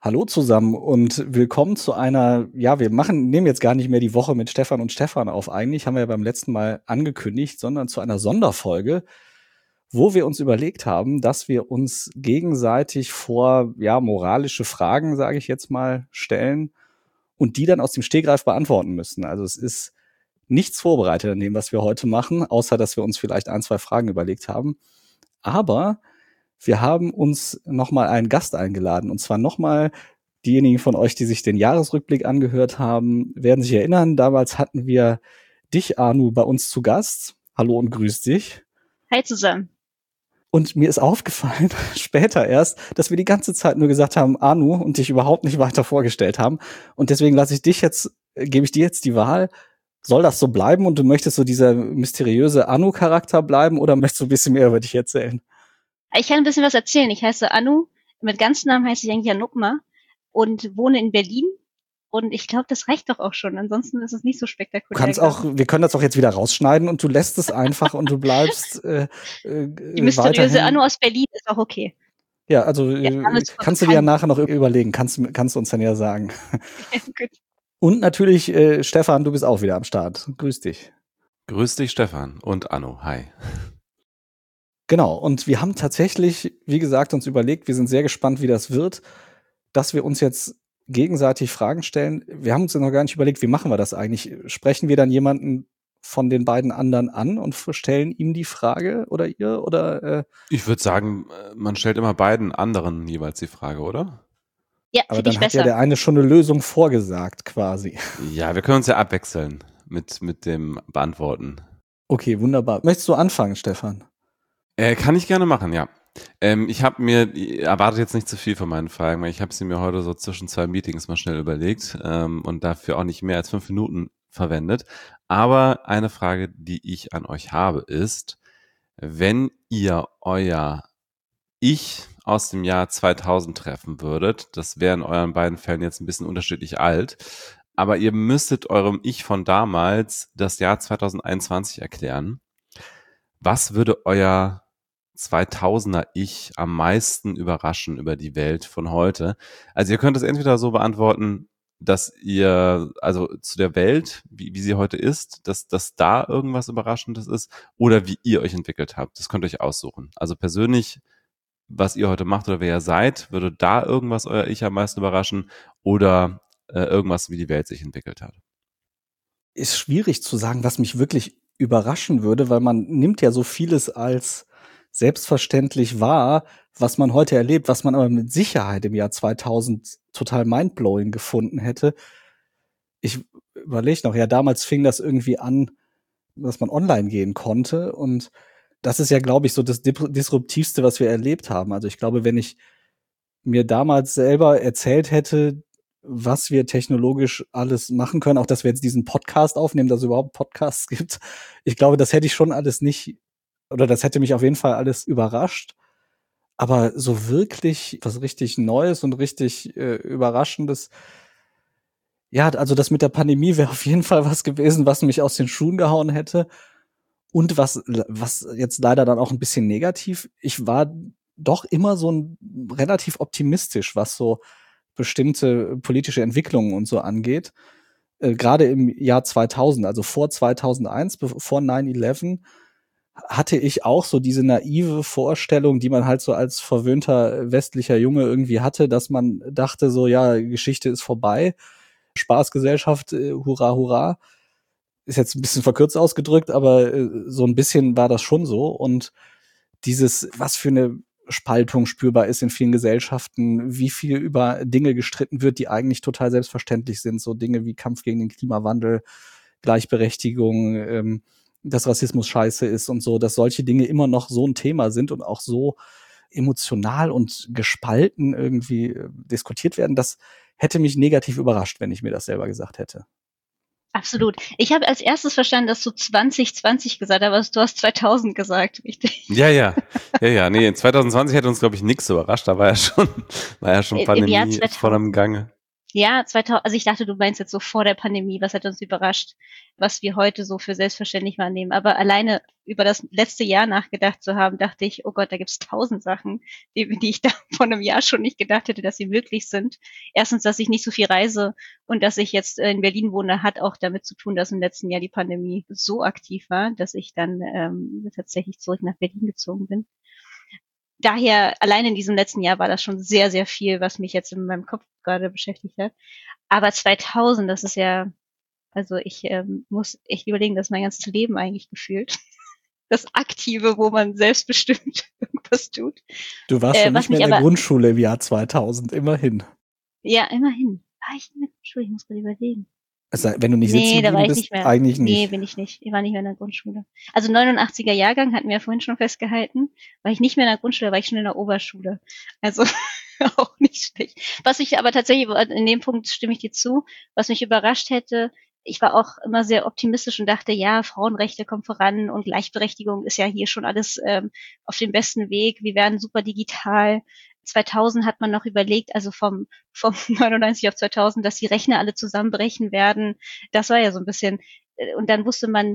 Hallo zusammen und willkommen zu einer, ja, nehmen jetzt gar nicht mehr die Woche mit Stefan und Stefan auf. Eigentlich haben wir ja beim letzten Mal angekündigt, sondern zu einer Sonderfolge, wo wir uns überlegt haben, dass wir uns gegenseitig vor, ja, moralische Fragen, sage ich jetzt mal, stellen und die dann aus dem Stegreif beantworten müssen. Also es ist nichts vorbereitet an dem, was wir heute machen, außer dass wir uns vielleicht ein, zwei Fragen überlegt haben. Aber wir haben uns nochmal einen Gast eingeladen. Und zwar nochmal diejenigen von euch, die sich den Jahresrückblick angehört haben, werden sich erinnern, damals hatten wir dich, Anu, bei uns zu Gast. Hallo und grüß dich. Hi zusammen. Und mir ist aufgefallen, später erst, dass wir die ganze Zeit nur gesagt haben, Anu, und dich überhaupt nicht weiter vorgestellt haben. Und deswegen gebe ich dir jetzt die Wahl. Soll das so bleiben und du möchtest so dieser mysteriöse Anu-Charakter bleiben oder möchtest du ein bisschen mehr über dich erzählen? Ich kann ein bisschen was erzählen. Ich heiße Anu. Mit ganzem Namen heiße ich eigentlich Anupma und wohne in Berlin. Und ich glaube, das reicht doch auch schon. Ansonsten ist es nicht so spektakulär. Wir können das auch jetzt wieder rausschneiden und du lässt es einfach und du bleibst Die mysteriöse Anu aus Berlin ist auch okay. Ja, also kannst du dir ja nachher noch überlegen, kannst du uns dann ja sagen. Gut. Und natürlich, Stefan, du bist auch wieder am Start. Grüß dich. Grüß dich, Stefan und Anu. Hi. Genau, und wir haben tatsächlich, wie gesagt, uns überlegt, wir sind sehr gespannt, wie das wird, dass wir uns jetzt gegenseitig Fragen stellen. Wir haben uns ja noch gar nicht überlegt, wie machen wir das eigentlich? Sprechen wir dann jemanden von den beiden anderen an und stellen ihm die Frage oder ihr? Oder, Ich würde sagen, man stellt immer beiden anderen jeweils die Frage, oder? Ja, aber dann hat ja der eine schon eine Lösung vorgesagt, quasi. Ja, wir können uns ja abwechseln mit dem Beantworten. Okay, wunderbar. Möchtest du anfangen, Stefan? Kann ich gerne machen, ja. Ich habe mir, erwartet jetzt nicht zu viel von meinen Fragen, weil ich habe sie mir heute so zwischen zwei Meetings mal schnell überlegt und dafür auch nicht mehr als 5 Minuten verwendet. Aber eine Frage, die ich an euch habe, ist, wenn ihr euer Ich aus dem Jahr 2000 treffen würdet, das wäre in euren beiden Fällen jetzt ein bisschen unterschiedlich alt, aber ihr müsstet eurem Ich von damals das Jahr 2021 erklären. Was würde euer 2000er Ich am meisten überraschen über die Welt von heute? Also ihr könnt es entweder so beantworten, dass ihr, also zu der Welt, wie sie heute ist, dass da irgendwas Überraschendes ist oder wie ihr euch entwickelt habt. Das könnt ihr euch aussuchen. Also persönlich, was ihr heute macht oder wer ihr seid, würde da irgendwas euer Ich am meisten überraschen oder irgendwas, wie die Welt sich entwickelt hat? Ist schwierig zu sagen, was mich wirklich überraschen würde, weil man nimmt ja so vieles als selbstverständlich wahr, was man heute erlebt, was man aber mit Sicherheit im Jahr 2000 total mindblowing gefunden hätte. Ich überlege noch, ja, damals fing das irgendwie an, dass man online gehen konnte und das ist ja, glaube ich, so das Disruptivste, was wir erlebt haben. Also ich glaube, wenn ich mir damals selber erzählt hätte, was wir technologisch alles machen können, auch dass wir jetzt diesen Podcast aufnehmen, dass es überhaupt Podcasts gibt. Ich glaube, das hätte ich schon alles nicht, oder das hätte mich auf jeden Fall alles überrascht. Aber so wirklich was richtig Neues und richtig Überraschendes, ja, also das mit der Pandemie wäre auf jeden Fall was gewesen, was mich aus den Schuhen gehauen hätte. Und was jetzt leider dann auch ein bisschen negativ, ich war doch immer so ein relativ optimistisch, was so bestimmte politische Entwicklungen und so angeht. Grade im Jahr 2000, also vor 2001, vor 9/11, hatte ich auch so diese naive Vorstellung, die man halt so als verwöhnter westlicher Junge irgendwie hatte, dass man dachte so, ja, Geschichte ist vorbei, Spaßgesellschaft, hurra, hurra. Ist jetzt ein bisschen verkürzt ausgedrückt, aber so ein bisschen war das schon so. Und dieses, was für eine Spaltung spürbar ist in vielen Gesellschaften, wie viel über Dinge gestritten wird, die eigentlich total selbstverständlich sind, so Dinge wie Kampf gegen den Klimawandel, Gleichberechtigung, dass Rassismus scheiße ist und so, dass solche Dinge immer noch so ein Thema sind und auch so emotional und gespalten irgendwie diskutiert werden, das hätte mich negativ überrascht, wenn ich mir das selber gesagt hätte. Absolut. Ich habe als erstes verstanden, dass du 2020 gesagt hast, aber du hast 2000 gesagt, richtig? Ja. Nee, in 2020 hätte uns, glaube ich, nichts überrascht. Da war ja schon Pandemie voll am Gange. Ja, 2000, also ich dachte, du meinst jetzt so vor der Pandemie, was hat uns überrascht, was wir heute so für selbstverständlich wahrnehmen. Aber alleine über das letzte Jahr nachgedacht zu haben, dachte ich, oh Gott, da gibt's 1000 Sachen, die ich da vor einem Jahr schon nicht gedacht hätte, dass sie möglich sind. Erstens, dass ich nicht so viel reise und dass ich jetzt in Berlin wohne, hat auch damit zu tun, dass im letzten Jahr die Pandemie so aktiv war, dass ich dann tatsächlich zurück nach Berlin gezogen bin. Daher, allein in diesem letzten Jahr war das schon sehr, sehr viel, was mich jetzt in meinem Kopf gerade beschäftigt hat. Aber 2000, das ist ja, also ich muss echt überlegen, das ist mein ganzes Leben eigentlich gefühlt. Das Aktive, wo man selbstbestimmt irgendwas tut. Du warst schon was nicht mehr mich in der aber- Grundschule im Jahr 2000, immerhin. Ja, immerhin. War ich in der Grundschule? Ich muss gerade überlegen. Also, wenn du nicht sitzen Nee, da war geblieben ich bist, nicht mehr. eigentlich Nee, nicht. bin ich nicht. Ich war nicht mehr in der Grundschule. Also 89er Jahrgang hatten wir ja vorhin schon festgehalten. War ich nicht mehr in der Grundschule, war ich schon in der Oberschule. Also auch nicht schlecht. Was ich aber tatsächlich, in dem Punkt stimme ich dir zu, was mich überrascht hätte, ich war auch immer sehr optimistisch und dachte, ja, Frauenrechte kommen voran und Gleichberechtigung ist ja hier schon alles auf dem besten Weg. Wir werden super digital. 2000 hat man noch überlegt, also vom 99 auf 2000, dass die Rechner alle zusammenbrechen werden. Das war ja so ein bisschen, und dann wusste man,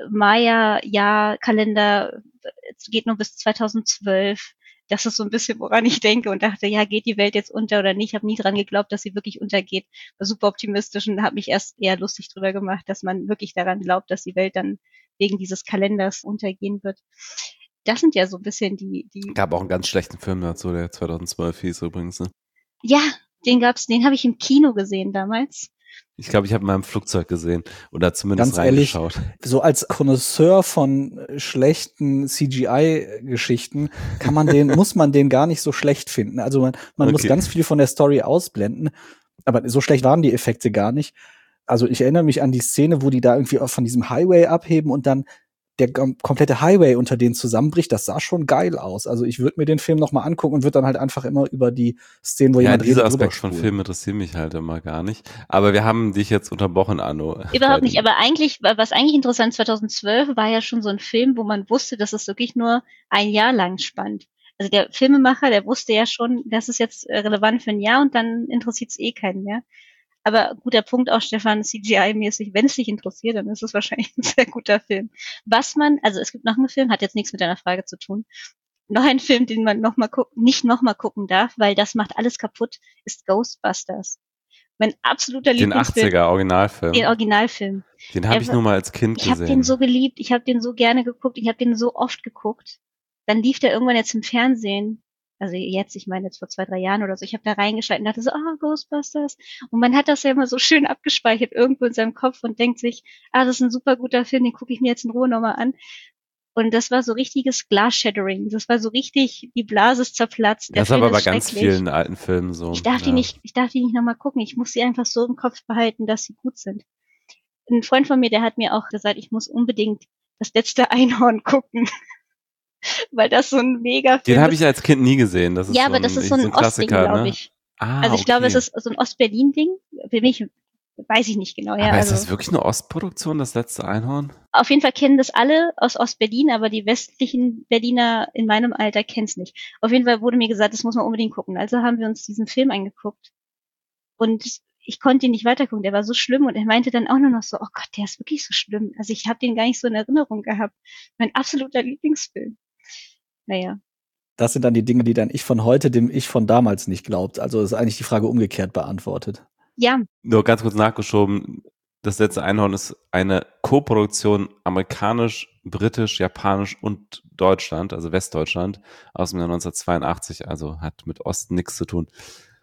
Maya-Jahr-Kalender geht nur bis 2012. Das ist so ein bisschen, woran ich denke und dachte, ja, geht die Welt jetzt unter oder nicht? Ich habe nie dran geglaubt, dass sie wirklich untergeht. War super optimistisch und habe mich erst eher lustig drüber gemacht, dass man wirklich daran glaubt, dass die Welt dann wegen dieses Kalenders untergehen wird. Das sind ja so ein bisschen die. Gab auch einen ganz schlechten Film dazu, der 2012 hieß übrigens. Ne? Ja, den habe ich im Kino gesehen damals. Ich glaube, ich habe mal im Flugzeug gesehen oder zumindest Ganz ehrlich, reingeschaut. so als Connoisseur von schlechten CGI-Geschichten muss man den gar nicht so schlecht finden. Also man muss ganz viel von der Story ausblenden, aber so schlecht waren die Effekte gar nicht. Also ich erinnere mich an die Szene, wo die da irgendwie auch von diesem Highway abheben und dann der komplette Highway unter denen zusammenbricht. Das sah schon geil aus. Also ich würde mir den Film noch mal angucken und würde dann halt einfach immer über die Szenen, wo jemand dieser redet, Aspekt von Filmen interessiert mich halt immer gar nicht. Aber wir haben dich jetzt unterbrochen, Anno. Überhaupt nicht. Aber eigentlich, was eigentlich interessant 2012 war ja schon so ein Film, wo man wusste, dass es wirklich nur ein Jahr lang spannt. Also der Filmemacher, der wusste ja schon, das ist jetzt relevant für ein Jahr und dann interessiert es keinen mehr. Aber guter Punkt auch, Stefan, CGI-mäßig, wenn es dich interessiert, dann ist es wahrscheinlich ein sehr guter Film. Also es gibt noch einen Film, hat jetzt nichts mit deiner Frage zu tun. Noch ein Film, den man nicht nochmal gucken darf, weil das macht alles kaputt, ist Ghostbusters. Mein absoluter Lieblingsfilm. Den 80er Originalfilm. Den Originalfilm. Den habe ich nur mal als Kind gesehen. Ich habe den so geliebt, ich habe den so gerne geguckt, ich habe den so oft geguckt. Dann lief der irgendwann jetzt im Fernsehen. Also jetzt, ich meine jetzt vor 2-3 Jahren oder so, ich habe da reingeschaltet und dachte so, Ghostbusters. Und man hat das ja immer so schön abgespeichert irgendwo in seinem Kopf und denkt sich, das ist ein super guter Film, den gucke ich mir jetzt in Ruhe nochmal an. Und das war so richtiges Glass-Shattering. Das war so richtig, die Blase ist zerplatzt. Das ist aber bei ganz vielen alten Filmen so. Ich darf die nicht nochmal gucken. Ich muss sie einfach so im Kopf behalten, dass sie gut sind. Ein Freund von mir, der hat mir auch gesagt, ich muss unbedingt das letzte Einhorn gucken. Weil das so ein mega Film Den habe ich als Kind nie gesehen. Das ist aber das ist so ein Ostding, glaube ich. Also ich glaube, es ist so ein Ost-Berlin-Ding. Für mich weiß ich nicht genau. Ja, aber ist das wirklich eine Ostproduktion, das letzte Einhorn? Auf jeden Fall kennen das alle aus Ost-Berlin, aber die westlichen Berliner in meinem Alter kennen es nicht. Auf jeden Fall wurde mir gesagt, das muss man unbedingt gucken. Also haben wir uns diesen Film angeguckt. Und ich konnte ihn nicht weitergucken, der war so schlimm und er meinte dann auch nur noch so, oh Gott, der ist wirklich so schlimm. Also ich habe den gar nicht so in Erinnerung gehabt. Mein absoluter Lieblingsfilm. Naja. Das sind dann die Dinge, die dann ich von heute dem Ich von damals nicht glaubt. Also ist eigentlich die Frage umgekehrt beantwortet. Ja. Nur ganz kurz nachgeschoben, das letzte Einhorn ist eine Koproduktion amerikanisch, britisch, japanisch und Deutschland, also Westdeutschland, aus dem Jahr 1982, also hat mit Osten nichts zu tun.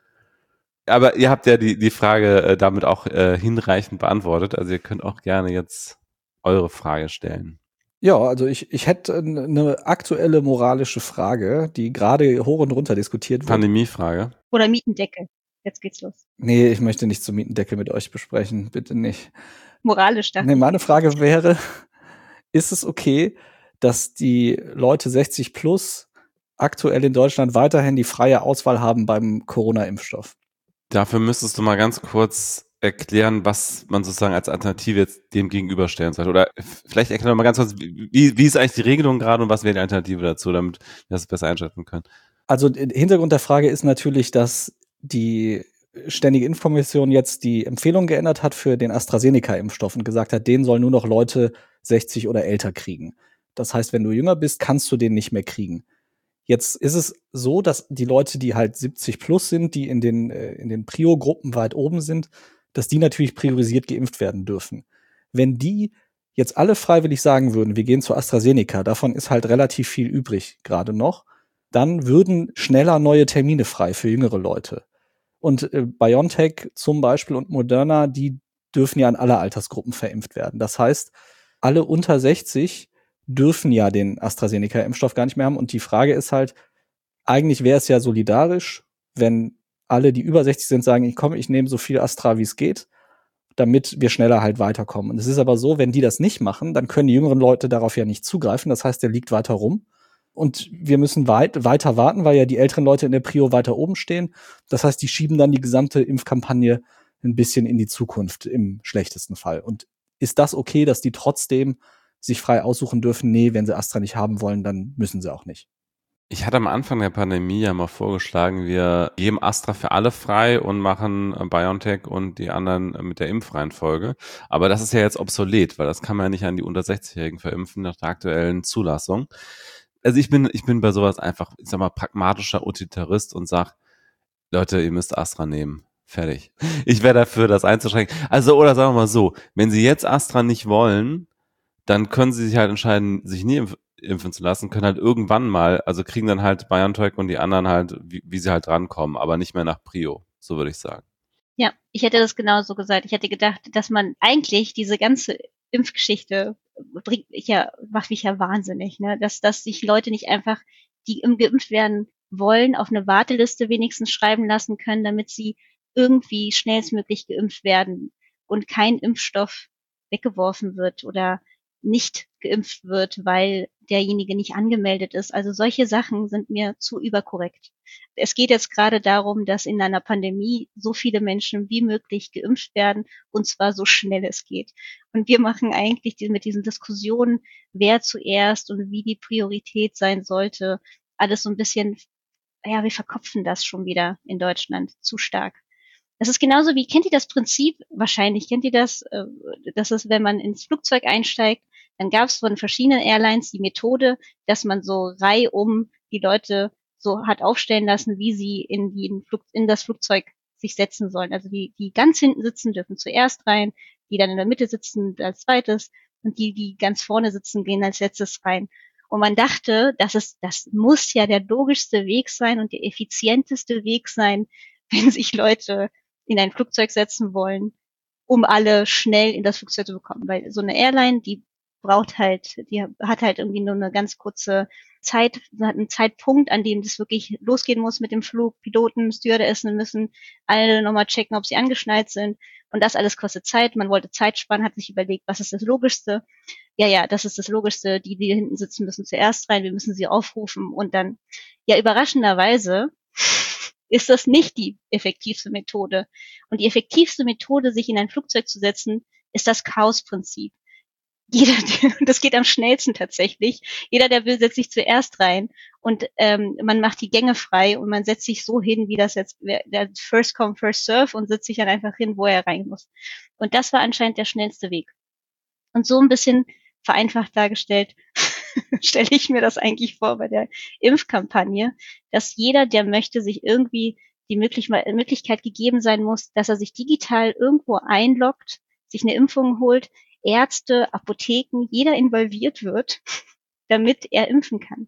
Aber ihr habt ja die Frage damit auch hinreichend beantwortet, also ihr könnt auch gerne jetzt eure Frage stellen. Ja, also ich hätte eine aktuelle moralische Frage, die gerade hoch und runter diskutiert wird. Pandemiefrage. Oder Mietendeckel. Jetzt geht's los. Nee, ich möchte nicht zum Mietendeckel mit euch besprechen. Bitte nicht. Moralisch dachte ich. Meine Frage wäre, ist es okay, dass die Leute 60 plus aktuell in Deutschland weiterhin die freie Auswahl haben beim Corona-Impfstoff? Dafür müsstest du mal ganz kurz erklären, was man sozusagen als Alternative jetzt dem gegenüberstellen sollte. Oder vielleicht erklären wir mal ganz kurz, wie ist eigentlich die Regelung gerade und was wäre die Alternative dazu, damit wir das besser einschätzen können. Also Hintergrund der Frage ist natürlich, dass die Ständige Impfkommission jetzt die Empfehlung geändert hat für den AstraZeneca-Impfstoff und gesagt hat, den sollen nur noch Leute 60 oder älter kriegen. Das heißt, wenn du jünger bist, kannst du den nicht mehr kriegen. Jetzt ist es so, dass die Leute, die halt 70 plus sind, die in den Prio-Gruppen weit oben sind, dass die natürlich priorisiert geimpft werden dürfen. Wenn die jetzt alle freiwillig sagen würden, wir gehen zu AstraZeneca, davon ist halt relativ viel übrig gerade noch, dann würden schneller neue Termine frei für jüngere Leute. Und BioNTech zum Beispiel und Moderna, die dürfen ja in alle Altersgruppen verimpft werden. Das heißt, alle unter 60 dürfen ja den AstraZeneca-Impfstoff gar nicht mehr haben. Und die Frage ist halt, eigentlich wäre es ja solidarisch, wenn alle, die über 60 sind, sagen, ich nehme so viel Astra, wie es geht, damit wir schneller halt weiterkommen. Und es ist aber so, wenn die das nicht machen, dann können die jüngeren Leute darauf ja nicht zugreifen. Das heißt, der liegt weiter rum. Und wir müssen weiter warten, weil ja die älteren Leute in der Prio weiter oben stehen. Das heißt, die schieben dann die gesamte Impfkampagne ein bisschen in die Zukunft im schlechtesten Fall. Und ist das okay, dass die trotzdem sich frei aussuchen dürfen? Nee, wenn sie Astra nicht haben wollen, dann müssen sie auch nicht. Ich hatte am Anfang der Pandemie ja mal vorgeschlagen, wir geben Astra für alle frei und machen BioNTech und die anderen mit der Impfreihenfolge. Aber das ist ja jetzt obsolet, weil das kann man ja nicht an die unter 60-Jährigen verimpfen nach der aktuellen Zulassung. Also ich bin bei sowas einfach, ich sag mal, pragmatischer Utilitarist und sag, Leute, ihr müsst Astra nehmen. Fertig. Ich wäre dafür, das einzuschränken. Also, oder sagen wir mal so, wenn sie jetzt Astra nicht wollen, dann können sie sich halt entscheiden, sich nie impfen zu lassen, können halt irgendwann mal, also kriegen dann halt BioNTech und die anderen halt, wie sie halt rankommen, aber nicht mehr nach Prio, so würde ich sagen. Ja, ich hätte das genauso gesagt. Ich hätte gedacht, dass man eigentlich diese ganze Impfgeschichte macht mich ja wahnsinnig, ne? Dass sich Leute nicht einfach, die geimpft werden wollen, auf eine Warteliste wenigstens schreiben lassen können, damit sie irgendwie schnellstmöglich geimpft werden und kein Impfstoff weggeworfen wird oder nicht geimpft wird, weil derjenige nicht angemeldet ist. Also solche Sachen sind mir zu überkorrekt. Es geht jetzt gerade darum, dass in einer Pandemie so viele Menschen wie möglich geimpft werden, und zwar so schnell es geht. Und wir machen eigentlich mit diesen Diskussionen, wer zuerst und wie die Priorität sein sollte, alles so ein bisschen, ja, wir verkopfen das schon wieder in Deutschland zu stark. Das ist genauso wie, kennt ihr das Prinzip? Wahrscheinlich kennt ihr das, dass es, wenn man ins Flugzeug einsteigt, dann gab es von verschiedenen Airlines die Methode, dass man so reihum die Leute so hat aufstellen lassen, wie sie in das Flugzeug sich setzen sollen. Also die ganz hinten sitzen, dürfen zuerst rein, die dann in der Mitte sitzen als zweites und die ganz vorne sitzen, gehen als letztes rein. Und man dachte, das muss ja der logischste Weg sein und der effizienteste Weg sein, wenn sich Leute in ein Flugzeug setzen wollen, um alle schnell in das Flugzeug zu bekommen. Weil so eine Airline, die hat halt irgendwie nur eine ganz kurze Zeit, hat einen Zeitpunkt, an dem das wirklich losgehen muss mit dem Flug. Piloten, Stewardessen müssen alle nochmal checken, ob sie angeschnallt sind. Und das alles kostet Zeit. Man wollte Zeit sparen, hat sich überlegt, was ist das Logischste? Ja, das ist das Logischste. Die hinten sitzen, müssen zuerst rein. Wir müssen sie aufrufen. Und dann, ja, überraschenderweise ist das nicht die effektivste Methode. Und die effektivste Methode, sich in ein Flugzeug zu setzen, ist das Chaosprinzip. Das geht am schnellsten tatsächlich. Jeder, der will, setzt sich zuerst rein und man macht die Gänge frei und man setzt sich so hin, wie das jetzt der First Come, First Serve und setzt sich dann einfach hin, wo er rein muss. Und das war anscheinend der schnellste Weg. Und so ein bisschen vereinfacht dargestellt, stelle ich mir das eigentlich vor bei der Impfkampagne, dass jeder, der möchte, sich irgendwie die Möglichkeit gegeben sein muss, dass er sich digital irgendwo einloggt, sich eine Impfung holt, Ärzte, Apotheken, jeder involviert wird, damit er impfen kann.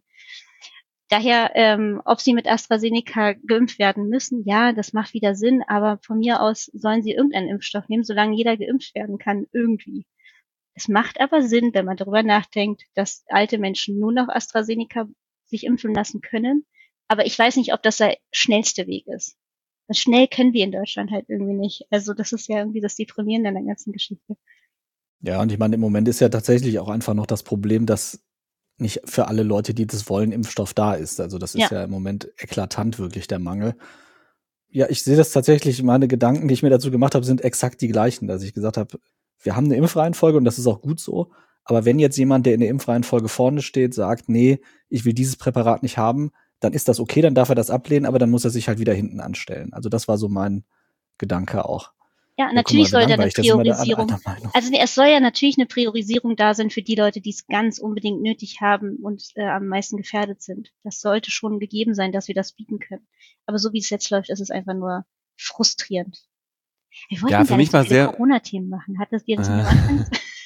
Daher, ob sie mit AstraZeneca geimpft werden müssen, ja, das macht wieder Sinn, aber von mir aus sollen sie irgendeinen Impfstoff nehmen, solange jeder geimpft werden kann, irgendwie. Es macht aber Sinn, wenn man darüber nachdenkt, dass alte Menschen nur noch AstraZeneca sich impfen lassen können. Aber ich weiß nicht, ob das der schnellste Weg ist. Das schnell können wir in Deutschland halt irgendwie nicht. Also das ist ja irgendwie das Deprimierende an der ganzen Geschichte. Ja, und ich meine, im Moment ist ja tatsächlich auch einfach noch das Problem, dass nicht für alle Leute, die das wollen, Impfstoff da ist. Also das ist ja im Moment eklatant wirklich der Mangel. Ja, ich sehe das tatsächlich, meine Gedanken, die ich mir dazu gemacht habe, sind exakt die gleichen, dass ich gesagt habe, wir haben eine Impfreihenfolge und das ist auch gut so. Aber wenn jetzt jemand, der in der Impfreihenfolge vorne steht, sagt, nee, ich will dieses Präparat nicht haben, dann ist das okay, dann darf er das ablehnen, aber dann muss er sich halt wieder hinten anstellen. Also das war so mein Gedanke auch. Ja, Ja, guck natürlich mal, wie soll da eine langweilig, da sind wir da alle Priorisierung, einer Meinung. also es soll ja natürlich eine Priorisierung da sein für die Leute, die es ganz unbedingt nötig haben und am meisten gefährdet sind. Das sollte schon gegeben sein, dass wir das bieten können. Aber so wie es jetzt läuft, ist es einfach nur frustrierend. Wir Ja, wollten für gar nicht mich so war viele sehr, Corona-Themen machen. Hat das dir das nicht am äh, Anfang?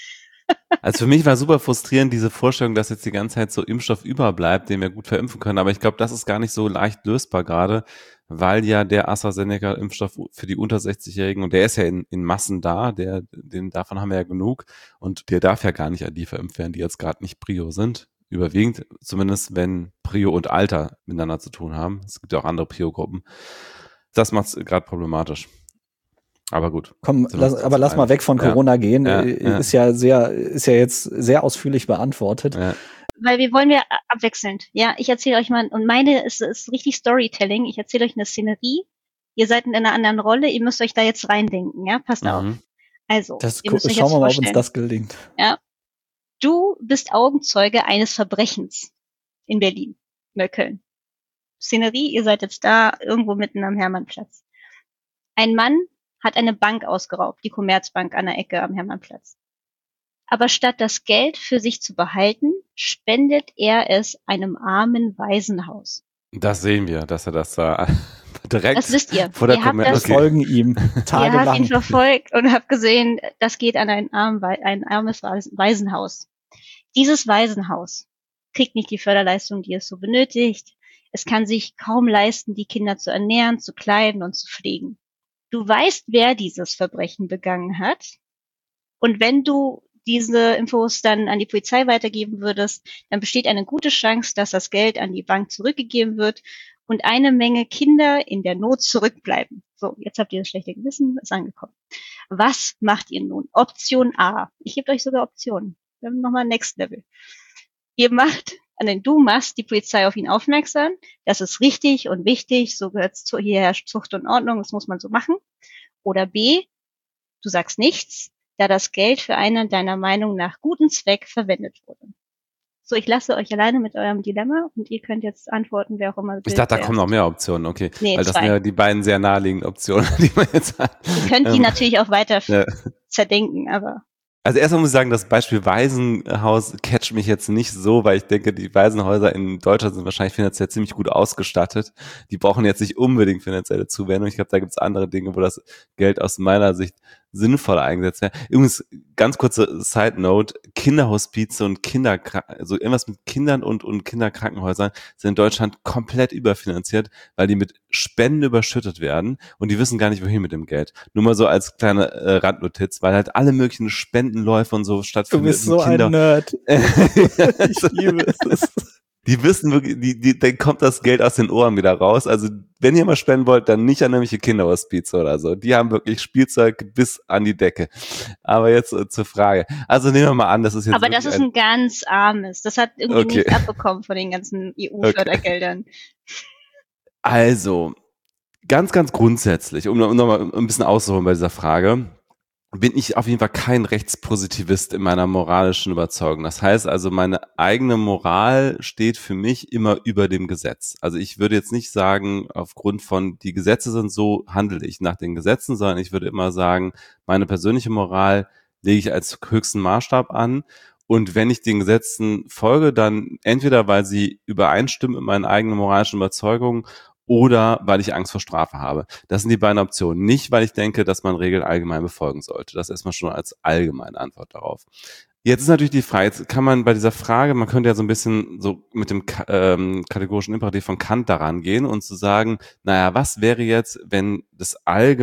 also für mich war super frustrierend diese Vorstellung, dass jetzt die ganze Zeit so Impfstoff überbleibt, den wir gut verimpfen können. Aber ich glaube, das ist gar nicht so leicht lösbar gerade, weil ja der AstraZeneca-Impfstoff für die unter 60-Jährigen, und der ist ja in Massen da, davon haben wir ja genug, und der darf ja gar nicht an die verimpft werden, die jetzt gerade nicht Prio sind. Überwiegend, zumindest wenn Prio und Alter miteinander zu tun haben. Es gibt ja auch andere Prio-Gruppen. Das macht es gerade problematisch. Aber gut. Komm, Sind wir uns aber trotzdem lass mal einig. weg von Ja. Corona gehen. Ja, Ist ja jetzt sehr ausführlich beantwortet. ja. Weil wir wollen ja abwechselnd. Ja, ich erzähle euch mal, und meine ist richtig Storytelling. Ich erzähle euch eine Szenerie. Ihr seid in einer anderen Rolle. Ihr müsst euch da jetzt reindenken. Ja, passt auf. Mhm. Also, ihr müsst euch Schauen jetzt wir mal, ob uns vorstellen. das gelingt. Ja, du bist Augenzeuge eines Verbrechens in Berlin, Möckeln. Szenerie, ihr seid jetzt da irgendwo mitten am Hermannplatz. Ein Mann hat eine Bank ausgeraubt, die Commerzbank an der Ecke am Hermannplatz. Aber statt das Geld für sich zu behalten, spendet er es einem armen Waisenhaus. Das sehen wir, dass er das da direkt Das wisst ihr. vor der Ihr habt Kommentar. das- Wir folgen ihm Ihr habt ihn tagelang. verfolgt und habt gesehen, das geht an ein armes Waisenhaus. Dieses Waisenhaus kriegt nicht die Förderleistung, die es so benötigt. Es kann sich kaum leisten, die Kinder zu ernähren, zu kleiden und zu pflegen. Du weißt, wer dieses Verbrechen begangen hat. Und wenn du diese Infos dann an die Polizei weitergeben würdest, dann besteht eine gute Chance, dass das Geld an die Bank zurückgegeben wird und eine Menge Kinder in der Not zurückbleiben. So, jetzt habt ihr das schlechte Gewissen, ist angekommen. Was macht ihr nun? Option A. Ich gebe euch sogar Optionen. Wir haben nochmal Next Level. Du machst die Polizei auf ihn aufmerksam. Das ist richtig und wichtig. So gehört es hier herrscht Zucht und Ordnung. Das muss man so machen. Oder B. Du sagst nichts, da das Geld für einen deiner Meinung nach guten Zweck verwendet wurde. So, ich lasse euch alleine mit eurem Dilemma und ihr könnt jetzt antworten, wer auch immer. Ich dachte, da kommen noch mehr Optionen, okay. Nee, Weil das 2. sind ja die beiden sehr naheliegenden Optionen, die man jetzt hat. Ihr könnt die natürlich auch weiter Ja. zerdenken, aber Also erstmal muss ich sagen, das Beispiel Waisenhaus catcht mich jetzt nicht so, weil ich denke, die Waisenhäuser in Deutschland sind wahrscheinlich finanziell ziemlich gut ausgestattet. Die brauchen jetzt nicht unbedingt finanzielle Zuwendung. Ich glaube, da gibt es andere Dinge, wo das Geld aus meiner Sicht sinnvoll eingesetzt wäre. Übrigens, ganz kurze Side Note, Kinderhospize und also irgendwas mit Kindern und Kinderkrankenhäusern sind in Deutschland komplett überfinanziert, weil die mit Spenden überschüttet werden und die wissen gar nicht, wohin mit dem Geld. Nur mal so als kleine Randnotiz, weil halt alle möglichen Spendenläufe und so Du stattfinden. bist so ein Nerd. Ich liebe es. Die wissen wirklich, dann kommt das Geld aus den Ohren wieder raus. Also wenn ihr mal spenden wollt, dann nicht an irgendwelche Kinderhospize oder so. Die haben wirklich Spielzeug bis an die Decke. Aber jetzt zur Frage. Also nehmen wir mal an, das ist jetzt. Aber das ist ein ganz armes. Das hat irgendwie Okay. nichts abbekommen von den ganzen EU-Fördergeldern. Also, ganz grundsätzlich, um nochmal ein bisschen auszuholen bei dieser Frage, bin ich auf jeden Fall kein Rechtspositivist in meiner moralischen Überzeugung. Das heißt also, meine eigene Moral steht für mich immer über dem Gesetz. Also ich würde jetzt nicht sagen, aufgrund von die Gesetze sind so, handle ich nach den Gesetzen, sondern ich würde immer sagen, meine persönliche Moral lege ich als höchsten Maßstab an. Und wenn ich den Gesetzen folge, dann entweder, weil sie übereinstimmen mit meinen eigenen moralischen Überzeugungen oder weil ich Angst vor Strafe habe. Das sind die beiden Optionen. Nicht, weil ich denke, dass man Regeln allgemein befolgen sollte. Das erstmal schon als allgemeine Antwort darauf. Jetzt ist natürlich die Frage, jetzt kann man bei dieser Frage, man könnte ja so ein bisschen so mit dem kategorischen Imperativ von Kant daran gehen und zu sagen, naja, was wäre jetzt, wenn das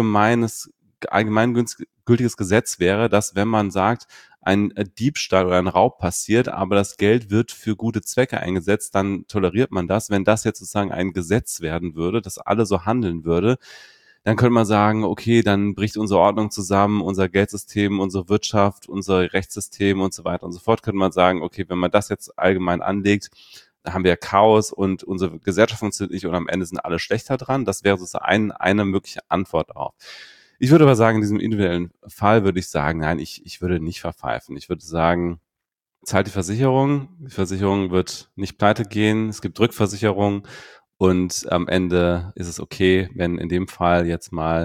allgemeingültiges Gesetz wäre, dass wenn man sagt, ein Diebstahl oder ein Raub passiert, aber das Geld wird für gute Zwecke eingesetzt, dann toleriert man das. Wenn das jetzt sozusagen ein Gesetz werden würde, dass alle so handeln würde, dann könnte man sagen, okay, dann bricht unsere Ordnung zusammen, unser Geldsystem, unsere Wirtschaft, unser Rechtssystem und so weiter und so fort. Könnte man sagen, okay, wenn man das jetzt allgemein anlegt, dann haben wir Chaos und unsere Gesellschaft funktioniert nicht und am Ende sind alle schlechter dran. Das wäre sozusagen eine mögliche Antwort darauf. Ich würde aber sagen, in diesem individuellen Fall würde ich sagen, nein, ich würde nicht verpfeifen. Ich würde sagen, zahlt die Versicherung wird nicht pleite gehen, es gibt Rückversicherung und am Ende ist es okay, wenn in dem Fall jetzt mal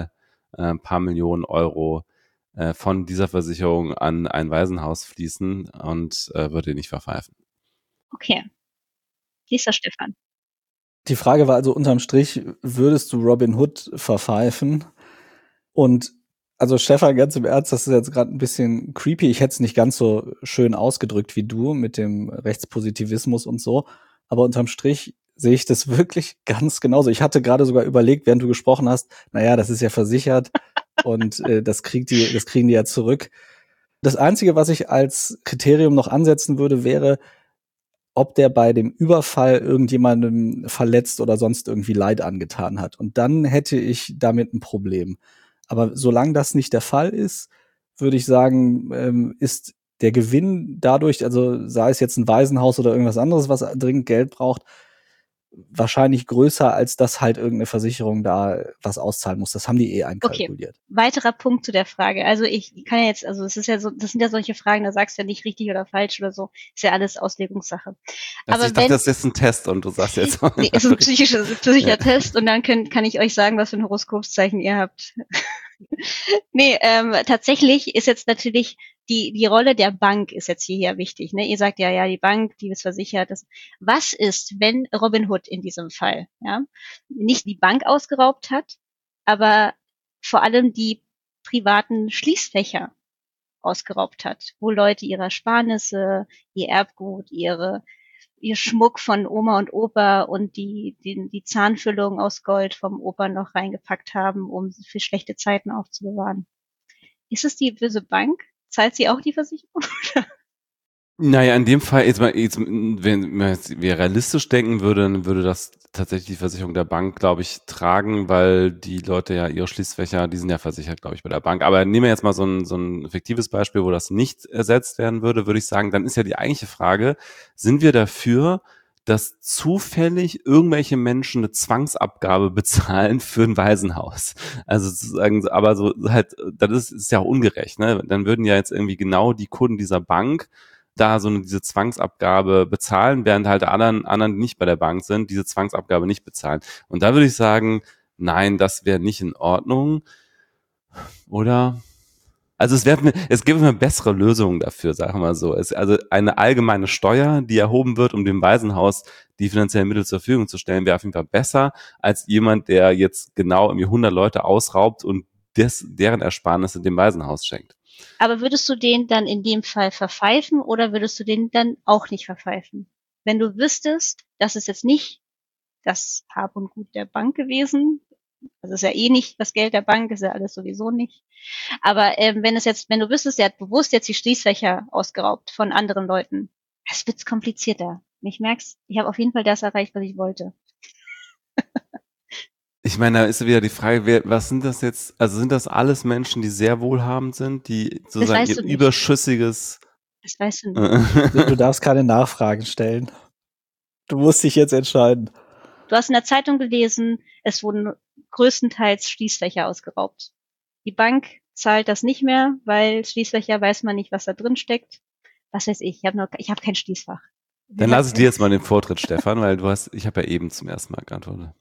ein paar Millionen Euro von dieser Versicherung an ein Waisenhaus fließen und würde nicht verpfeifen. Okay. Nächster Stefan. Die Frage war also unterm Strich, würdest du Robin Hood verpfeifen? Und also Stefan, ganz im Ernst, das ist jetzt gerade ein bisschen creepy. Ich hätte es nicht ganz so schön ausgedrückt wie du mit dem Rechtspositivismus und so. Aber unterm Strich sehe ich das wirklich ganz genauso. Ich hatte gerade sogar überlegt, während du gesprochen hast, naja, das ist ja versichert und das kriegen die ja zurück. Das Einzige, was ich als Kriterium noch ansetzen würde, wäre, ob der bei dem Überfall irgendjemandem verletzt oder sonst irgendwie Leid angetan hat. Und dann hätte ich damit ein Problem. Aber solange das nicht der Fall ist, würde ich sagen, ist der Gewinn dadurch, also sei es jetzt ein Waisenhaus oder irgendwas anderes, was dringend Geld braucht, wahrscheinlich größer, als dass halt irgendeine Versicherung da was auszahlen muss. Das haben die einkalkuliert. Okay. Weiterer Punkt zu der Frage. Also ich kann ja jetzt, also es ist ja so, das sind ja solche Fragen, da sagst du ja nicht richtig oder falsch oder so. Ist ja alles Auslegungssache. Also ich dachte, das ist ein Test und du sagst jetzt. Nee, ist ein psychischer Test und dann kann ich euch sagen, was für ein Horoskopszeichen ihr habt. Nee, tatsächlich ist jetzt natürlich die Rolle der Bank ist jetzt hier wichtig. Ne? Ihr sagt ja, die Bank, die ist versichert. Was ist, wenn Robin Hood in diesem Fall nicht die Bank ausgeraubt hat, aber vor allem die privaten Schließfächer ausgeraubt hat, wo Leute ihre Ersparnisse, ihr Erbgut, ihr Schmuck von Oma und Opa und die Zahnfüllung aus Gold vom Opa noch reingepackt haben, um für schlechte Zeiten aufzubewahren. Ist es die böse Bank? Zahlt sie auch die Versicherung? Naja, in dem Fall, wenn man jetzt realistisch denken würde, dann würde das tatsächlich die Versicherung der Bank, glaube ich, tragen, weil die Leute ja ihre Schließfächer, die sind ja versichert, glaube ich, bei der Bank. Aber nehmen wir jetzt mal so ein fiktives Beispiel, wo das nicht ersetzt werden würde ich sagen, dann ist ja die eigentliche Frage, sind wir dafür, dass zufällig irgendwelche Menschen eine Zwangsabgabe bezahlen für ein Waisenhaus. Also sozusagen, aber so halt, das ist ja auch ungerecht, ne? Dann würden ja jetzt irgendwie genau die Kunden dieser Bank da diese Zwangsabgabe bezahlen, während halt anderen, die nicht bei der Bank sind, diese Zwangsabgabe nicht bezahlen. Und da würde ich sagen, nein, das wäre nicht in Ordnung. Oder? Also es gäbe eine bessere Lösung dafür, sagen wir mal so. Also eine allgemeine Steuer, die erhoben wird, um dem Waisenhaus die finanziellen Mittel zur Verfügung zu stellen, wäre auf jeden Fall besser als jemand, der jetzt genau irgendwie 100 Leute ausraubt und deren Ersparnisse dem Waisenhaus schenkt. Aber würdest du den dann in dem Fall verpfeifen oder würdest du den dann auch nicht verpfeifen? Wenn du wüsstest, das ist jetzt nicht das Hab und Gut der Bank gewesen, das ist ja eh nicht das Geld der Bank, ist ja alles sowieso nicht. Aber wenn du wüsstest, der hat bewusst jetzt die Schließfächer ausgeraubt von anderen Leuten, es wird komplizierter. Ich merk's, ich habe auf jeden Fall das erreicht, was ich wollte. Ich meine, da ist wieder die Frage, was sind das jetzt? Also sind das alles Menschen, die sehr wohlhabend sind, die sozusagen ihr überschüssiges... Das weißt du nicht. Du darfst keine Nachfragen stellen. Du musst dich jetzt entscheiden. Du hast in der Zeitung gelesen, es wurden größtenteils Schließfächer ausgeraubt. Die Bank zahlt das nicht mehr, weil Schließfächer weiß man nicht, was da drin steckt. Was weiß ich, ich habe kein Schließfach. Dann lasse ich dir jetzt mal den Vortritt, Stefan, weil ich habe ja eben zum ersten Mal geantwortet.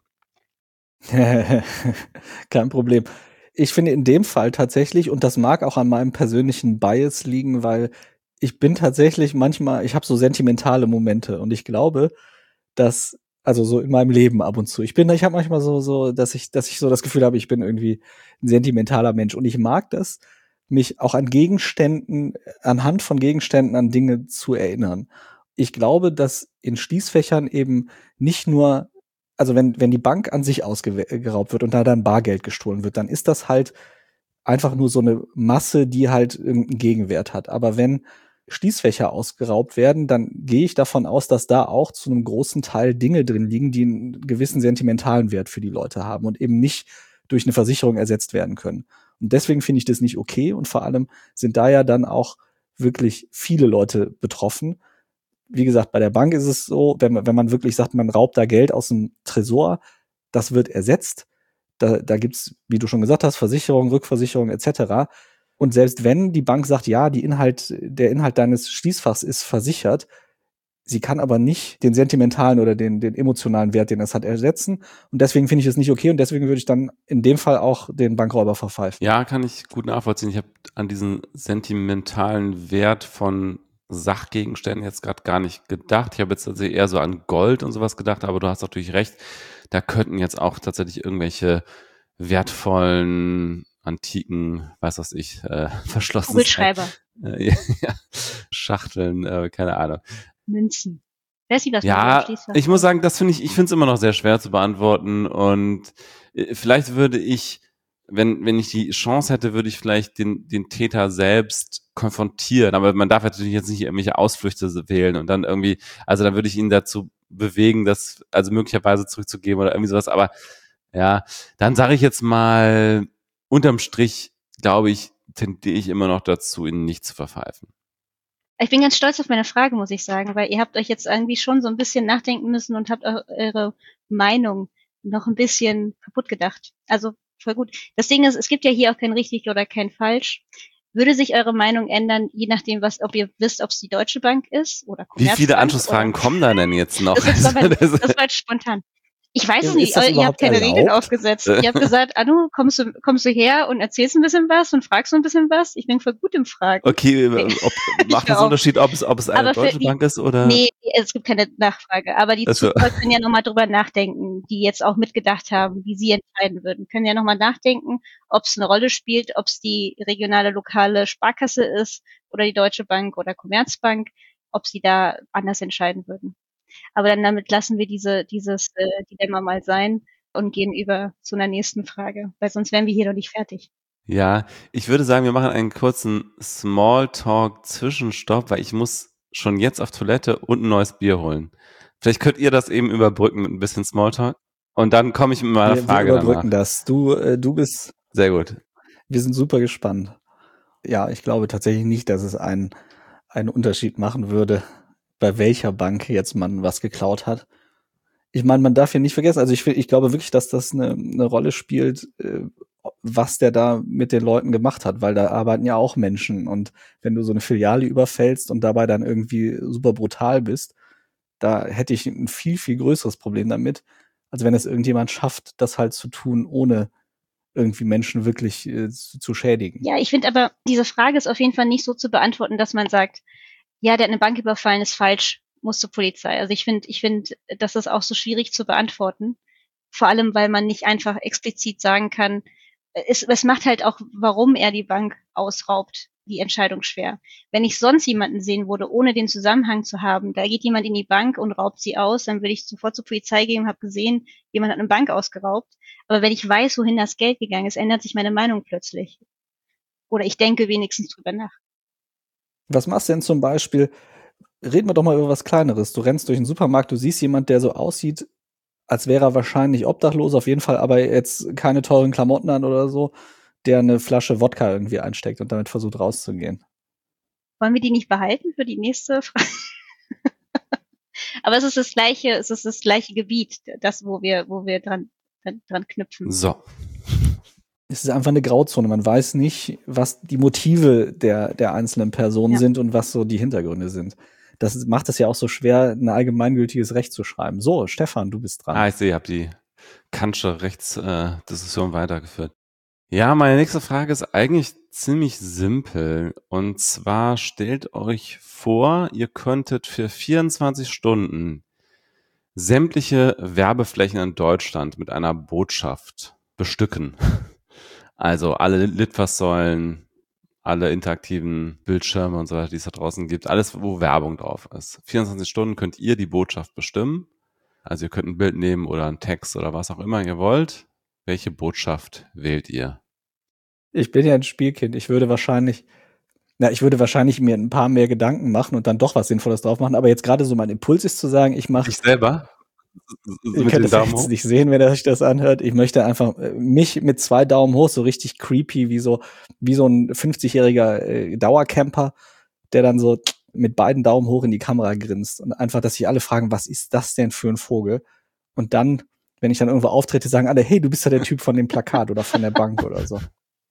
Kein Problem. Ich finde in dem Fall tatsächlich, und das mag auch an meinem persönlichen Bias liegen, weil ich bin tatsächlich manchmal, ich habe so sentimentale Momente und ich glaube, dass, also so in meinem Leben ab und zu, ich habe manchmal so, dass ich so das Gefühl habe, ich bin irgendwie ein sentimentaler Mensch und ich mag das, mich auch anhand von Gegenständen an Dinge zu erinnern. Ich glaube, dass in Schließfächern eben nicht nur, also wenn die Bank an sich ausgeraubt wird und da dann Bargeld gestohlen wird, dann ist das halt einfach nur so eine Masse, die halt irgendeinen Gegenwert hat. Aber wenn Schließfächer ausgeraubt werden, dann gehe ich davon aus, dass da auch zu einem großen Teil Dinge drin liegen, die einen gewissen sentimentalen Wert für die Leute haben und eben nicht durch eine Versicherung ersetzt werden können. Und deswegen finde ich das nicht okay und vor allem sind da ja dann auch wirklich viele Leute betroffen. Wie gesagt, bei der Bank ist es so, wenn man wirklich sagt, man raubt da Geld aus dem Tresor, das wird ersetzt. Da gibt's, wie du schon gesagt hast, Versicherung, Rückversicherung etc. Und selbst wenn die Bank sagt, ja, der Inhalt deines Schließfachs ist versichert, Sie kann aber nicht den sentimentalen oder den emotionalen Wert, den es hat, ersetzen. Und deswegen finde ich es nicht okay. Und deswegen würde ich dann in dem Fall auch den Bankräuber verpfeifen. Ja, kann ich gut nachvollziehen. Ich habe an diesen sentimentalen Wert von Sachgegenständen jetzt gerade gar nicht gedacht. Ich habe jetzt tatsächlich eher so an Gold und sowas gedacht, aber du hast natürlich recht. Da könnten jetzt auch tatsächlich irgendwelche wertvollen, antiken, weiß was ich, verschlossenen Kugelschreiber, ja, Schachteln, keine Ahnung. Münzen. Wer sieht das mal Ja, schließt? ich muss sagen, ich finde es immer noch sehr schwer zu beantworten und vielleicht würde ich, wenn ich die Chance hätte, würde ich vielleicht den Täter selbst konfrontieren, aber man darf natürlich jetzt nicht irgendwelche Ausflüchte wählen und dann irgendwie, also dann würde ich ihn dazu bewegen, das also möglicherweise zurückzugeben oder irgendwie sowas, aber ja, dann sage ich jetzt mal, unterm Strich, glaube ich, tendiere ich immer noch dazu, ihn nicht zu verpfeifen. Ich bin ganz stolz auf meine Frage, muss ich sagen, weil ihr habt euch jetzt irgendwie schon so ein bisschen nachdenken müssen und habt eure Meinung noch ein bisschen kaputt gedacht. Also voll gut. Das Ding ist, es gibt ja hier auch kein richtig oder kein falsch. Würde sich eure Meinung ändern, je nachdem, ob ihr wisst, ob es die Deutsche Bank ist oder Wie Commerzbank? viele Anschlussfragen kommen da denn jetzt noch? Das war jetzt spontan. Ich weiß es nicht, Ist das ihr habt überhaupt keine Regeln erlaubt? aufgesetzt. Ihr habt gesagt, Anu, kommst du her und erzählst ein bisschen was und fragst so ein bisschen was? Ich bin voll gut im Fragen. Okay, macht das einen Unterschied, ob es eine Aber für deutsche die- Bank ist oder? Nee, es gibt keine Nachfrage. Aber die Also- Zuschauer können ja nochmal drüber nachdenken, die jetzt auch mitgedacht haben, wie sie entscheiden würden. Können ja nochmal nachdenken, ob es eine Rolle spielt, ob es die regionale, lokale Sparkasse ist oder die Deutsche Bank oder Commerzbank, ob sie da anders entscheiden würden. Aber dann damit lassen wir dieses Dilemma mal sein und gehen über zu einer nächsten Frage, weil sonst wären wir hier noch nicht fertig. Ja, ich würde sagen, wir machen einen kurzen Smalltalk-Zwischenstopp, weil ich muss schon jetzt auf Toilette und ein neues Bier holen. Vielleicht könnt ihr das eben überbrücken mit ein bisschen Smalltalk. Und dann komme ich mit meiner Frage Wir überbrücken danach. das. Du bist, Sehr gut. wir sind super gespannt. Ja, ich glaube tatsächlich nicht, dass es einen Unterschied machen würde, bei welcher Bank jetzt man was geklaut hat. Ich meine, man darf hier nicht vergessen, also ich glaube wirklich, dass das eine Rolle spielt, was der da mit den Leuten gemacht hat, weil da arbeiten ja auch Menschen. Und wenn du so eine Filiale überfällst und dabei dann irgendwie super brutal bist, da hätte ich ein viel, viel größeres Problem damit, als wenn es irgendjemand schafft, das halt zu tun, ohne irgendwie Menschen wirklich zu schädigen. Ja, ich finde aber, diese Frage ist auf jeden Fall nicht so zu beantworten, dass man sagt, ja, der hat eine Bank überfallen, ist falsch, muss zur Polizei. Also ich finde, das ist auch so schwierig zu beantworten. Vor allem, weil man nicht einfach explizit sagen kann, es macht halt auch, warum er die Bank ausraubt, die Entscheidung schwer. Wenn ich sonst jemanden sehen würde, ohne den Zusammenhang zu haben, da geht jemand in die Bank und raubt sie aus, dann würde ich sofort zur Polizei gehen und habe gesehen, jemand hat eine Bank ausgeraubt. Aber wenn ich weiß, wohin das Geld gegangen ist, ändert sich meine Meinung plötzlich. Oder ich denke wenigstens drüber nach. Was machst du denn zum Beispiel? Reden wir doch mal über was Kleineres. Du rennst durch den Supermarkt, du siehst jemand, der so aussieht, als wäre er wahrscheinlich obdachlos, auf jeden Fall, aber jetzt keine teuren Klamotten an oder so, der eine Flasche Wodka irgendwie einsteckt und damit versucht rauszugehen. Wollen wir die nicht behalten für die nächste Frage? Aber es ist das gleiche Gebiet, das, wo wir dran knüpfen. So. Es ist einfach eine Grauzone. Man weiß nicht, was die Motive der einzelnen Personen sind und was so die Hintergründe sind. Das macht es ja auch so schwer, ein allgemeingültiges Recht zu schreiben. So, Stefan, du bist dran. Ich sehe, ihr habt die Kantsche Rechtsdiskussion weitergeführt. Ja, meine nächste Frage ist eigentlich ziemlich simpel. Und zwar stellt euch vor, ihr könntet für 24 Stunden sämtliche Werbeflächen in Deutschland mit einer Botschaft bestücken. Also alle Litfaßsäulen, alle interaktiven Bildschirme und so weiter, die es da draußen gibt, alles, wo Werbung drauf ist. 24 Stunden könnt ihr die Botschaft bestimmen. Also ihr könnt ein Bild nehmen oder einen Text oder was auch immer ihr wollt. Welche Botschaft wählt ihr? Ich bin ja ein Spielkind. Ich würde wahrscheinlich mir ein paar mehr Gedanken machen und dann doch was Sinnvolles drauf machen. Aber jetzt gerade so mein Impuls ist zu sagen, ich mache. Ich selber? Ihr könnt es jetzt nicht sehen, wenn ihr euch das anhört. Ich möchte einfach mich mit 2 Daumen hoch, so richtig creepy, wie so ein 50-jähriger Dauercamper, der dann so mit beiden Daumen hoch in die Kamera grinst und einfach, dass sich alle fragen, was ist das denn für ein Vogel? Und dann, wenn ich dann irgendwo auftrete, sagen alle, hey, du bist ja der Typ von dem Plakat oder von der Bank oder so.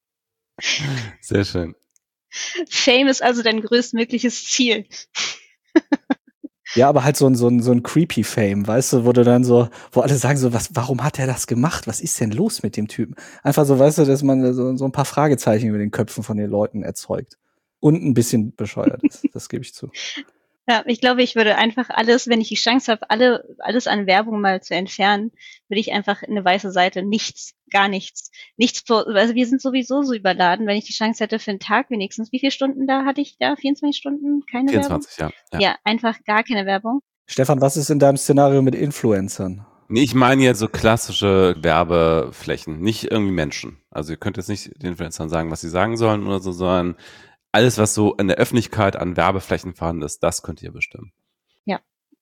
Sehr schön. Fame ist also dein größtmögliches Ziel. Ja, aber halt so ein creepy Fame, weißt du, wo du dann so, wo alle sagen so, warum hat er das gemacht? Was ist denn los mit dem Typen? Einfach so, weißt du, dass man so ein paar Fragezeichen über den Köpfen von den Leuten erzeugt. Und ein bisschen bescheuert ist, das gebe ich zu. Ja, ich glaube, ich würde einfach alles, wenn ich die Chance habe, alles an Werbung mal zu entfernen, würde ich einfach eine weiße Seite, nichts, gar nichts. Also wir sind sowieso so überladen, wenn ich die Chance hätte für einen Tag wenigstens. Wie viele Stunden da hatte ich da? 24 Stunden? Keine Werbung? 24, ja. Ja, einfach gar keine Werbung. Stefan, was ist in deinem Szenario mit Influencern? Nee, ich meine jetzt so klassische Werbeflächen, nicht irgendwie Menschen. Also ihr könnt jetzt nicht den Influencern sagen, was sie sagen sollen oder so, sondern alles, was so in der Öffentlichkeit an Werbeflächen vorhanden ist, das könnt ihr bestimmen. Ja,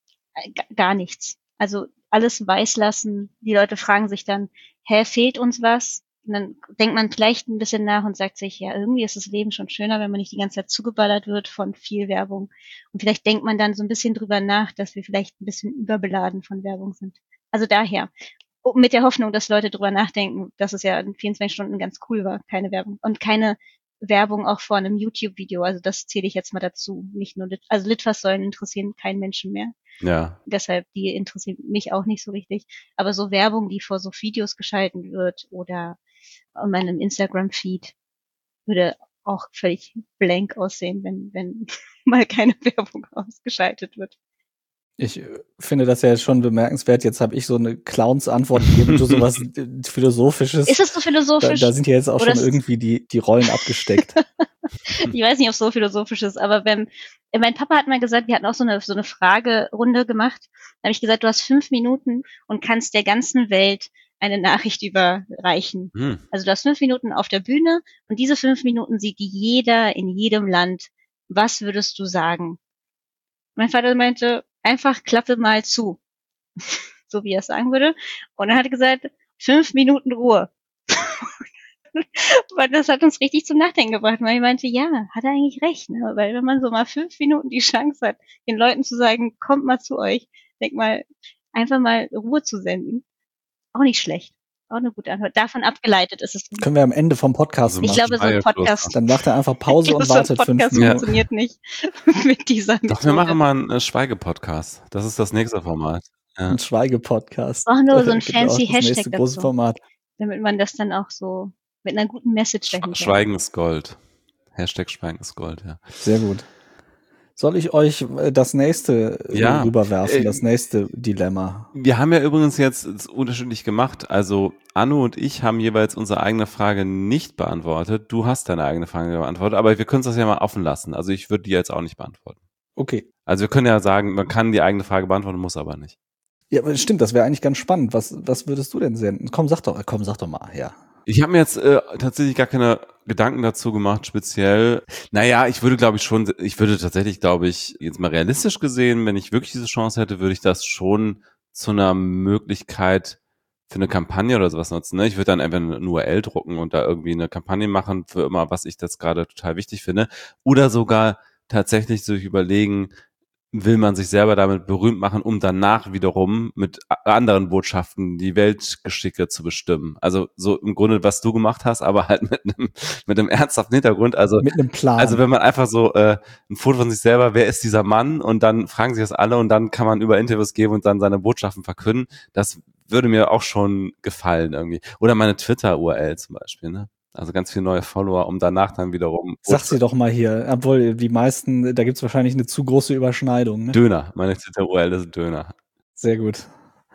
gar nichts. Also alles weiß lassen. Die Leute fragen sich dann, fehlt uns was? Und dann denkt man vielleicht ein bisschen nach und sagt sich, ja, irgendwie ist das Leben schon schöner, wenn man nicht die ganze Zeit zugeballert wird von viel Werbung. Und vielleicht denkt man dann so ein bisschen drüber nach, dass wir vielleicht ein bisschen überbeladen von Werbung sind. Also daher, mit der Hoffnung, dass Leute drüber nachdenken, dass es ja in 24 Stunden ganz cool war, keine Werbung. Und keine Werbung auch vor einem YouTube-Video. Also das zähle ich jetzt mal dazu. Nicht nur also Litfaßsäulen interessieren keinen Menschen mehr. Ja. Deshalb, die interessieren mich auch nicht so richtig. Aber so Werbung, die vor so Videos geschalten wird oder in meinem Instagram-Feed, würde auch völlig blank aussehen, wenn mal keine Werbung ausgeschaltet wird. Ich finde das ja jetzt schon bemerkenswert. Jetzt habe ich so eine Clowns-Antwort gegeben, du sowas Philosophisches. Ist es so philosophisch? Da sind ja jetzt auch Oder schon irgendwie die Rollen abgesteckt. Ich weiß nicht, ob es so philosophisch ist, aber mein Papa hat mal gesagt, wir hatten auch so eine Fragerunde gemacht. Da habe ich gesagt, du hast 5 Minuten und kannst der ganzen Welt eine Nachricht überreichen. Also du hast 5 Minuten auf der Bühne und diese 5 Minuten sieht jeder in jedem Land. Was würdest du sagen? Mein Vater meinte, einfach Klappe mal zu. So wie er es sagen würde. Und dann hat er gesagt, 5 Minuten Ruhe. Weil das hat uns richtig zum Nachdenken gebracht, weil ich meinte, ja, hat er eigentlich recht, ne? Weil wenn man so mal 5 Minuten die Chance hat, den Leuten zu sagen, kommt mal zu euch, denk mal, einfach mal Ruhe zu senden, auch nicht schlecht. Auch eine gute Antwort. Davon abgeleitet ist es. Können wir am Ende vom Podcast Ich glaube, so ein Podcast. Dann macht er einfach Pause und so ein wartet 5 Podcast Minuten. funktioniert nicht mit dieser Methode. Doch, wir machen mal einen Schweige-Podcast. Das ist das nächste Format. Ja. Ein Schweige-Podcast. Auch nur so ein Genau, fancy das Hashtag nächste große dazu, Format. damit man das dann auch so mit einer guten Message dahinter. Schweigen ist Gold. Hashtag Schweigen ist Gold, ja. Sehr gut. Soll ich euch das nächste rüberwerfen, das nächste Dilemma? Wir haben ja übrigens jetzt unterschiedlich gemacht. Also Anno und ich haben jeweils unsere eigene Frage nicht beantwortet. Du hast deine eigene Frage beantwortet, aber wir können es das ja mal offen lassen. Also ich würde die jetzt auch nicht beantworten. Okay. Also wir können ja sagen, man kann die eigene Frage beantworten, muss aber nicht. Ja, aber stimmt, das wäre eigentlich ganz spannend. Was würdest du denn senden? Komm, sag doch mal, ja. Ich habe mir jetzt tatsächlich gar keine Gedanken dazu gemacht, speziell. Naja, ich würde tatsächlich, glaube ich, jetzt mal realistisch gesehen, wenn ich wirklich diese Chance hätte, würde ich das schon zu einer Möglichkeit für eine Kampagne oder sowas nutzen. Ne? Ich würde dann einfach eine URL drucken und da irgendwie eine Kampagne machen für immer, was ich jetzt gerade total wichtig finde. Oder sogar tatsächlich sich überlegen, will man sich selber damit berühmt machen, um danach wiederum mit anderen Botschaften die Weltgeschicke zu bestimmen. Also so im Grunde, was du gemacht hast, aber halt mit einem ernsthaften Hintergrund. Also mit einem Plan. Also wenn man einfach so ein Foto von sich selber, wer ist dieser Mann? Und dann fragen sich das alle und dann kann man über Interviews geben und dann seine Botschaften verkünden. Das würde mir auch schon gefallen irgendwie. Oder meine Twitter-URL zum Beispiel, ne? Also ganz viele neue Follower, um danach dann wiederum... Sag sie doch mal hier, obwohl die meisten, da gibt's wahrscheinlich eine zu große Überschneidung. Ne? Döner, meine Twitter-URL ist Döner. Sehr gut.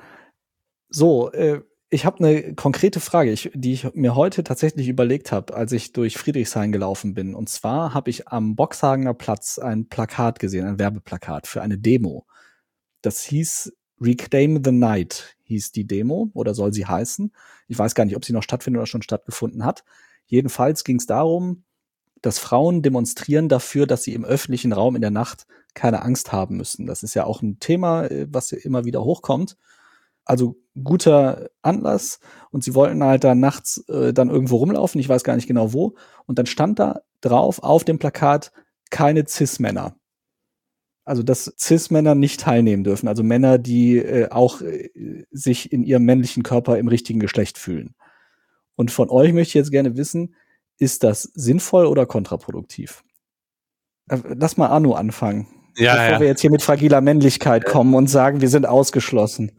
So, ich habe eine konkrete Frage, die ich mir heute tatsächlich überlegt habe, als ich durch Friedrichshain gelaufen bin. Und zwar habe ich am Boxhagener Platz ein Plakat gesehen, ein Werbeplakat für eine Demo. Das hieß Reclaim the Night, hieß die Demo oder soll sie heißen. Ich weiß gar nicht, ob sie noch stattfindet oder schon stattgefunden hat. Jedenfalls ging es darum, dass Frauen demonstrieren dafür, dass sie im öffentlichen Raum in der Nacht keine Angst haben müssen. Das ist ja auch ein Thema, was immer wieder hochkommt. Also guter Anlass. Und sie wollten halt da nachts dann irgendwo rumlaufen. Ich weiß gar nicht genau wo. Und dann stand da drauf auf dem Plakat keine Cis-Männer. Also dass Cis-Männer nicht teilnehmen dürfen. Also Männer, die auch sich in ihrem männlichen Körper im richtigen Geschlecht fühlen. Und von euch möchte ich jetzt gerne wissen, ist das sinnvoll oder kontraproduktiv? Lass mal Arno anfangen. bevor wir jetzt hier mit fragiler Männlichkeit kommen und sagen, wir sind ausgeschlossen.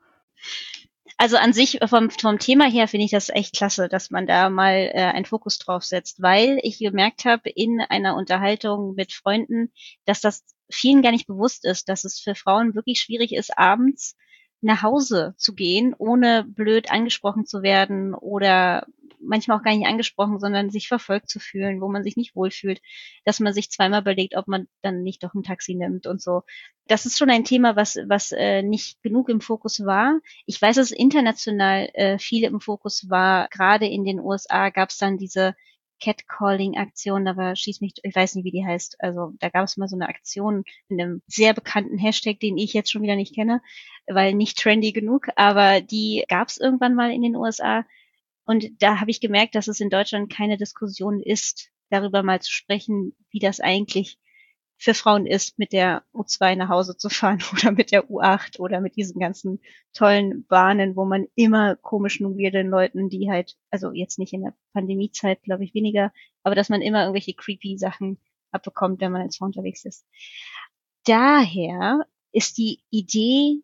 Also an sich vom Thema her finde ich das echt klasse, dass man da mal einen Fokus drauf setzt, weil ich gemerkt habe in einer Unterhaltung mit Freunden, dass das vielen gar nicht bewusst ist, dass es für Frauen wirklich schwierig ist, abends nach Hause zu gehen, ohne blöd angesprochen zu werden oder manchmal auch gar nicht angesprochen, sondern sich verfolgt zu fühlen, wo man sich nicht wohlfühlt, dass man sich zweimal überlegt, ob man dann nicht doch ein Taxi nimmt und so. Das ist schon ein Thema, was nicht genug im Fokus war. Ich weiß, dass es international viel im Fokus war. Gerade in den USA gab es dann diese Catcalling-Aktion, da war schieß mich, ich weiß nicht, wie die heißt. Also da gab es mal so eine Aktion in einem sehr bekannten Hashtag, den ich jetzt schon wieder nicht kenne, weil nicht trendy genug, aber die gab es irgendwann mal in den USA. Und da habe ich gemerkt, dass es in Deutschland keine Diskussion ist, darüber mal zu sprechen, wie das eigentlich für Frauen ist, mit der U2 nach Hause zu fahren oder mit der U8 oder mit diesen ganzen tollen Bahnen, wo man immer komischen, weirden Leuten, die halt, also jetzt nicht in der Pandemiezeit, glaube ich, weniger, aber dass man immer irgendwelche creepy Sachen abbekommt, wenn man als Frau unterwegs ist. Daher ist die Idee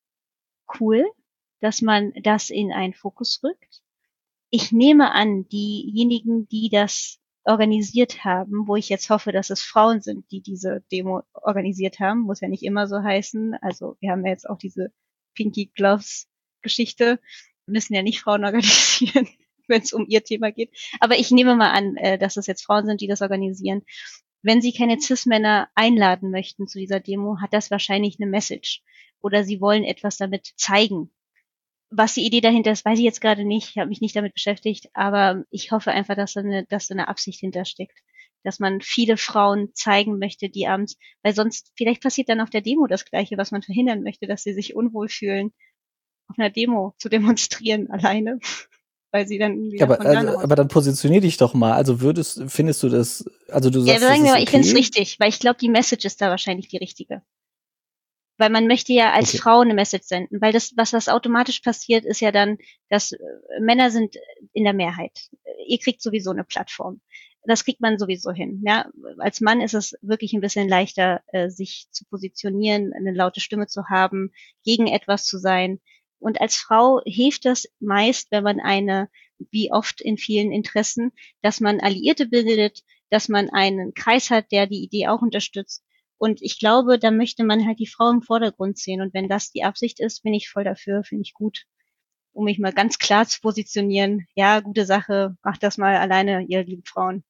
cool, dass man das in einen Fokus rückt. Ich nehme an, diejenigen, die das organisiert haben, wo ich jetzt hoffe, dass es Frauen sind, die diese Demo organisiert haben, muss ja nicht immer so heißen. Also wir haben ja jetzt auch diese Pinky Gloves Geschichte, müssen ja nicht Frauen organisieren, wenn es um ihr Thema geht. Aber ich nehme mal an, dass es jetzt Frauen sind, die das organisieren. Wenn sie keine Cis-Männer einladen möchten zu dieser Demo, hat das wahrscheinlich eine Message. Oder sie wollen etwas damit zeigen. Was die Idee dahinter ist, weiß ich jetzt gerade nicht. Ich habe mich nicht damit beschäftigt, aber ich hoffe einfach, dass da eine Absicht hintersteckt. Dass man viele Frauen zeigen möchte, die abends, weil sonst, vielleicht passiert dann auf der Demo das Gleiche, was man verhindern möchte, dass sie sich unwohl fühlen, auf einer Demo zu demonstrieren alleine, weil sie dann wieder Ja, aber dann positionier dich doch mal. Also findest du das, also du sagst, ja, sagen wir mal, okay? Ich finde es richtig, weil ich glaube, die Message ist da wahrscheinlich die richtige. Weil man möchte ja als Frau eine Message senden, weil das, was automatisch passiert, ist ja dann, dass Männer sind in der Mehrheit. Ihr kriegt sowieso eine Plattform. Das kriegt man sowieso hin. Ja? Als Mann ist es wirklich ein bisschen leichter, sich zu positionieren, eine laute Stimme zu haben, gegen etwas zu sein. Und als Frau hilft das meist, wenn man wie oft in vielen Interessen, dass man Alliierte bildet, dass man einen Kreis hat, der die Idee auch unterstützt. Und ich glaube, da möchte man halt die Frau im Vordergrund sehen. Und wenn das die Absicht ist, bin ich voll dafür, finde ich gut. Um mich mal ganz klar zu positionieren. Ja, gute Sache, macht das mal alleine, ihr lieben Frauen.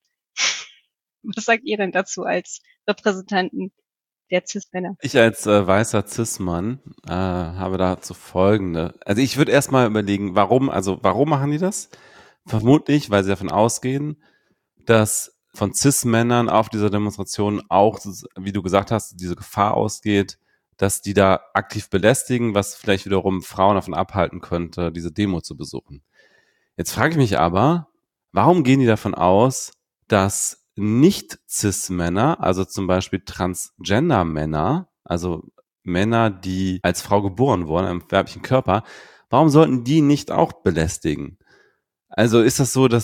Was sagt ihr denn dazu als Repräsentanten der Cis-Männer? Ich als weißer Cis-Mann habe dazu folgende. Also ich würde erstmal überlegen, warum machen die das? Vermutlich, weil sie davon ausgehen, dass von Cis-Männern auf dieser Demonstration auch, wie du gesagt hast, diese Gefahr ausgeht, dass die da aktiv belästigen, was vielleicht wiederum Frauen davon abhalten könnte, diese Demo zu besuchen. Jetzt frage ich mich aber, warum gehen die davon aus, dass nicht-Cis-Männer, also zum Beispiel Transgender-Männer, also Männer, die als Frau geboren wurden, im weiblichen Körper, warum sollten die nicht auch belästigen? Also ist das so,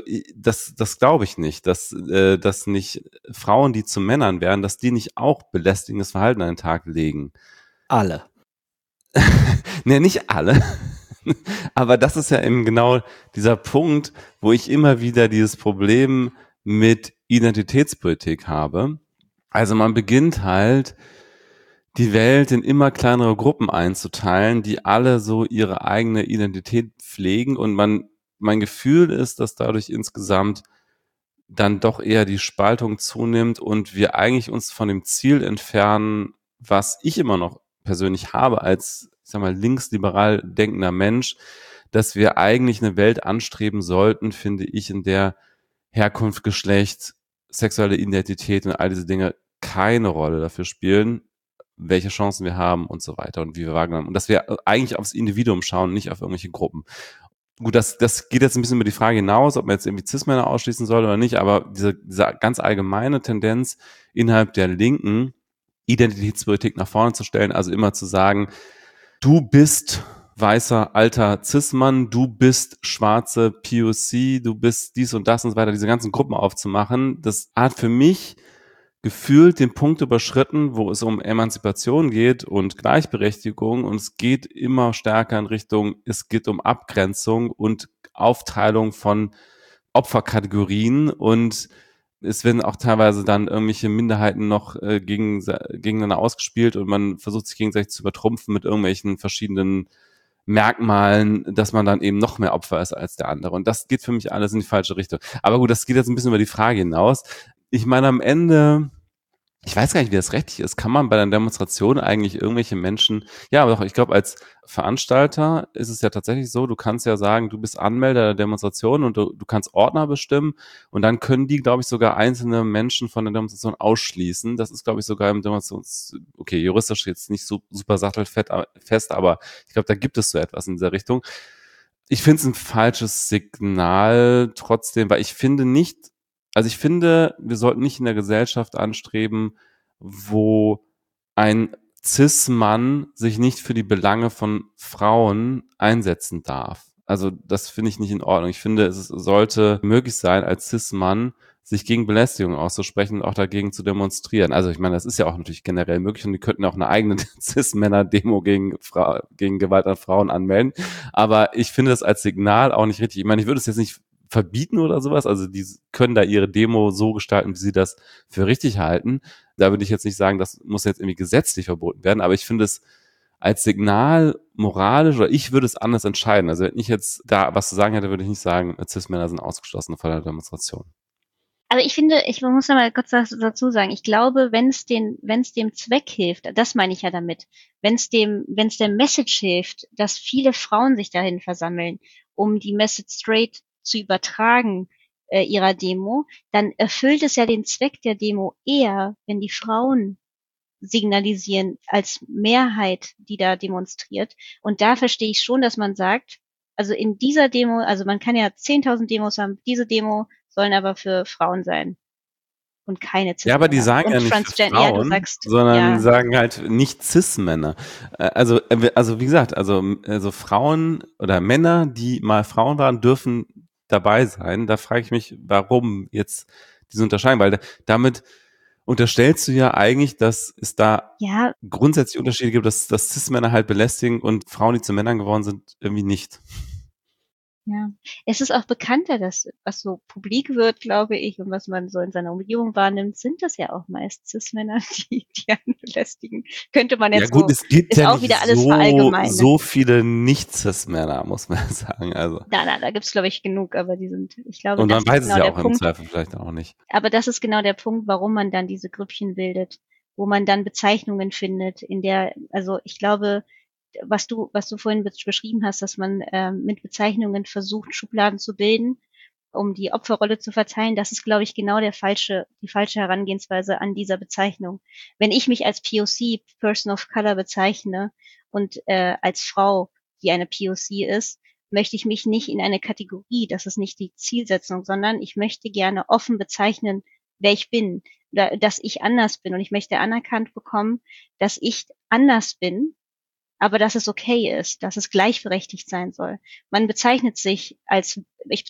das glaube ich nicht, dass nicht Frauen, die zu Männern werden, dass die nicht auch belästigendes Verhalten an den Tag legen. Alle. Ne, nicht alle. Aber das ist ja eben genau dieser Punkt, wo ich immer wieder dieses Problem mit Identitätspolitik habe. Also man beginnt halt, die Welt in immer kleinere Gruppen einzuteilen, die alle so ihre eigene Identität pflegen und mein Gefühl ist, dass dadurch insgesamt dann doch eher die Spaltung zunimmt und wir eigentlich uns von dem Ziel entfernen, was ich immer noch persönlich habe als, ich sag mal, linksliberal denkender Mensch, dass wir eigentlich eine Welt anstreben sollten, finde ich, in der Herkunft, Geschlecht, sexuelle Identität und all diese Dinge keine Rolle dafür spielen, welche Chancen wir haben und so weiter und wie wir wahrgenommen. Und dass wir eigentlich aufs Individuum schauen, nicht auf irgendwelche Gruppen. Gut, das geht jetzt ein bisschen über die Frage hinaus, ob man jetzt irgendwie Cis-Männer ausschließen soll oder nicht, aber diese ganz allgemeine Tendenz innerhalb der Linken, Identitätspolitik nach vorne zu stellen, also immer zu sagen, du bist weißer, alter Cis-Mann, du bist schwarze POC, du bist dies und das und so weiter, diese ganzen Gruppen aufzumachen, das hat für mich gefühlt den Punkt überschritten, wo es um Emanzipation geht und Gleichberechtigung und es geht immer stärker in Richtung, es geht um Abgrenzung und Aufteilung von Opferkategorien und es werden auch teilweise dann irgendwelche Minderheiten noch gegeneinander ausgespielt und man versucht sich gegenseitig zu übertrumpfen mit irgendwelchen verschiedenen Merkmalen, dass man dann eben noch mehr Opfer ist als der andere. Und das geht für mich alles in die falsche Richtung. Aber gut, das geht jetzt ein bisschen über die Frage hinaus. Ich meine, am Ende, ich weiß gar nicht, wie das rechtlich ist. Kann man bei einer Demonstration eigentlich irgendwelche Menschen, ja, aber doch, ich glaube, als Veranstalter ist es ja tatsächlich so, du kannst ja sagen, du bist Anmelder der Demonstration und du kannst Ordner bestimmen und dann können die, glaube ich, sogar einzelne Menschen von der Demonstration ausschließen. Das ist, glaube ich, sogar im okay, juristisch jetzt nicht so super sattelfest, aber ich glaube, da gibt es so etwas in dieser Richtung. Ich finde es ein falsches Signal trotzdem, weil ich finde, wir sollten nicht in der Gesellschaft anstreben, wo ein Cis-Mann sich nicht für die Belange von Frauen einsetzen darf. Also das finde ich nicht in Ordnung. Ich finde, es sollte möglich sein, als Cis-Mann sich gegen Belästigung auszusprechen und auch dagegen zu demonstrieren. Also ich meine, das ist ja auch natürlich generell möglich und die könnten auch eine eigene Cis-Männer-Demo gegen Gewalt an Frauen anmelden. Aber ich finde das als Signal auch nicht richtig. Ich meine, ich würde es jetzt nicht verbieten oder sowas. Also die können da ihre Demo so gestalten, wie sie das für richtig halten. Da würde ich jetzt nicht sagen, das muss jetzt irgendwie gesetzlich verboten werden, aber ich finde es als Signal moralisch oder ich würde es anders entscheiden. Also wenn ich jetzt da was zu sagen hätte, würde ich nicht sagen, Cis-Männer sind ausgeschlossen von der Demonstration. Aber ich finde, ich muss noch mal kurz dazu sagen, ich glaube, wenn es dem Zweck hilft, das meine ich ja damit, wenn es der Message hilft, dass viele Frauen sich dahin versammeln, um die Message straight zu übertragen ihrer Demo, dann erfüllt es ja den Zweck der Demo eher, wenn die Frauen signalisieren als Mehrheit, die da demonstriert. Und da verstehe ich schon, dass man sagt, also in dieser Demo, also man kann ja 10.000 Demos haben, diese Demo sollen aber für Frauen sein und keine Cis-Männer. Ja, aber die sagen ja nicht für Frauen, ja, sondern die sagen halt nicht Cis-Männer. Also wie gesagt, also Frauen oder Männer, die mal Frauen waren, dürfen dabei sein. Da frage ich mich, warum jetzt diese Unterscheidung, weil damit unterstellst du ja eigentlich, dass es da grundsätzlich Unterschiede gibt, dass Cis-Männer halt belästigen und Frauen, die zu Männern geworden sind, irgendwie nicht. Ja, es ist auch bekannter, dass was so publik wird, glaube ich, und was man so in seiner Umgebung wahrnimmt, sind das ja auch meist Cis-Männer, die einen belästigen. Könnte man jetzt ja gut, es gibt ist ja auch wieder alles verallgemeinert. So viele Nicht-Cis-Männer, muss man sagen. Also. Na, da gibt's, glaube ich, genug, aber die sind, ich glaube, und man das weiß ist es genau ja auch der Punkt. Im Zweifel vielleicht auch nicht. Aber das ist genau der Punkt, warum man dann diese Grüppchen bildet, wo man dann Bezeichnungen findet, in der, also ich glaube, was du vorhin beschrieben hast, dass man mit Bezeichnungen versucht, Schubladen zu bilden, um die Opferrolle zu verteilen, das ist, glaube ich, genau die falsche Herangehensweise an dieser Bezeichnung. Wenn ich mich als POC, Person of Color, bezeichne und als Frau, die eine POC ist, möchte ich mich nicht in eine Kategorie, das ist nicht die Zielsetzung, sondern ich möchte gerne offen bezeichnen, wer ich bin, dass ich anders bin und ich möchte anerkannt bekommen, dass ich anders bin, aber dass es okay ist, dass es gleichberechtigt sein soll. Ich bezeichne dich als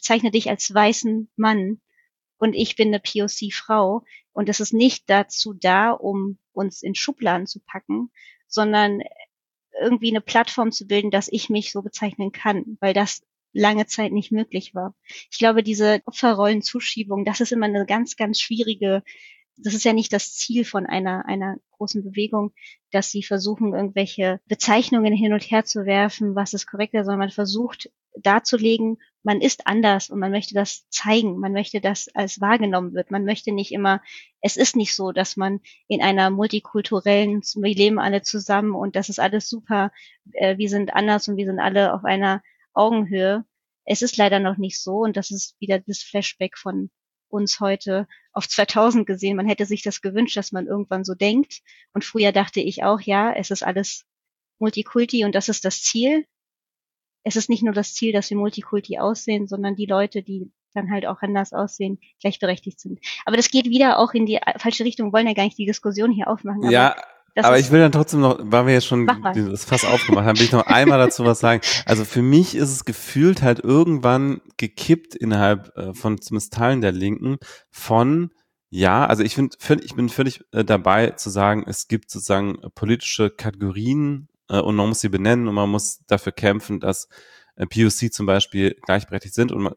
weißen Mann und ich bin eine POC-Frau und es ist nicht dazu da, um uns in Schubladen zu packen, sondern irgendwie eine Plattform zu bilden, dass ich mich so bezeichnen kann, weil das lange Zeit nicht möglich war. Ich glaube, diese Opferrollenzuschiebung, das ist immer eine ganz, ganz schwierige, das ist ja nicht das Ziel von einer großen Bewegung, dass sie versuchen, irgendwelche Bezeichnungen hin und her zu werfen, was ist korrekter, sondern man versucht darzulegen, man ist anders und man möchte das zeigen, man möchte, dass als wahrgenommen wird. Man möchte nicht immer, es ist nicht so, dass man in einer multikulturellen, wir leben alle zusammen und das ist alles super, wir sind anders und wir sind alle auf einer Augenhöhe. Es ist leider noch nicht so und das ist wieder das Flashback von uns heute auf 2000 gesehen. Man hätte sich das gewünscht, dass man irgendwann so denkt. Und früher dachte ich auch, ja, es ist alles Multikulti und das ist das Ziel. Es ist nicht nur das Ziel, dass wir Multikulti aussehen, sondern die Leute, die dann halt auch anders aussehen, gleichberechtigt sind. Aber das geht wieder auch in die falsche Richtung. Wir wollen ja gar nicht die Diskussion hier aufmachen. Aber ich will dann trotzdem noch, weil wir jetzt schon das Fass aufgemacht haben, will ich noch einmal dazu was sagen. Also für mich ist es gefühlt halt irgendwann gekippt innerhalb von zumindest Teilen der Linken von Ja, also ich bin völlig dabei zu sagen, es gibt sozusagen politische Kategorien und man muss sie benennen und man muss dafür kämpfen, dass POC zum Beispiel gleichberechtigt sind und man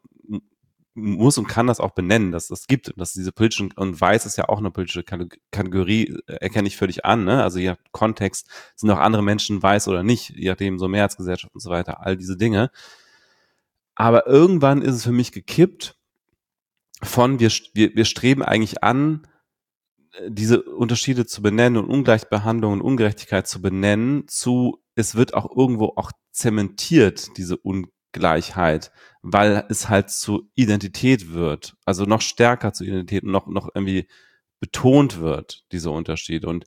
muss und kann das auch benennen, dass das gibt, dass diese politischen, und weiß ist ja auch eine politische Kategorie, erkenne ich völlig an, ne? Also je nach Kontext sind auch andere Menschen weiß oder nicht, je nachdem so Mehrheitsgesellschaft und so weiter, all diese Dinge. Aber irgendwann ist es für mich gekippt von wir streben eigentlich an, diese Unterschiede zu benennen und Ungleichbehandlung und Ungerechtigkeit zu benennen, zu es wird auch irgendwo auch zementiert, diese Ungleichheit, weil es halt zu Identität wird, also noch stärker zu Identität und noch irgendwie betont wird, diese Unterschiede. Und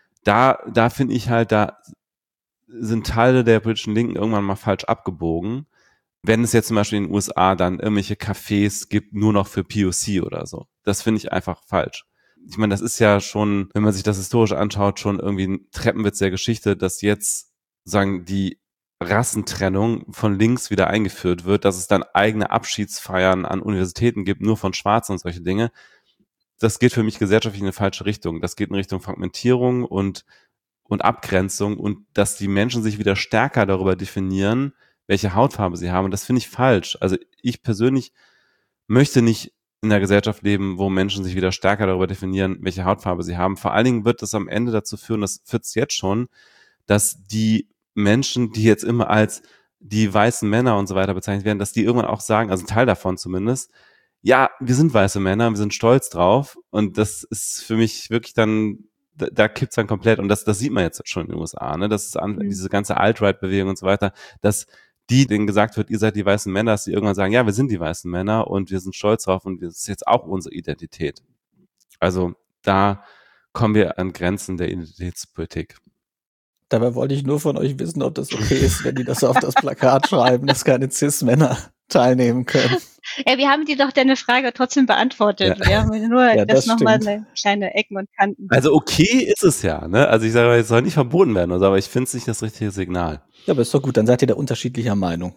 da finde ich halt, da sind Teile der politischen Linken irgendwann mal falsch abgebogen. Wenn es jetzt zum Beispiel in den USA dann irgendwelche Cafés gibt, nur noch für POC oder so. Das finde ich einfach falsch. Ich meine, das ist ja schon, wenn man sich das historisch anschaut, schon irgendwie ein Treppenwitz der Geschichte, dass jetzt sagen die Rassentrennung von links wieder eingeführt wird, dass es dann eigene Abschiedsfeiern an Universitäten gibt, nur von Schwarzen und solche Dinge. Das geht für mich gesellschaftlich in eine falsche Richtung. Das geht in Richtung Fragmentierung und Abgrenzung und dass die Menschen sich wieder stärker darüber definieren, welche Hautfarbe sie haben. Und das finde ich falsch. Also ich persönlich möchte nicht in einer Gesellschaft leben, wo Menschen sich wieder stärker darüber definieren, welche Hautfarbe sie haben. Vor allen Dingen wird das am Ende dazu führen, das führt es jetzt schon, dass die Menschen, die jetzt immer als die weißen Männer und so weiter bezeichnet werden, dass die irgendwann auch sagen, also ein Teil davon zumindest, ja, wir sind weiße Männer, wir sind stolz drauf. Und das ist für mich wirklich dann, da kippt's dann komplett. Und das sieht man jetzt schon in den USA, ne? Das ist diese ganze Alt-Right-Bewegung und so weiter, dass denen gesagt wird, ihr seid die weißen Männer, dass sie irgendwann sagen, ja, wir sind die weißen Männer und wir sind stolz drauf und das ist jetzt auch unsere Identität. Also da kommen wir an Grenzen der Identitätspolitik. Dabei wollte ich nur von euch wissen, ob das okay ist, wenn die das auf das Plakat schreiben, dass keine Cis-Männer teilnehmen können. Ja, wir haben dir doch deine Frage trotzdem beantwortet. Ja. Wir haben nur Ja, das das nochmal stimmt. eine kleine Ecken und Kanten. Also okay ist es ja, ne? Also ich sage, es soll nicht verboten werden, aber ich finde es nicht das richtige Signal. Ja, aber ist doch gut, dann seid ihr da unterschiedlicher Meinung.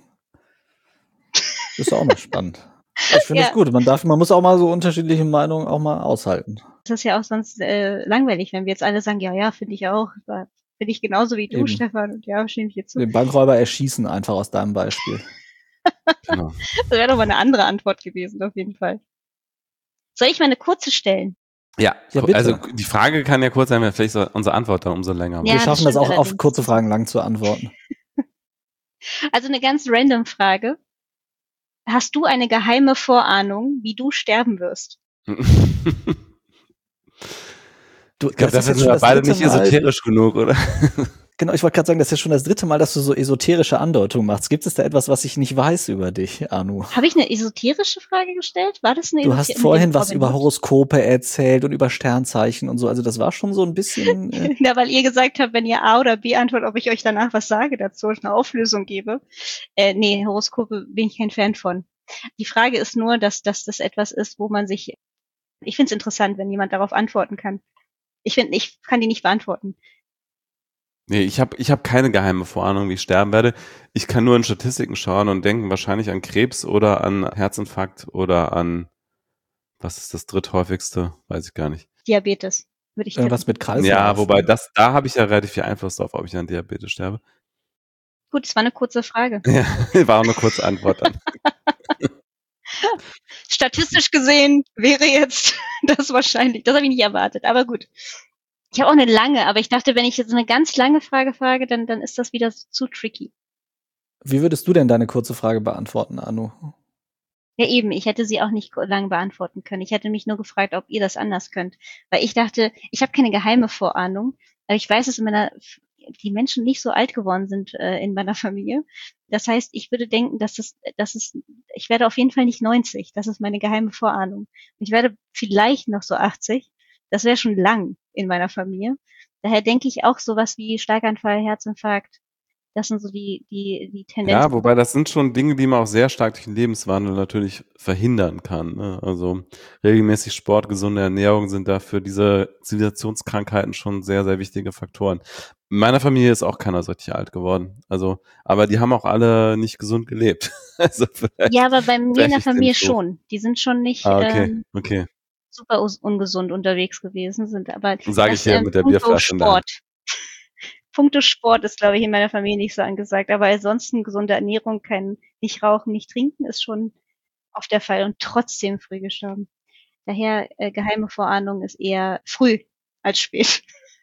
Das ist auch mal spannend. Ich finde es gut. Man muss auch mal so unterschiedliche Meinungen auch mal aushalten. Das ist ja auch sonst langweilig, wenn wir jetzt alle sagen, ja, finde ich auch. Finde ich genauso wie du, Eben. Stefan. Und ja, stimme ich dir zu. Den Bankräuber erschießen einfach aus deinem Beispiel. Genau. Das wäre doch mal eine andere Antwort gewesen, auf jeden Fall. Soll ich mal eine kurze stellen? Ja, bitte. also die Frage kann ja kurz sein, wenn vielleicht unsere Antwort dann umso länger wird. Ja, Wir das schaffen das stimmt auch auf allerdings. kurze Fragen lang zu antworten. Also eine ganz random Frage. Hast du eine geheime Vorahnung, wie du sterben wirst? Ich glaube, dafür sind wir beide nicht esoterisch genug, oder? Genau, ich wollte gerade sagen, das ist ja schon das 3. Mal, dass du so esoterische Andeutungen machst. Gibt es da etwas, was ich nicht weiß über dich, Anu? Habe ich eine esoterische Frage gestellt? War das eine Du hast vorhin was über Horoskope erzählt und über Sternzeichen und so. Also das war schon so ein bisschen... Ja, weil ihr gesagt habt, wenn ihr A oder B antwortet, ob ich euch danach was sage dazu, eine Auflösung gebe. Nee, Horoskope bin ich kein Fan von. Die Frage ist nur, dass das etwas ist, wo man sich... Ich finde es interessant, wenn jemand darauf antworten kann. Ich kann die nicht beantworten. Nee, ich hab keine geheime Vorahnung, wie ich sterben werde. Ich kann nur in Statistiken schauen und denken wahrscheinlich an Krebs oder an Herzinfarkt oder an, was ist das dritthäufigste? Weiß ich gar nicht. Diabetes, würde ich tippen. Was mit Kreislauf. Ja, wobei da habe ich ja relativ viel Einfluss drauf, ob ich an Diabetes sterbe. Gut, das war eine kurze Frage. Ja, war auch eine kurze Antwort dann. Statistisch gesehen wäre jetzt das wahrscheinlich, das habe ich nicht erwartet, aber gut. Ich habe auch eine lange, aber ich dachte, wenn ich jetzt eine ganz lange Frage frage, dann ist das wieder zu tricky. Wie würdest du denn deine kurze Frage beantworten, Anu? Ja eben, ich hätte sie auch nicht lang beantworten können. Ich hätte mich nur gefragt, ob ihr das anders könnt. Weil ich dachte, ich habe keine geheime Vorahnung, aber ich weiß, dass die Menschen nicht so alt geworden sind in meiner Familie. Das heißt, ich würde denken, ich werde auf jeden Fall nicht 90. Das ist meine geheime Vorahnung. Ich werde vielleicht noch so 80. Das wäre schon lang in meiner Familie. Daher denke ich auch sowas wie Schlaganfall, Herzinfarkt. Das sind so die Tendenzen. Ja, wobei das sind schon Dinge, die man auch sehr stark durch den Lebenswandel natürlich verhindern kann. Ne? Also regelmäßig Sport, gesunde Ernährung sind da für diese Zivilisationskrankheiten schon sehr, sehr wichtige Faktoren. In meiner Familie ist auch keiner so richtig alt geworden. Also, aber die haben auch alle nicht gesund gelebt. Also ja, aber bei mir in der Familie schon. Die sind schon nicht okay. super ungesund unterwegs gewesen sind. Aber Sage ich das hier mit der puncto Bierflasche in der Hand. Sport. Puncto Sport ist, glaube ich, in meiner Familie nicht so angesagt. Aber ansonsten gesunde Ernährung, kein nicht rauchen, nicht trinken, ist schon oft der Fall und trotzdem früh gestorben. Daher geheime Vorahnung ist eher früh als spät.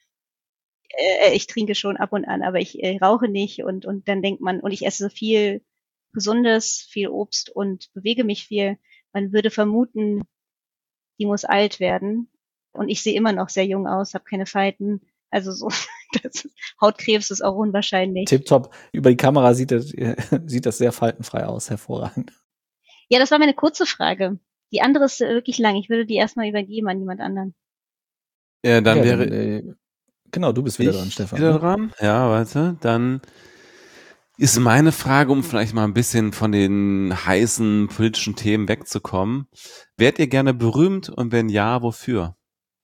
Ich trinke schon ab und an, aber ich rauche nicht und dann denkt man, und ich esse viel Gesundes, viel Obst und bewege mich viel. Man würde vermuten, die muss alt werden. Und ich sehe immer noch sehr jung aus, habe keine Falten. Also so, Hautkrebs ist auch unwahrscheinlich. Tipptopp. Über die Kamera sieht das sehr faltenfrei aus. Hervorragend. Ja, das war meine kurze Frage. Die andere ist wirklich lang. Ich würde die erstmal übergeben an jemand anderen. Ja, dann Ja, wäre dann, genau, du bist wieder dran, Stefan. wieder Ne? dran. Ja, warte. Dann ist meine Frage, um vielleicht mal ein bisschen von den heißen politischen Themen wegzukommen. Wärt ihr gerne berühmt und wenn ja, wofür?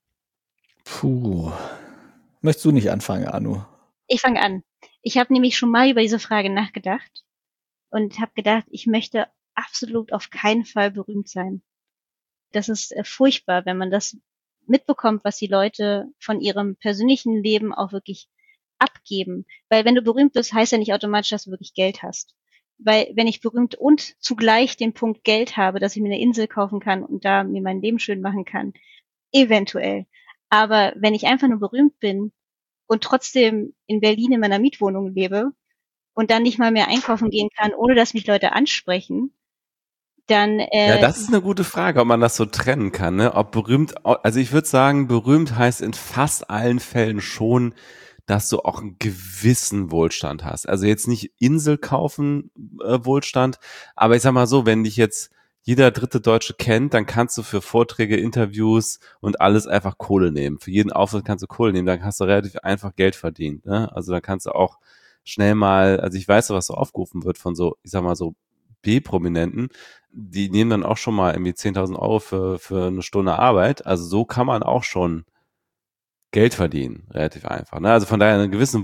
Puh. Möchtest du nicht anfangen, Anu? Ich fange an. Ich habe nämlich schon mal über diese Frage nachgedacht und habe gedacht, ich möchte absolut auf keinen Fall berühmt sein. Das ist furchtbar, wenn man das mitbekommt, was die Leute von ihrem persönlichen Leben auch wirklich abgeben. Weil wenn du berühmt bist, heißt ja nicht automatisch, dass du wirklich Geld hast. Weil wenn ich berühmt und zugleich den Punkt Geld habe, dass ich mir eine Insel kaufen kann und da mir mein Leben schön machen kann, eventuell. Aber wenn ich einfach nur berühmt bin und trotzdem in Berlin in meiner Mietwohnung lebe und dann nicht mal mehr einkaufen gehen kann, ohne dass mich Leute ansprechen, dann Ja, das ist eine gute Frage, ob man das so trennen kann, ne? Ob berühmt, also ich würde sagen, berühmt heißt in fast allen Fällen schon, dass du auch einen gewissen Wohlstand hast. Also jetzt nicht Insel kaufen Wohlstand, aber ich sag mal so, wenn dich jetzt jeder dritte Deutsche kennt, dann kannst du für Vorträge, Interviews und alles einfach Kohle nehmen. Für jeden Auftritt kannst du Kohle nehmen, dann hast du relativ einfach Geld verdient, ne? Also dann kannst du auch schnell mal, also ich weiß, was so aufgerufen wird von so, ich sag mal so B-Prominenten, die nehmen dann auch schon mal irgendwie 10.000 Euro für eine Stunde Arbeit. Also so kann man auch schon Geld verdienen, relativ einfach. Ne? Also von daher einen gewissen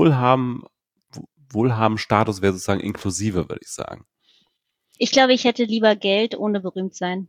Wohlhaben-Status wäre sozusagen inklusive, würde ich sagen. ich glaube, ich hätte lieber Geld ohne berühmt sein.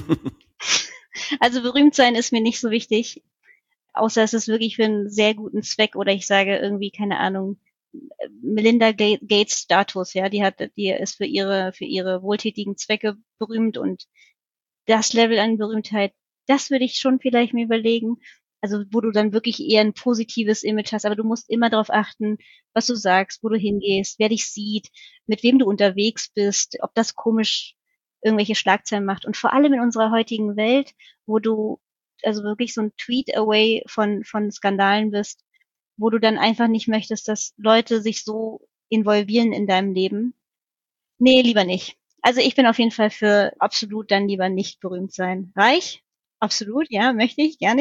Also berühmt sein ist mir nicht so wichtig, außer es ist wirklich für einen sehr guten Zweck oder ich sage irgendwie, keine Ahnung, Melinda Gates Status, ja, die ist für ihre wohltätigen Zwecke berühmt und das Level an Berühmtheit, das würde ich schon vielleicht mir überlegen. Also wo du dann wirklich eher ein positives Image hast, aber du musst immer darauf achten, was du sagst, wo du hingehst, wer dich sieht, mit wem du unterwegs bist, ob das komisch irgendwelche Schlagzeilen macht. Und vor allem in unserer heutigen Welt, wo du also wirklich so ein Tweet away von Skandalen bist, wo du dann einfach nicht möchtest, dass Leute sich so involvieren in deinem Leben. Nee, lieber nicht. Also ich bin auf jeden Fall für absolut dann lieber nicht berühmt sein. Reich? Absolut, ja, möchte ich, gerne.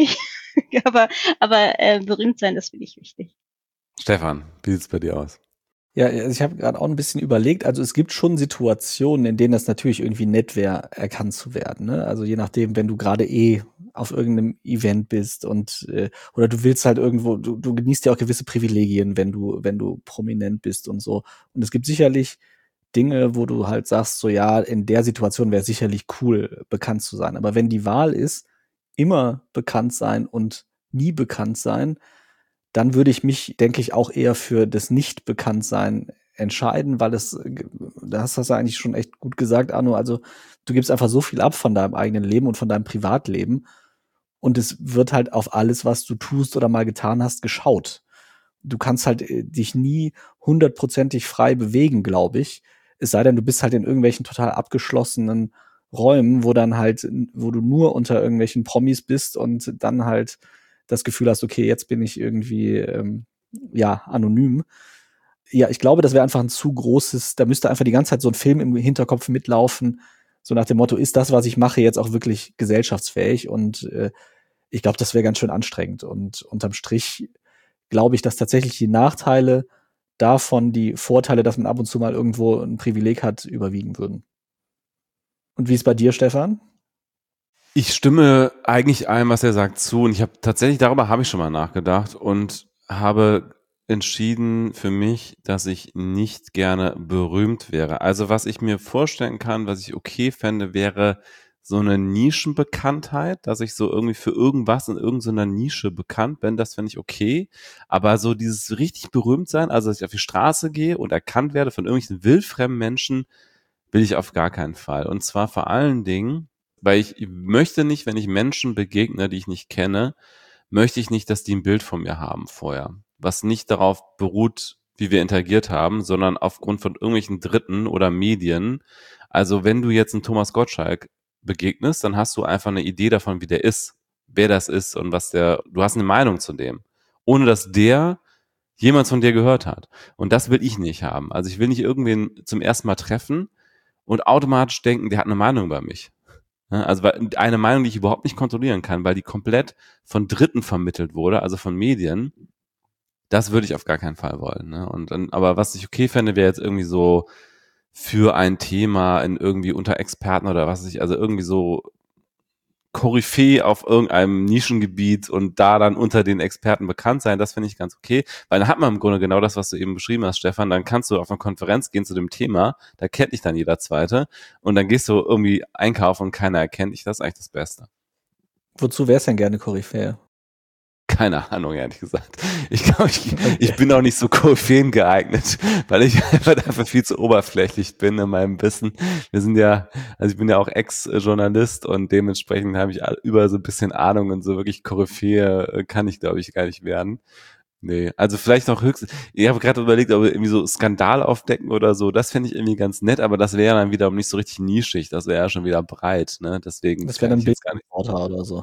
aber berühmt sein, das finde ich wichtig. Stefan, wie sieht's bei dir aus? Ja, also ich habe gerade auch ein bisschen überlegt, also es gibt schon Situationen, in denen das natürlich irgendwie nett wäre, erkannt zu werden. Ne? Also je nachdem, wenn du gerade auf irgendeinem Event bist und oder du willst halt irgendwo, du genießt ja auch gewisse Privilegien, wenn du prominent bist und so. Und es gibt sicherlich Dinge, wo du halt sagst, so ja, in der Situation wäre sicherlich cool, bekannt zu sein. Aber wenn die Wahl ist, immer bekannt sein und nie bekannt sein, dann würde ich mich, denke ich, auch eher für das Nicht-Bekanntsein entscheiden, weil das hast du eigentlich schon echt gut gesagt, Arno, also du gibst einfach so viel ab von deinem eigenen Leben und von deinem Privatleben und es wird halt auf alles, was du tust oder mal getan hast, geschaut. Du kannst halt dich nie 100%ig frei bewegen, glaube ich. Es sei denn, du bist halt in irgendwelchen total abgeschlossenen Räumen, wo du nur unter irgendwelchen Promis bist und dann halt das Gefühl hast, okay, jetzt bin ich irgendwie anonym. Ja, ich glaube, das wäre einfach ein zu großes, da müsste einfach die ganze Zeit so ein Film im Hinterkopf mitlaufen, so nach dem Motto, ist das, was ich mache, jetzt auch wirklich gesellschaftsfähig? Und ich glaube, das wäre ganz schön anstrengend. Und unterm Strich glaube ich, dass tatsächlich die Nachteile davon die Vorteile, dass man ab und zu mal irgendwo ein Privileg hat, überwiegen würden. Und wie ist bei dir, Stefan? Ich stimme eigentlich allem, was er sagt, zu. Und darüber habe ich schon mal nachgedacht und habe entschieden für mich, dass ich nicht gerne berühmt wäre. Also was ich mir vorstellen kann, was ich okay fände, wäre so eine Nischenbekanntheit, dass ich so irgendwie für irgendwas in irgendeiner Nische bekannt bin, das finde ich okay. Aber so dieses richtig berühmt sein, also dass ich auf die Straße gehe und erkannt werde von irgendwelchen wildfremden Menschen, will ich auf gar keinen Fall. Und zwar vor allen Dingen, weil ich möchte nicht, wenn ich Menschen begegne, die ich nicht kenne, möchte ich nicht, dass die ein Bild von mir haben vorher, was nicht darauf beruht, wie wir interagiert haben, sondern aufgrund von irgendwelchen Dritten oder Medien. Also wenn du jetzt einen Thomas Gottschalk begegnest, dann hast du einfach eine Idee davon, wie der ist, wer das ist und du hast eine Meinung zu dem, ohne dass der jemand von dir gehört hat. Und das will ich nicht haben. Also ich will nicht irgendwen zum ersten Mal treffen und automatisch denken, der hat eine Meinung über mich. Ja, also eine Meinung, die ich überhaupt nicht kontrollieren kann, weil die komplett von Dritten vermittelt wurde, also von Medien. Das würde ich auf gar keinen Fall wollen. Ne? Und dann, aber was ich okay fände, wäre jetzt irgendwie so für ein Thema in irgendwie unter Experten oder was weiß ich, also irgendwie so Koryphäe auf irgendeinem Nischengebiet und da dann unter den Experten bekannt sein, das finde ich ganz okay, weil dann hat man im Grunde genau das, was du eben beschrieben hast, Stefan, dann kannst du auf eine Konferenz gehen zu dem Thema, da kennt dich dann jeder Zweite und dann gehst du irgendwie einkaufen und keiner erkennt dich, das ist eigentlich das Beste. Wozu wär's denn gerne Koryphäe? Keine Ahnung, ehrlich gesagt. Ich glaube, ich bin auch nicht so Koryphäen geeignet, weil ich einfach dafür viel zu oberflächlich bin in meinem Wissen. Also ich bin ja auch Ex-Journalist und dementsprechend habe ich über so ein bisschen Ahnung und so wirklich Koryphäe kann ich, glaube ich, gar nicht werden. Nee, also vielleicht noch höchstens, ich habe gerade überlegt, ob wir irgendwie so Skandal aufdecken oder so, das fände ich irgendwie ganz nett, aber das wäre dann wiederum nicht so richtig nischig, das wäre ja schon wieder breit, ne, deswegen Das wäre dann ich jetzt gar nicht. Bildreporter oder so.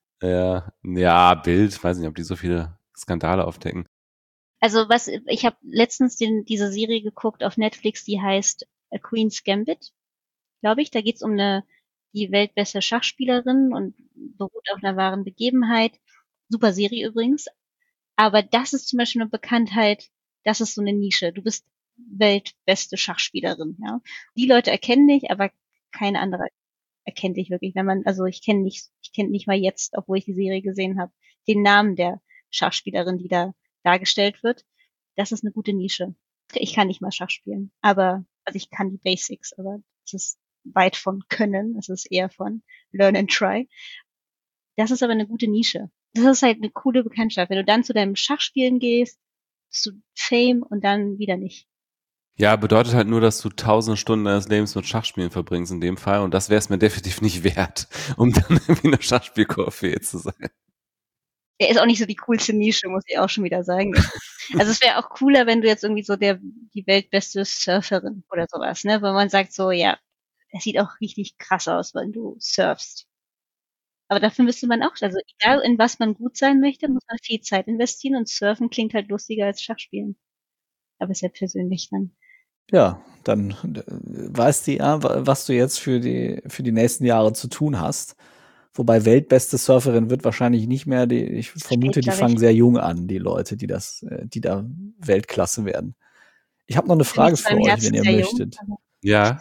Ja, Bild, weiß nicht, ob die so viele Skandale aufdecken. Also ich habe letztens diese Serie geguckt auf Netflix, die heißt A Queen's Gambit, glaube ich. Da geht's um die weltbeste Schachspielerin und beruht auf einer wahren Begebenheit. Super Serie übrigens. Aber das ist zum Beispiel eine Bekanntheit, das ist so eine Nische. Du bist weltbeste Schachspielerin, ja. Die Leute erkennen dich, aber keine andere erkennt dich wirklich. Ich kenne nicht mal jetzt, obwohl ich die Serie gesehen habe, den Namen der Schachspielerin, die da dargestellt wird. Das ist eine gute Nische. Ich kann nicht mal Schach spielen, also ich kann die Basics, aber es ist weit von können, es ist eher von Learn and Try. Das ist aber eine gute Nische. Das ist halt eine coole Bekanntschaft. Wenn du dann zu deinem Schachspielen gehst, zu Fame und dann wieder nicht. Ja, bedeutet halt nur, dass du 1000 Stunden deines Lebens mit Schachspielen verbringst in dem Fall und das wäre es mir definitiv nicht wert, um dann irgendwie eine Schachspielkoryphäe zu sein. Der ist auch nicht so die coolste Nische, muss ich auch schon wieder sagen. Also es wäre auch cooler, wenn du jetzt irgendwie so die weltbeste Surferin oder sowas, ne? Weil man sagt so, ja, es sieht auch richtig krass aus, wenn du surfst. Aber dafür müsste man auch, also egal in was man gut sein möchte, muss man viel Zeit investieren und Surfen klingt halt lustiger als Schachspielen. Aber ist ja persönlich dann. Ja, dann weißt du ja, was du jetzt für die nächsten Jahre zu tun hast. Wobei weltbeste Surferin wird wahrscheinlich nicht mehr, ich vermute, die fangen sehr jung an, die Leute, die da Weltklasse werden. Ich habe noch eine Frage für euch, wenn ihr möchtet. Ja.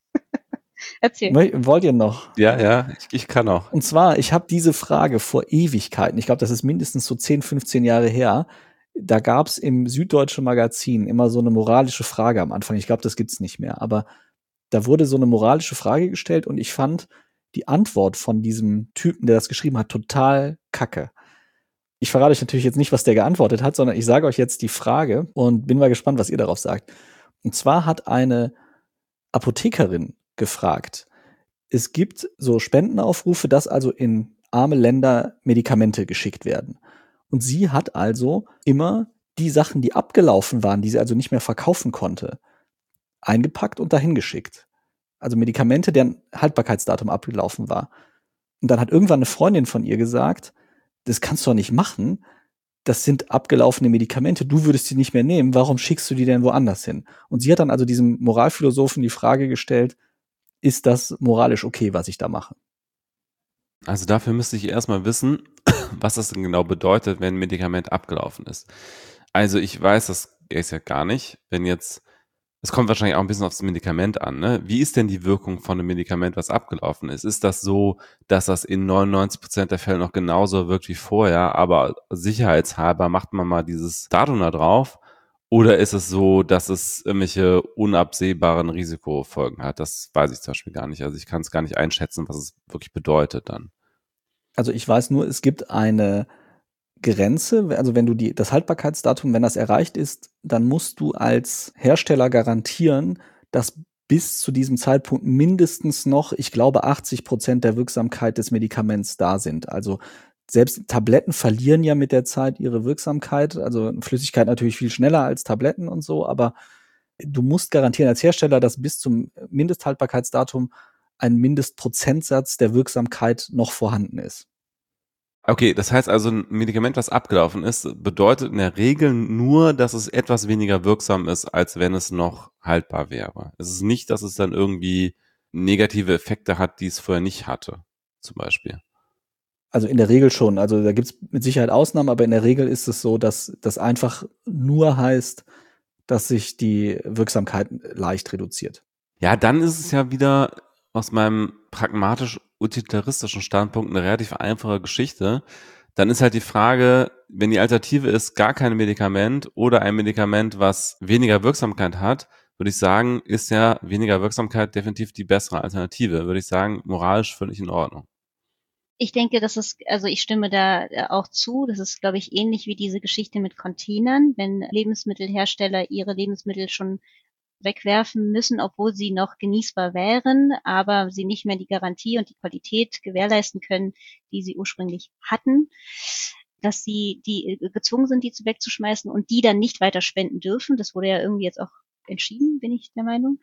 Erzähl. Wollt ihr noch? Ja, ich kann auch. Und zwar, ich habe diese Frage vor Ewigkeiten, ich glaube, das ist mindestens so 10, 15 Jahre her, da gab's im Süddeutschen Magazin immer so eine moralische Frage am Anfang. Ich glaube, das gibt's nicht mehr, aber da wurde so eine moralische Frage gestellt und ich fand die Antwort von diesem Typen, der das geschrieben hat, total kacke. Ich verrate euch natürlich jetzt nicht, was der geantwortet hat, sondern ich sage euch jetzt die Frage und bin mal gespannt, was ihr darauf sagt. Und zwar hat eine Apothekerin gefragt, es gibt so Spendenaufrufe, dass also in arme Länder Medikamente geschickt werden. Und sie hat also immer die Sachen, die abgelaufen waren, die sie also nicht mehr verkaufen konnte, eingepackt und dahin geschickt. Also Medikamente, deren Haltbarkeitsdatum abgelaufen war. Und dann hat irgendwann eine Freundin von ihr gesagt, das kannst du doch nicht machen. Das sind abgelaufene Medikamente. Du würdest sie nicht mehr nehmen. Warum schickst du die denn woanders hin? Und sie hat dann also diesem Moralphilosophen die Frage gestellt, ist das moralisch okay, was ich da mache? Also dafür müsste ich erstmal wissen, was das denn genau bedeutet, wenn ein Medikament abgelaufen ist. Also ich weiß das ist ja gar nicht, wenn jetzt, es kommt wahrscheinlich auch ein bisschen aufs Medikament an, ne? Wie ist denn die Wirkung von einem Medikament, was abgelaufen ist? Ist das so, dass das in 99% der Fälle noch genauso wirkt wie vorher, aber sicherheitshalber macht man mal dieses Datum da drauf Oder ist es so, dass es irgendwelche unabsehbaren Risikofolgen hat? Das weiß ich zum Beispiel gar nicht. Also ich kann es gar nicht einschätzen, was es wirklich bedeutet dann. Also ich weiß nur, es gibt eine Grenze, also wenn du das Haltbarkeitsdatum, wenn das erreicht ist, dann musst du als Hersteller garantieren, dass bis zu diesem Zeitpunkt mindestens noch, ich glaube, 80% der Wirksamkeit des Medikaments da sind. Also selbst Tabletten verlieren ja mit der Zeit ihre Wirksamkeit, also Flüssigkeit natürlich viel schneller als Tabletten und so, aber du musst garantieren als Hersteller, dass bis zum Mindesthaltbarkeitsdatum ein Mindestprozentsatz der Wirksamkeit noch vorhanden ist. Okay, das heißt also, ein Medikament, was abgelaufen ist, bedeutet in der Regel nur, dass es etwas weniger wirksam ist, als wenn es noch haltbar wäre. Es ist nicht, dass es dann irgendwie negative Effekte hat, die es vorher nicht hatte, zum Beispiel. Also in der Regel schon. Also da gibt's mit Sicherheit Ausnahmen, aber in der Regel ist es so, dass das einfach nur heißt, dass sich die Wirksamkeit leicht reduziert. Ja, dann ist es ja wieder aus meinem pragmatisch-utilitaristischen Standpunkt eine relativ einfache Geschichte. Dann ist halt die Frage, wenn die Alternative ist, gar kein Medikament oder ein Medikament, was weniger Wirksamkeit hat, würde ich sagen, ist ja weniger Wirksamkeit definitiv die bessere Alternative. Würde ich sagen, moralisch völlig in Ordnung. Ich denke, also ich stimme da auch zu. Das ist, glaube ich, ähnlich wie diese Geschichte mit Containern, wenn Lebensmittelhersteller ihre Lebensmittel schon wegwerfen müssen, obwohl sie noch genießbar wären, aber sie nicht mehr die Garantie und die Qualität gewährleisten können, die sie ursprünglich hatten, dass sie die gezwungen sind, die wegzuschmeißen und die dann nicht weiter spenden dürfen. Das wurde ja irgendwie jetzt auch entschieden, bin ich der Meinung.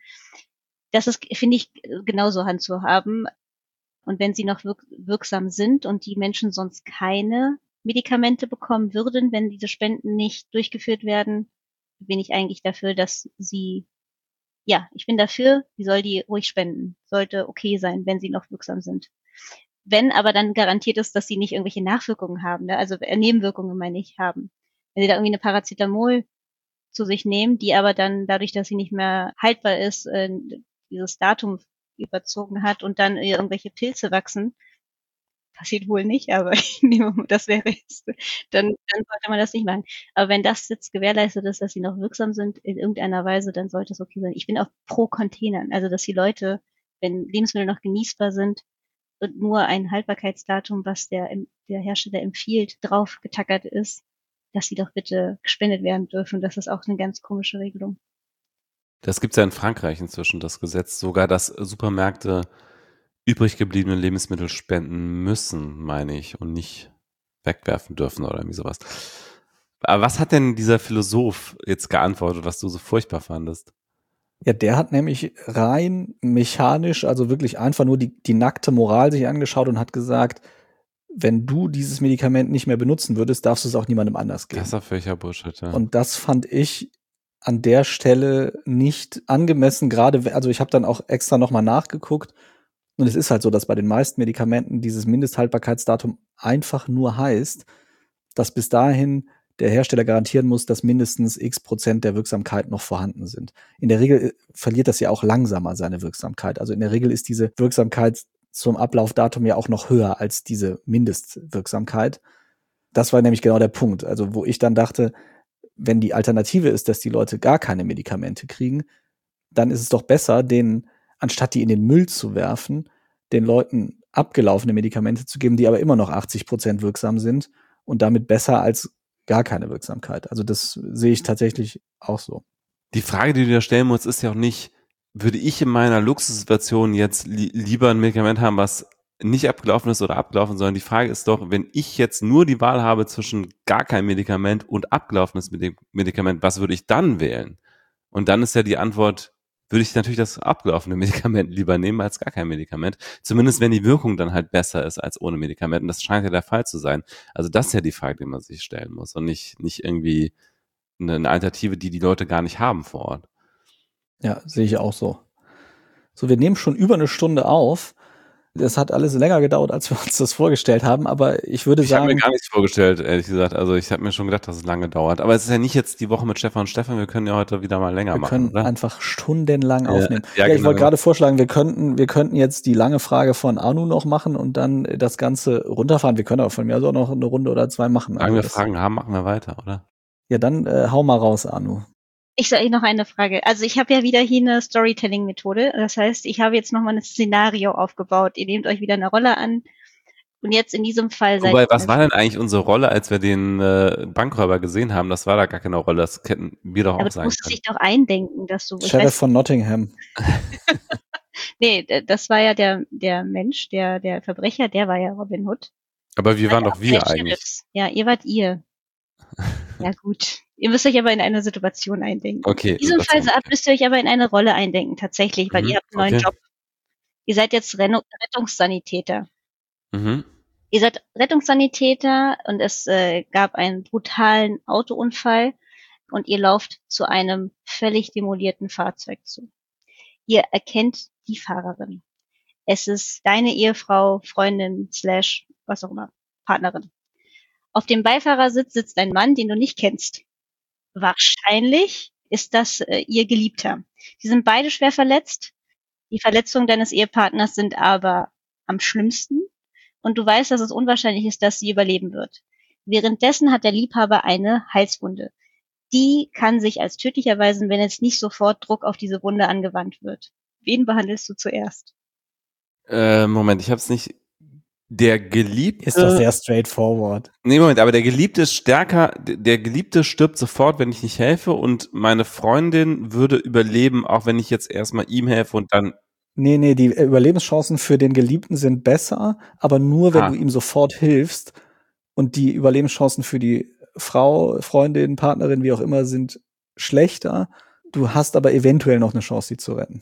Das ist, finde ich, genauso handzuhaben. Und wenn sie noch wirksam sind und die Menschen sonst keine Medikamente bekommen würden, wenn diese Spenden nicht durchgeführt werden, bin ich eigentlich dafür, dass ich bin dafür, sie soll die ruhig spenden. Sollte okay sein, wenn sie noch wirksam sind. Wenn aber dann garantiert ist, dass sie nicht irgendwelche Nachwirkungen haben, ne? Also Nebenwirkungen meine ich haben. Wenn sie da irgendwie eine Paracetamol zu sich nehmen, die aber dann dadurch, dass sie nicht mehr haltbar ist, dieses Datum überzogen hat und dann irgendwelche Pilze wachsen, passiert wohl nicht, aber ich nehme, das wäre jetzt, dann sollte man das nicht machen. Aber wenn das jetzt gewährleistet ist, dass sie noch wirksam sind in irgendeiner Weise, dann sollte es okay sein. Ich bin auch pro Containern, also dass die Leute, wenn Lebensmittel noch genießbar sind und nur ein Haltbarkeitsdatum, was der Hersteller empfiehlt, drauf getackert ist, dass sie doch bitte gespendet werden dürfen. Das ist auch eine ganz komische Regelung. Das gibt es ja in Frankreich inzwischen, das Gesetz, sogar, dass Supermärkte übrig gebliebene Lebensmittel spenden müssen, meine ich, und nicht wegwerfen dürfen oder irgendwie sowas. Aber was hat denn dieser Philosoph jetzt geantwortet, was du so furchtbar fandest? Ja, der hat nämlich rein mechanisch, also wirklich einfach nur die nackte Moral sich angeschaut und hat gesagt, wenn du dieses Medikament nicht mehr benutzen würdest, darfst du es auch niemandem anders geben. Das ist doch völliger Bullshit, ja. Und das fand ich an der Stelle nicht angemessen, gerade, also ich habe dann auch extra nochmal nachgeguckt und es ist halt so, dass bei den meisten Medikamenten dieses Mindesthaltbarkeitsdatum einfach nur heißt, dass bis dahin der Hersteller garantieren muss, dass mindestens x% der Wirksamkeit noch vorhanden sind. In der Regel verliert das ja auch langsamer seine Wirksamkeit. Also in der Regel ist diese Wirksamkeit zum Ablaufdatum ja auch noch höher als diese Mindestwirksamkeit. Das war nämlich genau der Punkt. Also wo ich dann dachte, wenn die Alternative ist, dass die Leute gar keine Medikamente kriegen, dann ist es doch besser, denen, anstatt die in den Müll zu werfen, den Leuten abgelaufene Medikamente zu geben, die aber immer noch 80% wirksam sind und damit besser als gar keine Wirksamkeit. Also das sehe ich tatsächlich auch so. Die Frage, die du dir stellen musst, ist ja auch nicht, würde ich in meiner Luxussituation jetzt lieber ein Medikament haben, was nicht abgelaufen ist oder abgelaufen, sondern die Frage ist doch, wenn ich jetzt nur die Wahl habe zwischen gar kein Medikament und abgelaufenes Medikament, was würde ich dann wählen? Und dann ist ja die Antwort, würde ich natürlich das abgelaufene Medikament lieber nehmen als gar kein Medikament. Zumindest wenn die Wirkung dann halt besser ist als ohne Medikament. Und das scheint ja der Fall zu sein. Also das ist ja die Frage, die man sich stellen muss und nicht irgendwie eine Alternative, die die Leute gar nicht haben vor Ort. Ja, sehe ich auch so. So, wir nehmen schon über eine Stunde auf. Das hat alles länger gedauert, als wir uns das vorgestellt haben, aber ich würde sagen. Ich habe mir gar nichts vorgestellt, ehrlich gesagt. Also ich habe mir schon gedacht, dass es lange dauert. Aber es ist ja nicht jetzt die Woche mit Stefan und Stefan. Wir können ja heute wieder mal länger machen, oder? Wir können einfach stundenlang aufnehmen. Ja, genau. Ich wollte gerade vorschlagen, wir könnten jetzt die lange Frage von Anu noch machen und dann das Ganze runterfahren. Wir können aber von mir aus auch noch eine Runde oder zwei machen. Wenn wir Fragen haben, machen wir weiter, oder? Ja, dann hau mal raus, Anu. Ich sage noch eine Frage. Also ich habe ja wieder hier eine Storytelling-Methode. Das heißt, ich habe jetzt nochmal ein Szenario aufgebaut. Ihr nehmt euch wieder eine Rolle an. Und jetzt in diesem Fall seid Wobei, ihr was war denn eigentlich unsere Rolle, als wir den Bankräuber gesehen haben? Das war da gar keine Rolle. Das hätten wir doch aber auch du sein musst können. dich doch eindenken, dass du. Sheriff von Nottingham. Nee, das war ja der Mensch, der Verbrecher, der war ja Robin Hood. Aber wir waren doch wir Der eigentlich. Sheriffs. Ja, ihr wart ihr. Ja gut. Ihr müsst euch aber in eine Situation eindenken. Okay. In diesem Fall müsst ihr euch aber in eine Rolle eindenken, tatsächlich, weil ihr habt einen neuen Job. Ihr seid jetzt Rettungssanitäter. Mhm. Ihr seid Rettungssanitäter und es gab einen brutalen Autounfall und ihr lauft zu einem völlig demolierten Fahrzeug zu. Ihr erkennt die Fahrerin. Es ist deine Ehefrau, Freundin, / was auch immer, Partnerin. Auf dem Beifahrersitz sitzt ein Mann, den du nicht kennst. Wahrscheinlich ist das ihr Geliebter. Die sind beide schwer verletzt. Die Verletzungen deines Ehepartners sind aber am schlimmsten. Und du weißt, dass es unwahrscheinlich ist, dass sie überleben wird. Währenddessen hat der Liebhaber eine Halswunde. Die kann sich als tödlich erweisen, wenn jetzt nicht sofort Druck auf diese Wunde angewandt wird. Wen behandelst du zuerst? Moment, ich hab's nicht. Der Geliebte. Ist doch sehr straightforward. Nee, Moment, aber der Geliebte ist stärker. Der Geliebte stirbt sofort, wenn ich nicht helfe, und meine Freundin würde überleben, auch wenn ich jetzt erstmal ihm helfe und dann. Nee, die Überlebenschancen für den Geliebten sind besser, aber nur, wenn du ihm sofort hilfst. Und die Überlebenschancen für die Frau, Freundin, Partnerin, wie auch immer, sind schlechter. Du hast aber eventuell noch eine Chance, sie zu retten.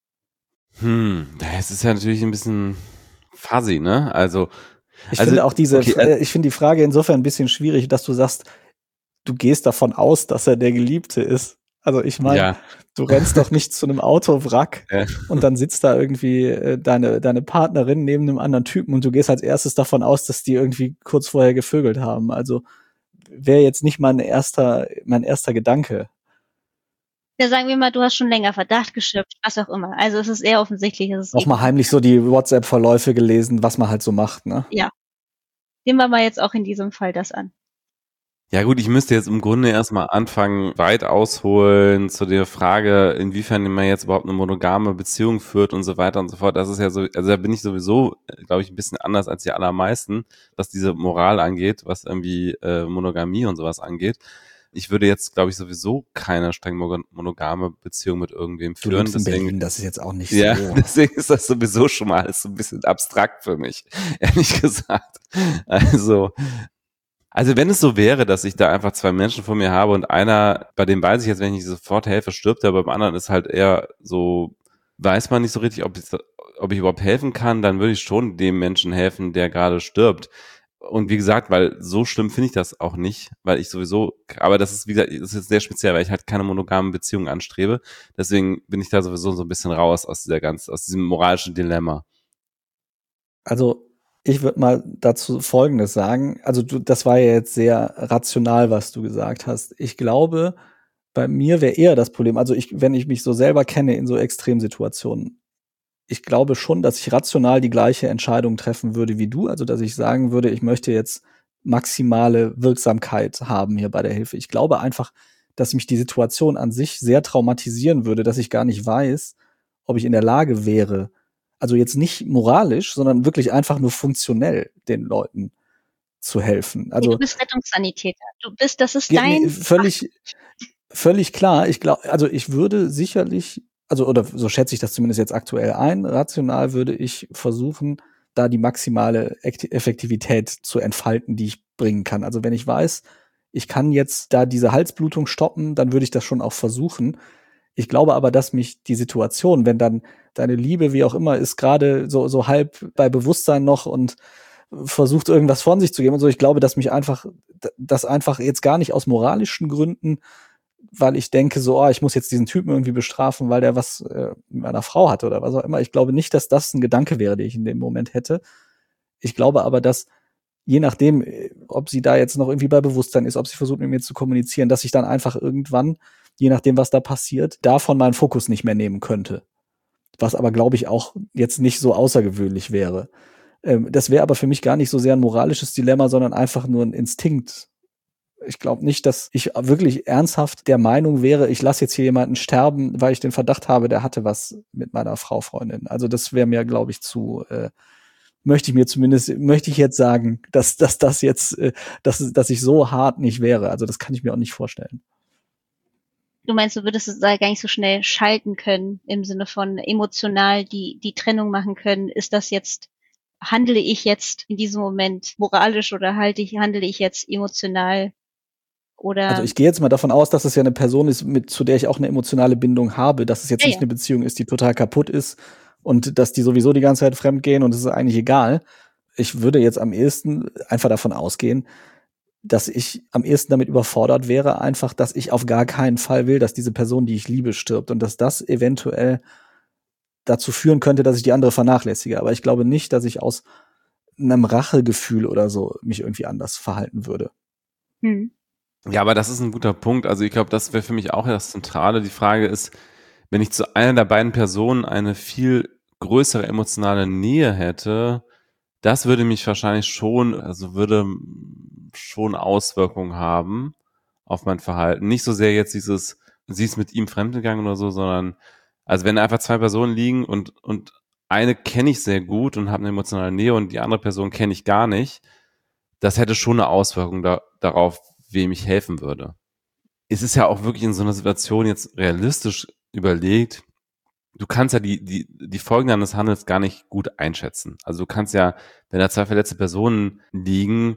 Das ist ja natürlich ein bisschen fuzzy, ne? Also ich finde auch ich finde die Frage insofern ein bisschen schwierig, dass du sagst, du gehst davon aus, dass er der Geliebte ist. Also ich meine, du rennst doch nicht zu einem Autowrack und dann sitzt da irgendwie deine Partnerin neben einem anderen Typen und du gehst als erstes davon aus, dass die irgendwie kurz vorher gevögelt haben. Also wäre jetzt nicht mein erster Gedanke. Ja, sagen wir mal, du hast schon länger Verdacht geschöpft, was auch immer. Also es ist eher offensichtlich. Auch mal heimlich so die WhatsApp-Verläufe gelesen, was man halt so macht, ne? Ja. Nehmen wir mal jetzt auch in diesem Fall das an. Ja gut, ich müsste jetzt im Grunde erstmal anfangen, weit ausholen zu der Frage, inwiefern man jetzt überhaupt eine monogame Beziehung führt und so weiter und so fort. Das ist ja so, also da bin ich sowieso, glaube ich, ein bisschen anders als die allermeisten, was diese Moral angeht, was irgendwie Monogamie und sowas angeht. Ich würde jetzt, glaube ich, sowieso keine streng monogame Beziehung mit irgendwem führen. Deswegen, Berlin, das ist jetzt auch nicht so. Ja, deswegen ist das sowieso schon mal alles so ein bisschen abstrakt für mich, ehrlich gesagt. Also wenn es so wäre, dass ich da einfach zwei Menschen vor mir habe und einer, bei dem weiß ich jetzt, wenn ich sofort helfe, stirbt, aber beim anderen ist halt eher so, weiß man nicht so richtig, ob ich überhaupt helfen kann, dann würde ich schon dem Menschen helfen, der gerade stirbt. Und wie gesagt, weil so schlimm finde ich das auch nicht, weil ich sowieso, aber das ist, wie gesagt, das ist jetzt sehr speziell, weil ich halt keine monogamen Beziehungen anstrebe. Deswegen bin ich da sowieso so ein bisschen raus aus diesem moralischen Dilemma. Also ich würde mal dazu Folgendes sagen. Also das war ja jetzt sehr rational, was du gesagt hast. Ich glaube, bei mir wäre eher das Problem, also wenn ich mich so selber kenne in so Extremsituationen, ich glaube schon, dass ich rational die gleiche Entscheidung treffen würde wie du. Also dass ich sagen würde, ich möchte jetzt maximale Wirksamkeit haben hier bei der Hilfe. Ich glaube einfach, dass mich die Situation an sich sehr traumatisieren würde, dass ich gar nicht weiß, ob ich in der Lage wäre, also jetzt nicht moralisch, sondern wirklich einfach nur funktionell den Leuten zu helfen. Also du bist Rettungssanitäter. Das ist dein völlig klar. Ich glaube, also ich würde sicherlich, also oder so schätze ich das zumindest jetzt aktuell ein, rational würde ich versuchen, da die maximale Effektivität zu entfalten, die ich bringen kann. Also wenn ich weiß, ich kann jetzt da diese Halsblutung stoppen, dann würde ich das schon auch versuchen. Ich glaube aber, dass mich die Situation, wenn dann deine Liebe, wie auch immer, ist gerade so halb bei Bewusstsein noch und versucht irgendwas von sich zu geben und so, ich glaube, dass mich einfach, das einfach jetzt gar nicht aus moralischen Gründen, weil ich denke so, ich muss jetzt diesen Typen irgendwie bestrafen, weil der was mit meiner Frau hatte oder was auch immer. Ich glaube nicht, dass das ein Gedanke wäre, den ich in dem Moment hätte. Ich glaube aber, dass je nachdem, ob sie da jetzt noch irgendwie bei Bewusstsein ist, ob sie versucht, mit mir zu kommunizieren, dass ich dann einfach irgendwann, je nachdem, was da passiert, davon meinen Fokus nicht mehr nehmen könnte. Was aber, glaube ich, auch jetzt nicht so außergewöhnlich wäre. Das wäre aber für mich gar nicht so sehr ein moralisches Dilemma, sondern einfach nur ein Instinkt, Ich glaube nicht, dass ich wirklich ernsthaft der Meinung wäre, ich lasse jetzt hier jemanden sterben, weil ich den Verdacht habe, der hatte was mit meiner Freundin. Also das wäre mir, glaube ich, möchte ich jetzt sagen, dass das jetzt, dass ich so hart nicht wäre. Also das kann ich mir auch nicht vorstellen. Du meinst, du würdest es da gar nicht so schnell schalten können, im Sinne von emotional die Trennung machen können. Handle ich jetzt in diesem Moment moralisch oder handle ich jetzt emotional? Oder Also ich gehe jetzt mal davon aus, dass es ja eine Person ist, zu der ich auch eine emotionale Bindung habe, dass es jetzt nicht ja. eine Beziehung ist, die total kaputt ist und dass die sowieso die ganze Zeit fremd gehen und es ist eigentlich egal. Ich würde jetzt am ehesten einfach davon ausgehen, dass ich am ehesten damit überfordert wäre, einfach, dass ich auf gar keinen Fall will, dass diese Person, die ich liebe, stirbt und dass das eventuell dazu führen könnte, dass ich die andere vernachlässige. Aber ich glaube nicht, dass ich aus einem Rachegefühl oder so mich irgendwie anders verhalten würde. Ja, aber das ist ein guter Punkt. Also ich glaube, das wäre für mich auch das Zentrale. Die Frage ist, wenn ich zu einer der beiden Personen eine viel größere emotionale Nähe hätte, das würde mich wahrscheinlich würde schon Auswirkungen haben auf mein Verhalten. Nicht so sehr jetzt sie ist mit ihm fremdgegangen oder so, sondern, also wenn einfach zwei Personen liegen und eine kenne ich sehr gut und habe eine emotionale Nähe und die andere Person kenne ich gar nicht, das hätte schon eine Auswirkung darauf, wem ich helfen würde. Es ist ja auch wirklich in so einer Situation jetzt realistisch überlegt, du kannst ja die Folgen deines Handels gar nicht gut einschätzen. Also du kannst ja, wenn da zwei verletzte Personen liegen,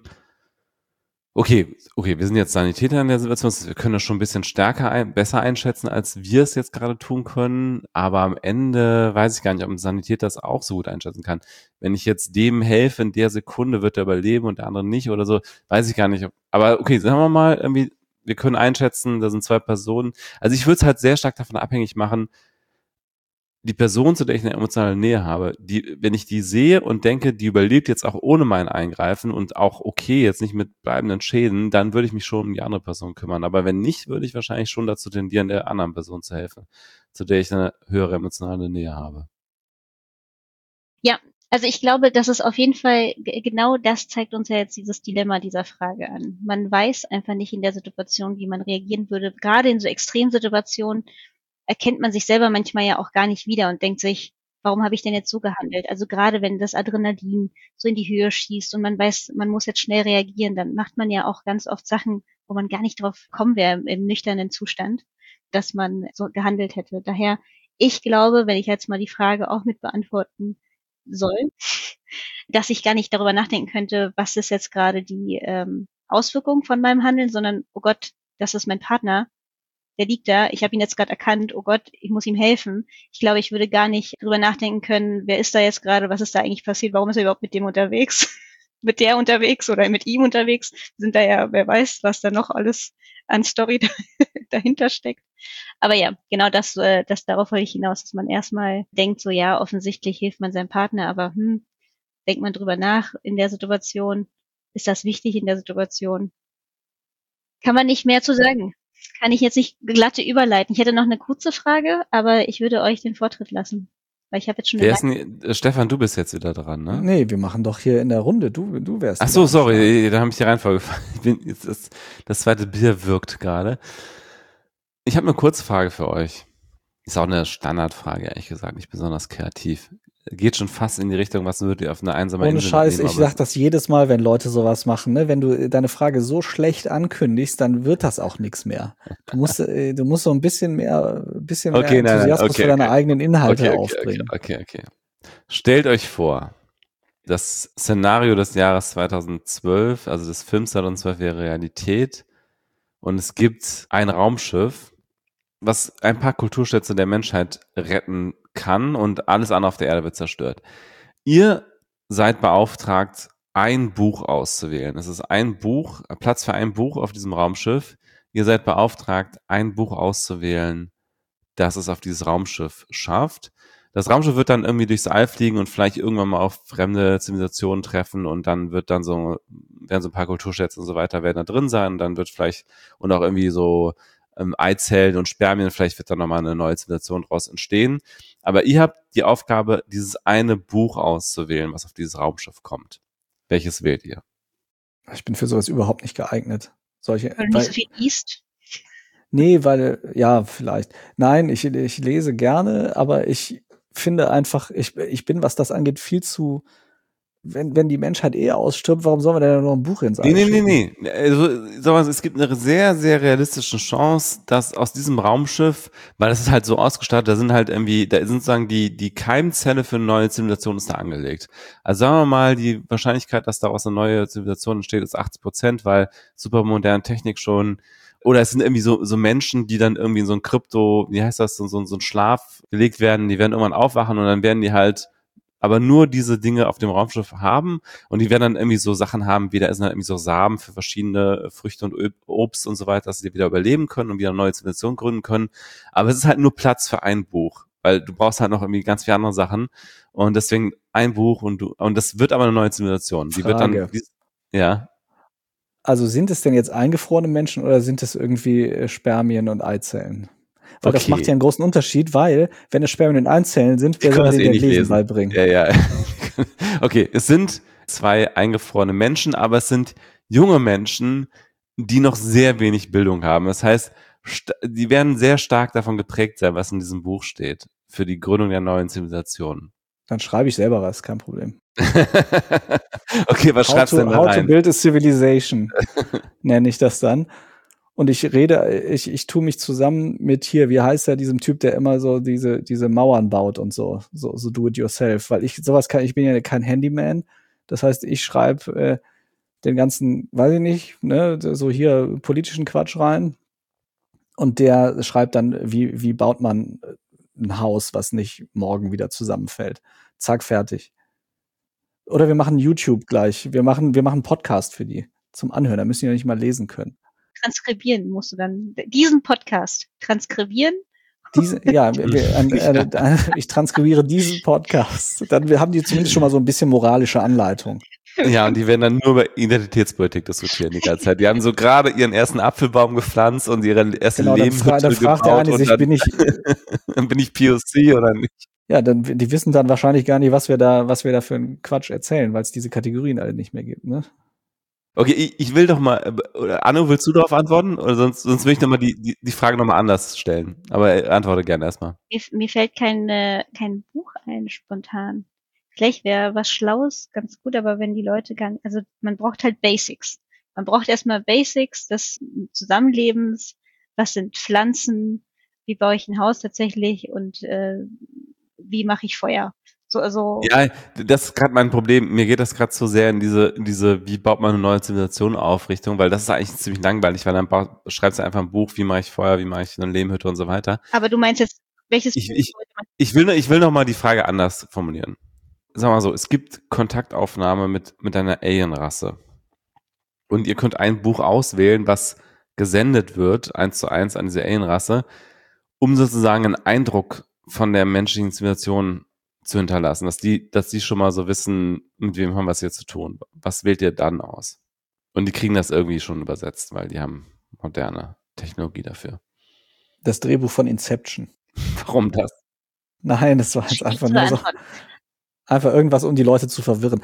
okay, wir sind jetzt Sanitäter in der Situation, wir können das schon ein bisschen besser einschätzen, als wir es jetzt gerade tun können, aber am Ende weiß ich gar nicht, ob ein Sanitäter das auch so gut einschätzen kann. Wenn ich jetzt dem helfe, in der Sekunde wird er überleben und der andere nicht oder so, weiß ich gar nicht. Aber okay, sagen wir mal, irgendwie, wir können einschätzen, da sind zwei Personen. Also ich würde es halt sehr stark davon abhängig machen, die Person, zu der ich eine emotionale Nähe habe, wenn ich die sehe und denke, die überlebt jetzt auch ohne mein Eingreifen und auch okay, jetzt nicht mit bleibenden Schäden, dann würde ich mich schon um die andere Person kümmern. Aber wenn nicht, würde ich wahrscheinlich schon dazu tendieren, der anderen Person zu helfen, zu der ich eine höhere emotionale Nähe habe. Ja, also ich glaube, dass es auf jeden Fall, genau das zeigt uns ja jetzt dieses Dilemma dieser Frage an. Man weiß einfach nicht in der Situation, wie man reagieren würde. Gerade in so Extremsituationen erkennt man sich selber manchmal ja auch gar nicht wieder und denkt sich, warum habe ich denn jetzt so gehandelt? Also gerade wenn das Adrenalin so in die Höhe schießt und man weiß, man muss jetzt schnell reagieren, dann macht man ja auch ganz oft Sachen, wo man gar nicht drauf kommen wäre im nüchternen Zustand, dass man so gehandelt hätte. Daher, ich glaube, wenn ich jetzt mal die Frage auch mit beantworten soll, dass ich gar nicht darüber nachdenken könnte, was ist jetzt gerade die Auswirkung von meinem Handeln, sondern, oh Gott, das ist mein Partner, der liegt da, ich habe ihn jetzt gerade erkannt, oh Gott, ich muss ihm helfen. Ich glaube, ich würde gar nicht drüber nachdenken können, wer ist da jetzt gerade, was ist da eigentlich passiert, warum ist er überhaupt mit dem unterwegs, mit der unterwegs oder mit ihm unterwegs. Sind da ja, wer weiß, was da noch alles an Story dahinter steckt. Aber ja, genau das darauf wollte ich hinaus, dass man erstmal denkt, so ja, offensichtlich hilft man seinem Partner, aber denkt man drüber nach in der Situation, ist das wichtig in der Situation? Kann man nicht mehr zu sagen. Kann ich jetzt nicht glatte überleiten. Ich hätte noch eine kurze Frage, aber ich würde euch den Vortritt lassen, weil ich habe jetzt schon eine lange. Stefan, du bist jetzt wieder dran, ne? Nee, wir machen doch hier in der Runde. Du wärst. Ach so, sorry, da habe ich die Reihenfolge. Das zweite Bier wirkt gerade. Ich habe eine kurze Frage für euch. Ist auch eine Standardfrage, ehrlich gesagt, nicht besonders kreativ. Geht schon fast in die Richtung, was würdet ihr auf eine einsame Ohne Insel Scheiß, nehmen, ich sag das jedes Mal, wenn Leute sowas machen, ne? Wenn du deine Frage so schlecht ankündigst, dann wird das auch nichts mehr. Du musst so ein bisschen mehr Enthusiasmus für deine eigenen Inhalte aufbringen. Okay. Stellt euch vor, das Szenario des Jahres 2012, also des Films 2012 wäre Realität und es gibt ein Raumschiff, was ein paar Kulturschätze der Menschheit retten kann und alles andere auf der Erde wird zerstört. Ihr seid beauftragt, ein Buch auszuwählen. Es ist Platz für ein Buch auf diesem Raumschiff. Ihr seid beauftragt, ein Buch auszuwählen, das es auf dieses Raumschiff schafft. Das Raumschiff wird dann irgendwie durchs All fliegen und vielleicht irgendwann mal auf fremde Zivilisationen treffen und dann werden so ein paar Kulturschätze und so weiter werden da drin sein und dann wird vielleicht und auch irgendwie so Eizellen und Spermien, vielleicht wird da nochmal eine neue Zivilisation draus entstehen. Aber ihr habt die Aufgabe, dieses eine Buch auszuwählen, was auf dieses Raumschiff kommt. Welches wählt ihr? Ich bin für sowas überhaupt nicht geeignet. Solche, Weil du nicht so viel liest. Nee, weil, ja, vielleicht. Nein, ich lese gerne, aber ich finde einfach, ich bin, was das angeht, viel zu, wenn die Menschheit ausstirbt, warum sollen wir denn noch ein Buch ins All schicken? Nee. Also, sag mal, es gibt eine sehr, sehr realistische Chance, dass aus diesem Raumschiff, weil das ist halt so ausgestattet, da sind halt irgendwie, da sind sozusagen die Keimzelle für eine neue Zivilisation ist da angelegt. Also sagen wir mal, die Wahrscheinlichkeit, dass daraus eine neue Zivilisation entsteht, ist 80%, weil super moderne Technik schon, oder es sind irgendwie so Menschen, die dann irgendwie in so ein Krypto, wie heißt das, so ein Schlaf gelegt werden, die werden irgendwann aufwachen und dann werden die halt aber nur diese Dinge auf dem Raumschiff haben und die werden dann irgendwie so Sachen haben, wie da ist dann irgendwie so Samen für verschiedene Früchte und Obst und so weiter, dass sie wieder überleben können und wieder eine neue Zivilisation gründen können. Aber es ist halt nur Platz für ein Buch, weil du brauchst halt noch irgendwie ganz viele andere Sachen und deswegen ein Buch und das wird aber eine neue Zivilisation. Die wird dann, ja. Also sind es denn jetzt eingefrorene Menschen oder sind es irgendwie Spermien und Eizellen? Weil das macht ja einen großen Unterschied, weil, wenn es Spermien und Eizellen sind, wer soll denen den Lesen beibringen? Ja. Okay, es sind 2 eingefrorene Menschen, aber es sind junge Menschen, die noch sehr wenig Bildung haben. Das heißt, die werden sehr stark davon geprägt sein, was in diesem Buch steht, für die Gründung der neuen Zivilisation. Dann schreibe ich selber was, kein Problem. Okay, was schreibst du denn da rein? How to build a civilization, nenne ich das dann. Und ich tue mich zusammen mit hier, wie heißt der, diesem Typ, der immer so diese Mauern baut und so do it yourself, weil ich bin ja kein Handyman. Das heißt, ich schreibe den ganzen, weiß ich nicht, ne, so hier politischen Quatsch rein. Und der schreibt dann, wie baut man ein Haus, was nicht morgen wieder zusammenfällt. Zack, fertig. Oder wir machen YouTube gleich. Wir machen einen Podcast für die zum Anhören. Da müssen die ja nicht mal lesen können. Transkribieren musst du dann diesen Podcast transkribieren. Ich transkribiere diesen Podcast. Dann haben die zumindest schon mal so ein bisschen moralische Anleitung. Ja, und die werden dann nur über Identitätspolitik diskutieren die ganze Zeit. Die haben so gerade ihren ersten Apfelbaum gepflanzt und ihre erste Lehmhütte gebaut. Dann fragt der eine sich, bin ich POC oder nicht? Ja, die wissen dann wahrscheinlich gar nicht, was wir da für einen Quatsch erzählen, weil es diese Kategorien alle nicht mehr gibt, ne? Okay, ich will doch mal, Anno, willst du darauf antworten? Oder sonst will ich nochmal die Frage nochmal anders stellen. Aber antworte gerne erstmal. Mir fällt kein Buch ein, spontan. Vielleicht wäre was Schlaues ganz gut, aber wenn die Leute also man braucht halt Basics. Man braucht erstmal Basics des Zusammenlebens. Was sind Pflanzen? Wie baue ich ein Haus tatsächlich? Und wie mache ich Feuer? Ja, das ist gerade mein Problem. Mir geht das gerade so sehr in diese, wie baut man eine neue Zivilisation auf Richtung, weil das ist eigentlich ziemlich langweilig, weil dann schreibst du einfach ein Buch, wie mache ich Feuer, wie mache ich eine Lehmhütte und so weiter. Aber du meinst jetzt, welches Buch ich will noch mal die Frage anders formulieren. Sag mal so, es gibt Kontaktaufnahme mit einer Alienrasse. Und ihr könnt ein Buch auswählen, was gesendet wird, 1:1 an diese Alienrasse, um sozusagen einen Eindruck von der menschlichen Zivilisation zu hinterlassen, dass die schon mal so wissen, mit wem haben wir es hier zu tun. Was wählt ihr dann aus? Und die kriegen das irgendwie schon übersetzt, weil die haben moderne Technologie dafür. Das Drehbuch von Inception. Warum das? Nein, das war jetzt einfach nur so. Einfach irgendwas, um die Leute zu verwirren.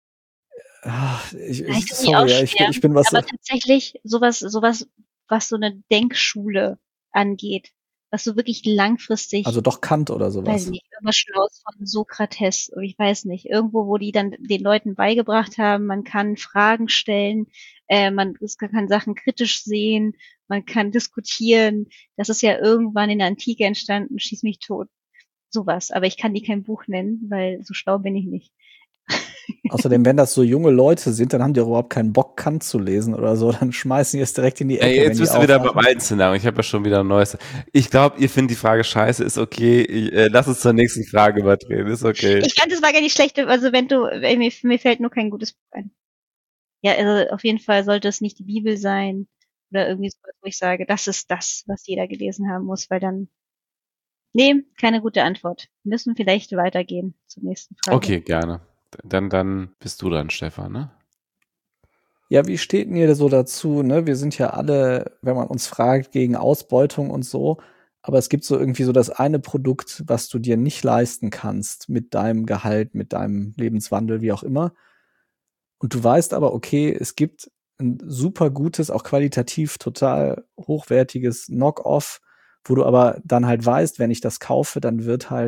Ich bin was. Aber tatsächlich sowas, was so eine Denkschule angeht, was so wirklich langfristig. Also doch Kant oder sowas. Weiß nicht, irgendwas Schlaues von Sokrates, ich weiß nicht, irgendwo, wo die dann den Leuten beigebracht haben, man kann Fragen stellen, man kann Sachen kritisch sehen, man kann diskutieren. Das ist ja irgendwann in der Antike entstanden, schieß mich tot. Sowas. Aber ich kann die kein Buch nennen, weil so schlau bin ich nicht. Außerdem, wenn das so junge Leute sind, dann haben die überhaupt keinen Bock, Kant zu lesen oder so. Dann schmeißen die es direkt in die Ecke. Jetzt bist du wieder beim alten Szenario. Ich habe ja schon wieder ein neues. Ich glaube, ihr findet die Frage scheiße, ist okay. Lass uns zur nächsten Frage überdrehen, ist okay. Ich fand, das war gar nicht schlecht. Also mir fällt nur kein gutes Buch ein. Ja, also auf jeden Fall sollte es nicht die Bibel sein oder irgendwie so, wo ich sage, das ist das, was jeder gelesen haben muss, weil dann nee, keine gute Antwort. Wir müssen vielleicht weitergehen zur nächsten Frage. Okay, gerne. Dann bist du dann, Stefan, ne? Ja, wie steht denn ihr so dazu? Ne? Wir sind ja alle, wenn man uns fragt, gegen Ausbeutung und so. Aber es gibt so irgendwie so das eine Produkt, was du dir nicht leisten kannst mit deinem Gehalt, mit deinem Lebenswandel, wie auch immer. Und du weißt aber, okay, es gibt ein super gutes, auch qualitativ total hochwertiges Knock-off, wo du aber dann halt weißt, wenn ich das kaufe, dann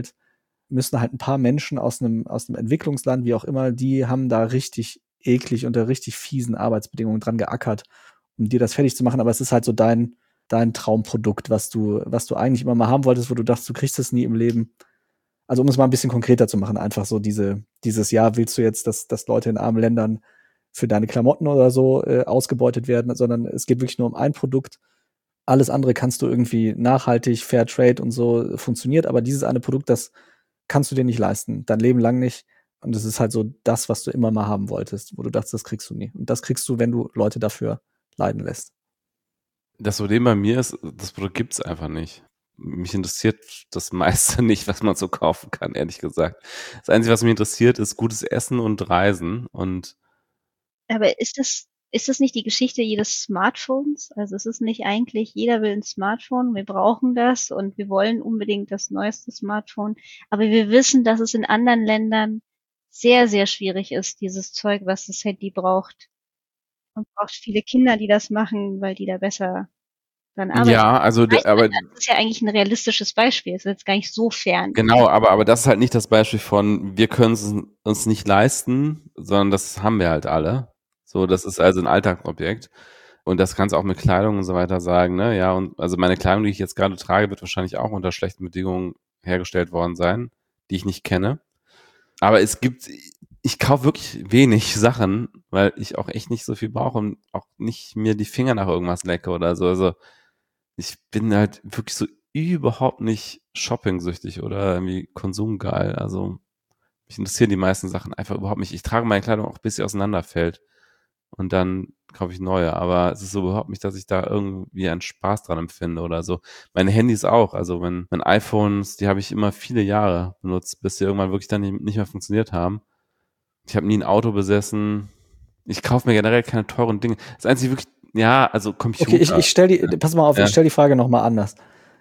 müssen halt ein paar Menschen aus einem Entwicklungsland, wie auch immer, die haben da richtig eklig unter richtig fiesen Arbeitsbedingungen dran geackert, um dir das fertig zu machen. Aber es ist halt so dein Traumprodukt, was du eigentlich immer mal haben wolltest, wo du dachtest, du kriegst es nie im Leben. Also um es mal ein bisschen konkreter zu machen, einfach so dieses Jahr willst du jetzt, dass Leute in armen Ländern für deine Klamotten oder so ausgebeutet werden, sondern es geht wirklich nur um ein Produkt. Alles andere kannst du irgendwie nachhaltig, Fair Trade und so funktioniert, aber dieses eine Produkt, das kannst du dir nicht leisten, dein Leben lang nicht. Und das ist halt so das, was du immer mal haben wolltest, wo du dachtest, das kriegst du nie. Und das kriegst du, wenn du Leute dafür leiden lässt. Das Problem bei mir ist, das Produkt gibt's einfach nicht. Mich interessiert das meiste nicht, was man so kaufen kann, ehrlich gesagt. Das Einzige, was mich interessiert, ist gutes Essen und Reisen. Und Aber ist das nicht die Geschichte jedes Smartphones? Also es ist nicht eigentlich, jeder will ein Smartphone, wir brauchen das und wir wollen unbedingt das neueste Smartphone. Aber wir wissen, dass es in anderen Ländern sehr, sehr schwierig ist, dieses Zeug, was das Handy braucht. Und braucht viele Kinder, die das machen, weil die da besser dran arbeiten. ja, also, aber Das ist ja eigentlich ein realistisches Beispiel. Es ist jetzt gar nicht so fern. genau, aber das ist halt nicht das Beispiel von, wir können es uns nicht leisten, sondern das haben wir halt alle. So, das ist also ein Alltagsobjekt. Und das kannst du auch mit Kleidung und so weiter sagen, ne? Ja, und also meine Kleidung, die ich jetzt gerade trage, wird wahrscheinlich auch unter schlechten Bedingungen hergestellt worden sein, die ich nicht kenne. Aber ich kaufe wirklich wenig Sachen, weil ich auch echt nicht so viel brauche und auch nicht mir die Finger nach irgendwas lecke oder so. Also ich bin halt wirklich so überhaupt nicht shopping-süchtig oder irgendwie konsumgeil. Also mich interessieren die meisten Sachen einfach überhaupt nicht. Ich trage meine Kleidung auch, bis sie auseinanderfällt. Und dann kaufe ich neue. Aber es ist so überhaupt nicht, dass ich da irgendwie einen Spaß dran empfinde oder so. Meine Handys auch. Also meine iPhones, die habe ich immer viele Jahre benutzt, bis sie irgendwann wirklich dann nicht mehr funktioniert haben. Ich habe nie ein Auto besessen. Ich kaufe mir generell keine teuren Dinge. Das Einzige wirklich, ja, also Computer. Okay, ich stell die, pass mal auf, Ja. ich stell die Frage nochmal anders.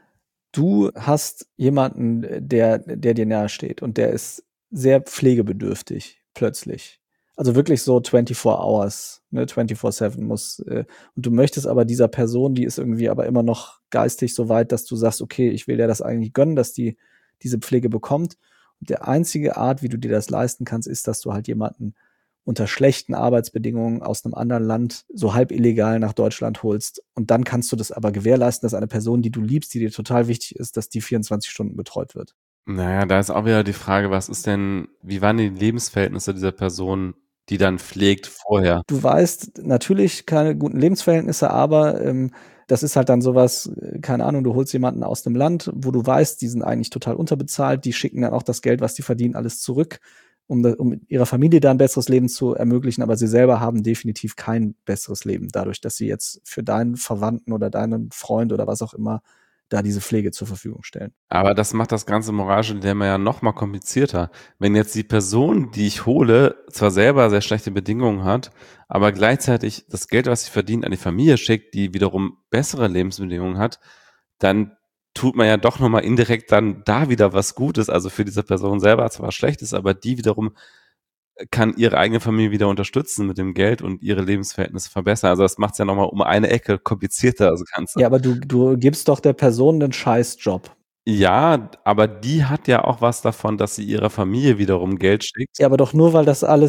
Du hast jemanden, der dir nahe steht und der ist sehr pflegebedürftig, plötzlich. Also wirklich so 24 Hours, ne, 24/7 muss, und du möchtest aber dieser Person, die ist irgendwie aber immer noch geistig so weit, dass du sagst, okay, ich will dir das eigentlich gönnen, dass die diese Pflege bekommt. Und der einzige Art, wie du dir das leisten kannst, ist, dass du halt jemanden unter schlechten Arbeitsbedingungen aus einem anderen Land so halb illegal nach Deutschland holst. Und dann kannst du das aber gewährleisten, dass eine Person, die du liebst, die dir total wichtig ist, dass die 24 Stunden betreut wird. Naja, da ist auch wieder die Frage, wie waren die Lebensverhältnisse dieser Person, die dann pflegt vorher? Du weißt natürlich keine guten Lebensverhältnisse, aber das ist halt dann sowas, keine Ahnung, du holst jemanden aus dem Land, wo du weißt, die sind eigentlich total unterbezahlt, die schicken dann auch das Geld, was die verdienen, alles zurück, um ihrer Familie da ein besseres Leben zu ermöglichen, aber sie selber haben definitiv kein besseres Leben, dadurch, dass sie jetzt für deinen Verwandten oder deinen Freund oder was auch immer da diese Pflege zur Verfügung stellen. Aber das macht das ganze moralische Dilemma ja noch mal komplizierter. Wenn jetzt die Person, die ich hole, zwar selber sehr schlechte Bedingungen hat, aber gleichzeitig das Geld, was sie verdient, an die Familie schickt, die wiederum bessere Lebensbedingungen hat, dann tut man ja doch nochmal indirekt dann da wieder was Gutes, also für diese Person selber zwar was Schlechtes, aber die wiederum kann ihre eigene Familie wieder unterstützen mit dem Geld und ihre Lebensverhältnisse verbessern. Also das macht es ja nochmal um eine Ecke komplizierter, das Ganze. Ja, aber du gibst doch der Person einen Scheißjob. Ja, aber die hat ja auch was davon, dass sie ihrer Familie wiederum Geld schickt. Ja, aber doch nur, weil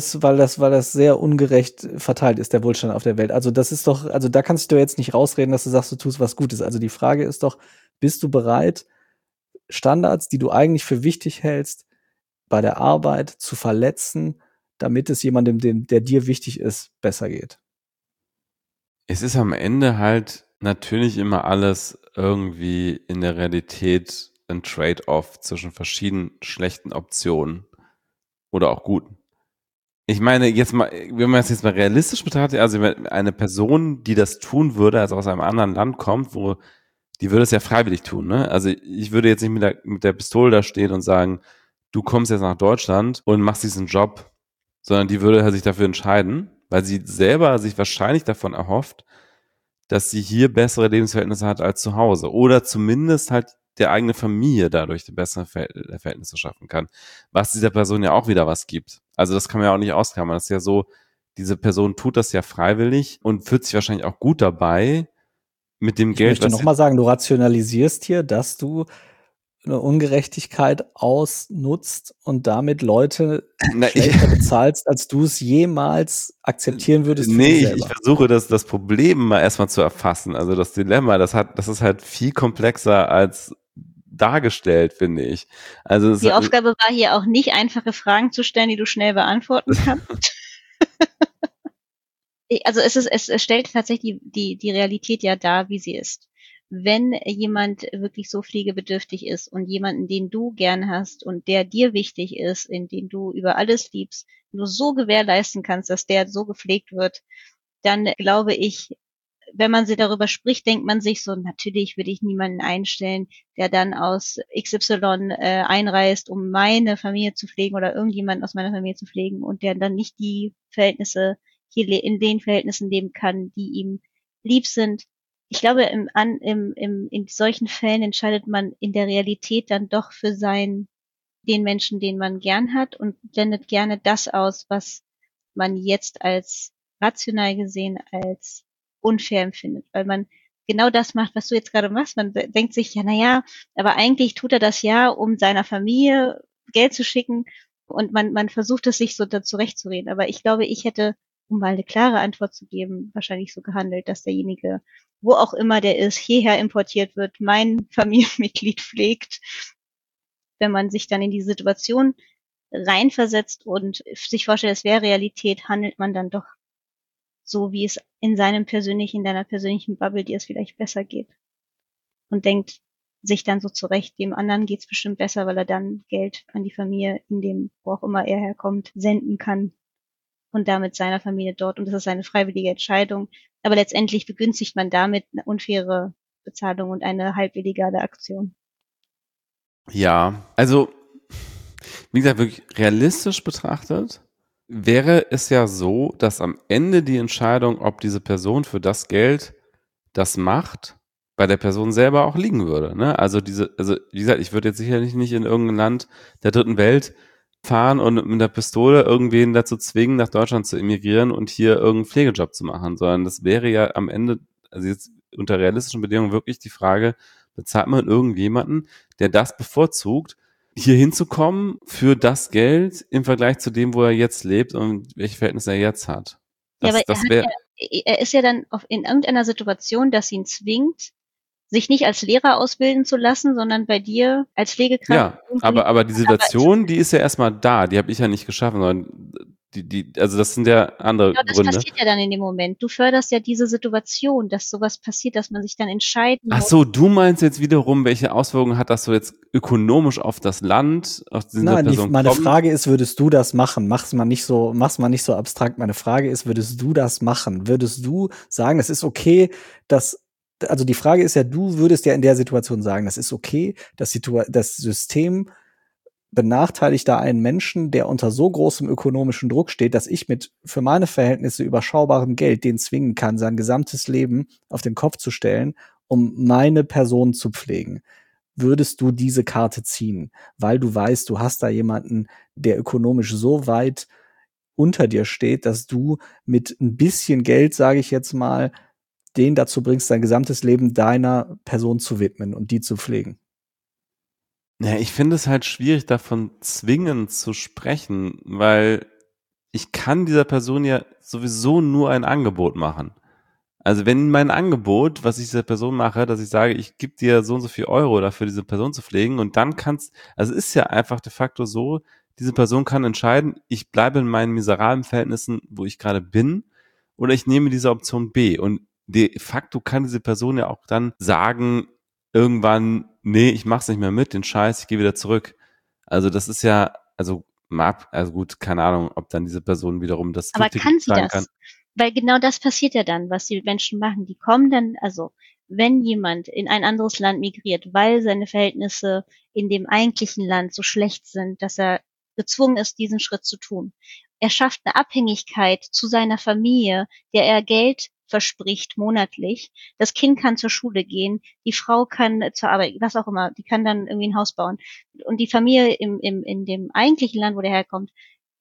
das sehr ungerecht verteilt ist, der Wohlstand auf der Welt. Also das ist doch, also da kannst du jetzt nicht rausreden, dass du sagst, du tust was Gutes. Also die Frage ist doch, bist du bereit, Standards, die du eigentlich für wichtig hältst, bei der Arbeit zu verletzen, damit es jemandem, der dir wichtig ist, besser geht? Es ist am Ende halt natürlich immer alles irgendwie in der Realität ein Trade-off zwischen verschiedenen schlechten Optionen oder auch guten. Ich meine, jetzt mal, wenn man es jetzt mal realistisch betrachtet, also eine Person, die das tun würde, also aus einem anderen Land kommt, die würde es ja freiwillig tun, ne? Also ich würde jetzt nicht mit der Pistole da stehen und sagen, du kommst jetzt nach Deutschland und machst diesen Job, sondern die würde sich dafür entscheiden, weil sie selber sich wahrscheinlich davon erhofft, dass sie hier bessere Lebensverhältnisse hat als zu Hause oder zumindest halt der eigenen Familie dadurch die besseren Verhältnisse schaffen kann, was dieser Person ja auch wieder was gibt. Also das kann man ja auch nicht ausklammern. Das ist ja so, diese Person tut das ja freiwillig und fühlt sich wahrscheinlich auch gut dabei mit dem Ich Geld, möchte nochmal sagen, du rationalisierst hier, dass du eine Ungerechtigkeit ausnutzt und damit Leute schlechter bezahlst, als du es jemals akzeptieren würdest für dich selber. Ich versuche das Problem mal erstmal zu erfassen. Also das Dilemma, das ist halt viel komplexer als dargestellt, finde ich. Also die Aufgabe war hier auch nicht, einfache Fragen zu stellen, die du schnell beantworten kannst. Also es stellt tatsächlich die Realität ja dar, wie sie ist. Wenn jemand wirklich so pflegebedürftig ist und jemanden, den du gern hast und der dir wichtig ist, in den du über alles liebst, nur so gewährleisten kannst, dass der so gepflegt wird, dann glaube ich, wenn man sie darüber spricht, denkt man sich so, natürlich würde ich niemanden einstellen, der dann aus XY einreist, um meine Familie zu pflegen oder irgendjemanden aus meiner Familie zu pflegen und der dann nicht die Verhältnisse hier in den Verhältnissen leben kann, die ihm lieb sind. Ich glaube, in solchen Fällen entscheidet man in der Realität dann doch für den Menschen, den man gern hat und blendet gerne das aus, was man jetzt als rational gesehen als unfair empfindet, weil man genau das macht, was du jetzt gerade machst. Man denkt sich, ja, naja, aber eigentlich tut er das ja, um seiner Familie Geld zu schicken und man versucht es sich so da zurechtzureden. Aber ich glaube, ich hätte, um mal eine klare Antwort zu geben, wahrscheinlich so gehandelt, dass derjenige, wo auch immer der ist, hierher importiert wird, mein Familienmitglied pflegt. Wenn man sich dann in die Situation reinversetzt und sich vorstellt, es wäre Realität, handelt man dann doch so, wie es in deiner persönlichen Bubble dir es vielleicht besser geht. Und denkt sich dann so zurecht, dem anderen geht's bestimmt besser, weil er dann Geld an die Familie, in dem, wo auch immer er herkommt, senden kann und damit seiner Familie dort. Und das ist eine freiwillige Entscheidung. Aber letztendlich begünstigt man damit eine unfaire Bezahlung und eine halb illegale Aktion. Ja, also wie gesagt, wirklich realistisch betrachtet wäre es ja so, dass am Ende die Entscheidung, ob diese Person für das Geld das macht, bei der Person selber auch liegen würde. Ne? Also wie gesagt, ich würde jetzt sicherlich nicht in irgendein Land der dritten Welt fahren und mit einer Pistole irgendwen dazu zwingen, nach Deutschland zu emigrieren und hier irgendeinen Pflegejob zu machen, sondern das wäre ja am Ende, also jetzt unter realistischen Bedingungen wirklich die Frage, bezahlt man irgendjemanden, der das bevorzugt, hier hinzukommen für das Geld im Vergleich zu dem, wo er jetzt lebt und welche Verhältnisse er jetzt hat. Ja, aber er ist ja dann in irgendeiner Situation, dass ihn zwingt, sich nicht als Lehrer ausbilden zu lassen, sondern bei dir als Pflegekraft. Ja, aber die Situation, die ist ja erstmal da, die habe ich ja nicht geschaffen, sondern also das sind ja andere Genau, das Gründe. passiert ja dann in dem Moment. Du förderst ja diese Situation, dass sowas passiert, dass man sich dann entscheiden muss. Ach so, du meinst jetzt wiederum, welche Auswirkungen hat das so jetzt ökonomisch auf das Land, auf diese Nein, Person meine kommt? Frage ist, würdest du das machen? Mach's mal nicht so abstrakt. Meine Frage ist, würdest du das machen? Würdest du sagen, es ist okay, also die Frage ist ja, du würdest ja in der Situation sagen, das ist okay, das System benachteiligt da einen Menschen, der unter so großem ökonomischen Druck steht, dass ich mit für meine Verhältnisse überschaubarem Geld den zwingen kann, sein gesamtes Leben auf den Kopf zu stellen, um meine Person zu pflegen. Würdest du diese Karte ziehen, weil du weißt, du hast da jemanden, der ökonomisch so weit unter dir steht, dass du mit ein bisschen Geld, sage ich jetzt mal, den dazu bringst, sein gesamtes Leben deiner Person zu widmen und die zu pflegen? Ja, ich finde es halt schwierig, davon zwingend zu sprechen, weil ich kann dieser Person ja sowieso nur ein Angebot machen. Also wenn mein Angebot, was ich dieser Person mache, dass ich sage, ich gebe dir so und so viel Euro dafür, diese Person zu pflegen und dann also es ist ja einfach de facto so, diese Person kann entscheiden, ich bleibe in meinen miserablen Verhältnissen, wo ich gerade bin, oder ich nehme diese Option B. Und de facto kann diese Person ja auch dann sagen, irgendwann, nee, ich mach's nicht mehr mit, den Scheiß, ich gehe wieder zurück. Also das ist ja, also gut, keine Ahnung, ob dann diese Person wiederum das Aber kann sie das? kann. Weil genau das passiert ja dann, was die Menschen machen. Die kommen dann, also wenn jemand in ein anderes Land migriert, weil seine Verhältnisse in dem eigentlichen Land so schlecht sind, dass er gezwungen ist, diesen Schritt zu tun. Er schafft eine Abhängigkeit zu seiner Familie, der er Geld verspricht monatlich. Das Kind kann zur Schule gehen, die Frau kann zur Arbeit, was auch immer, die kann dann irgendwie ein Haus bauen. Und die Familie in dem eigentlichen Land, wo der herkommt,